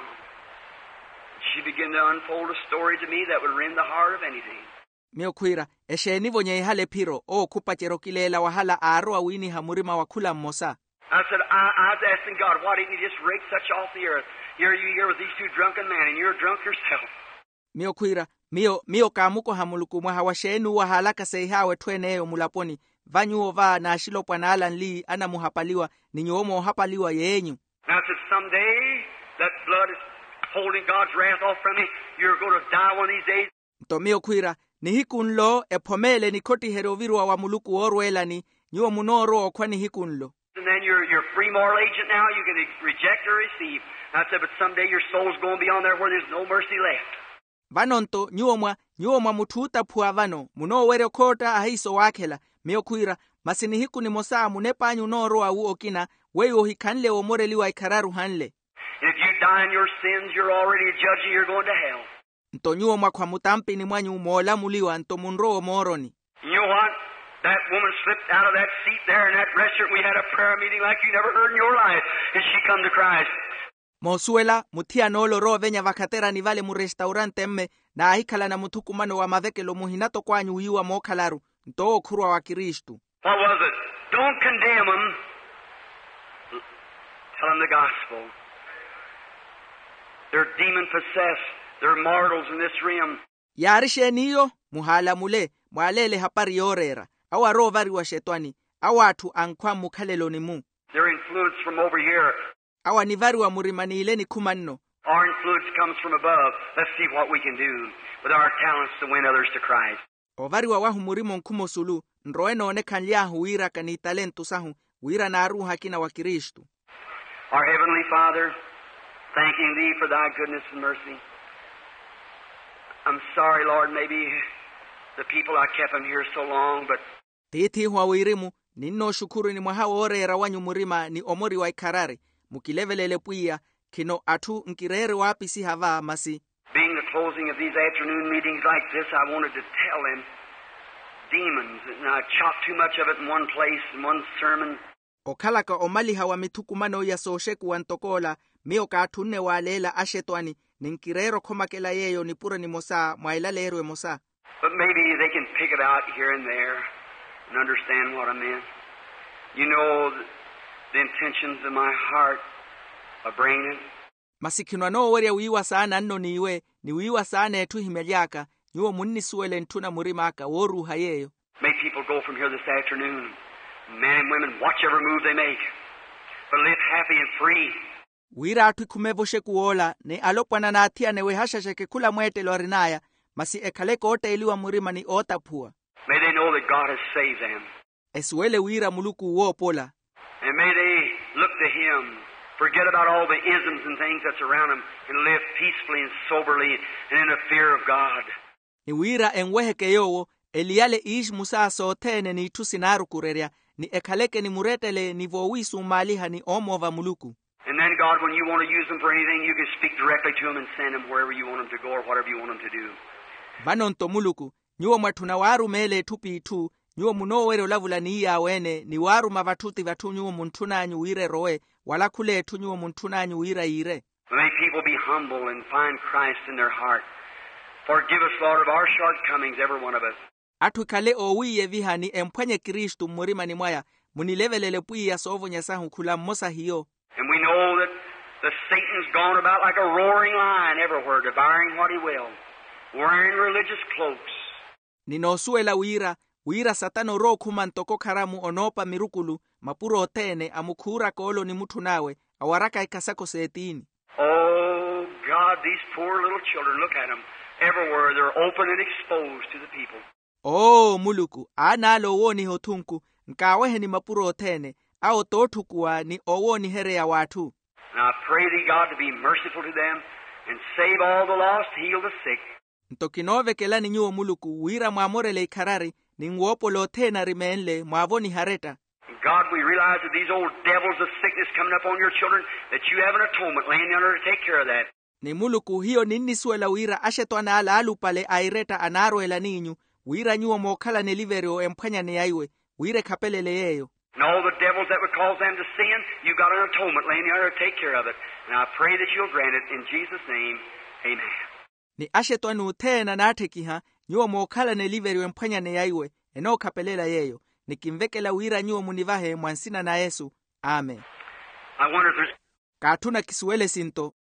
She began to unfold a story to me that would rend the heart of anything. Miyo kwira, esheni vonye ihale piro, o kupachero kilela wahala aro awini hamurima wakula mosa. I said, I, I was asking God, why didn't you just rake such off the earth? Here you here with these two drunken men, and you're drunk yourself. Miyo kwira, miyo, miyo kamuko hamuluku mwa hawashenu wa halaka seihawe tweneyo mulaponi. Vanyu ova na ashilopwa na alan li ana muhapaliwa, ninyuomo hapaliwa yenyu. And I said, someday that blood is holding God's wrath off from me. You're going to die one of these days. Mto miyo kwira, ni hikunlo epomele ni koti herovirwa wa muluku orwela ni nyuo munoro kwa ni hikunlo. And then you're, you're free moral agent now. You can reject or receive. And I said, but someday your soul's going to be on there where there's no mercy left. Vanonto nyuomwa, nyuomwa mututa pua vano, muno were kota ahiso wakela, miyo kwira, masini hiku ni mosa munepa nyunoro wa uokina, weyo hikanle o moreliwa ikararu hanle. If you die in your sins, you're already a judge and you're going to hell. Nto nyuomwa kwa mutampi ni mwanyu mola muliwa, nto munro o moroni. You know what? That woman slipped out of that seat there in that restaurant. We had a prayer meeting like you never heard in your life. And she come to Christ. Mosuela, mutia nolo ro venya vakatera ni vale mu restaurante mme, na ahikala na mutukumano wa mavekelo muhinato kwa nyuiwa mokalaru, nto okurwa wa Kiristu. What was it? Don't condemn them. Tell them the gospel. They're demon-possessed. They're mortals in this realm. Yarishe niyo, muhala mule, mwalele hapari yorera. Awa ro vari wa shetwani. Awatu ankwa mukhalelo ni mu. They're influenced from over here. Awa ni vari wa murimani ileni kumanno. Our influence comes from above. Let's see what we can do with our talents to win others to Christ. O vari wa wahu murimo nkumo sulu. Nroeno one kanyahu wira kani talentu sahu. Wira na aruha kina wa Kiristu. Our Heavenly Father, thanking Thee for Thy goodness and mercy. I'm sorry, Lord, maybe the people I kept them here so long, but Titi huwa wirimu, ninno shukuru ni mwahawo orera wanyu murima ni omori wa ikarari. Mukilevelele puia, kino atu nkirere wapi si hava masi. being the closing of these afternoon meetings like this, I wanted to tell them demons, and I chopped too much of it in one place, in one sermon. Okalaka omaliha wa mitukumano ya sosheku wantokola, mio kaatune wa lela ashetwani, ninkirero komakela yeyo ni pura ni mosa, mwailalerwe mosa. But maybe they can pick it out here and there and understand what I meant. You know the, the intentions of my heart of bringing it. Masikino no were wiwa sana anno niwe, ni wiwa sana etu himeliaka, nyuo munni suele ntuna murimaka, woru hayeyo. May people go from here this afternoon, men and women, watch every move they make, but live happy and free. Wira atu kumevoshe kuola, ne alopwana na atia newe hashasheke kula mwete lorinaya, masi ekaleko ote iliwa murima ni ota pua. May they know that God has saved them. Esuele wira muluku uopola. And may they look to Him, forget about all the isms and things that's around them, and live peacefully and soberly and in the fear of God. Ni wira enweheke yowo, eliale ish musa sotene ni tusinaru kureria, ni ekaleke ni muretele ni vowisu maliha ni omova muluku. And then, God, when you want to use them for anything, you can speak directly to them and send them wherever you want them to go or whatever you want them to do. Banonto muluku, nyuo mwatuna waru mele tupi itu, nyuo munowere olavula ni iya wene, ni waru mavatuti vatu nyuo muntunanyu uire roe, wala kule tu nyuo muntunanyu uire ire. May people be humble and find Christ in their heart. Forgive us, Lord, of our shortcomings, every one of us. Atukale owiye vihani empwenye Kristu murimani mwaya munilevelele puya sovo nyasahu kula mosa hiyo. And we know that the Satan's gone about like a roaring lion everywhere, devouring what he will, wearing religious cloaks. Ninosuela wira, wira satano ro kumantoko karamu onopa mirukulu, mapuro otene amukura kolo ni mutu nawe, awaraka ikasako setini. Oh, God, these poor little children, look at them. Everywhere they're open and exposed to the people. Oh, muluku, analo woni hotunku, nkawehe ni mapuro otene, ao totukuwa ni owoni here ya watu. And I pray thee, God, to be merciful to them and save all the lost, heal the sick. Ntokinove kelani nyuo muluku, wira muamorele ikarari, ni nguopo lotena rimenle, muavoni hareta. God, we realize that these old devils of sickness coming up on your children, that you have an atonement laying down there to take care of that. Ni muluku hiyo nini suela wira ashetwana ala alupale aireta anaro ela ninyu, wira nyuo mokala neliverio empanya ni aiwe, wire kapelele yeyo. And all the devils that would cause them to sin, you got an atonement laying down there to take care of it. And I pray that you'll grant it in Jesus' name. Amen. Ni ashetwanu tena natekiha, nyuo mokala neliverio empanya ni aiwe, eno kapelela yeyo. Nikimvekela wira nyuo munivahe mwansina na Yesu. Amen. I wonder if there's Katuna kisuele sinto.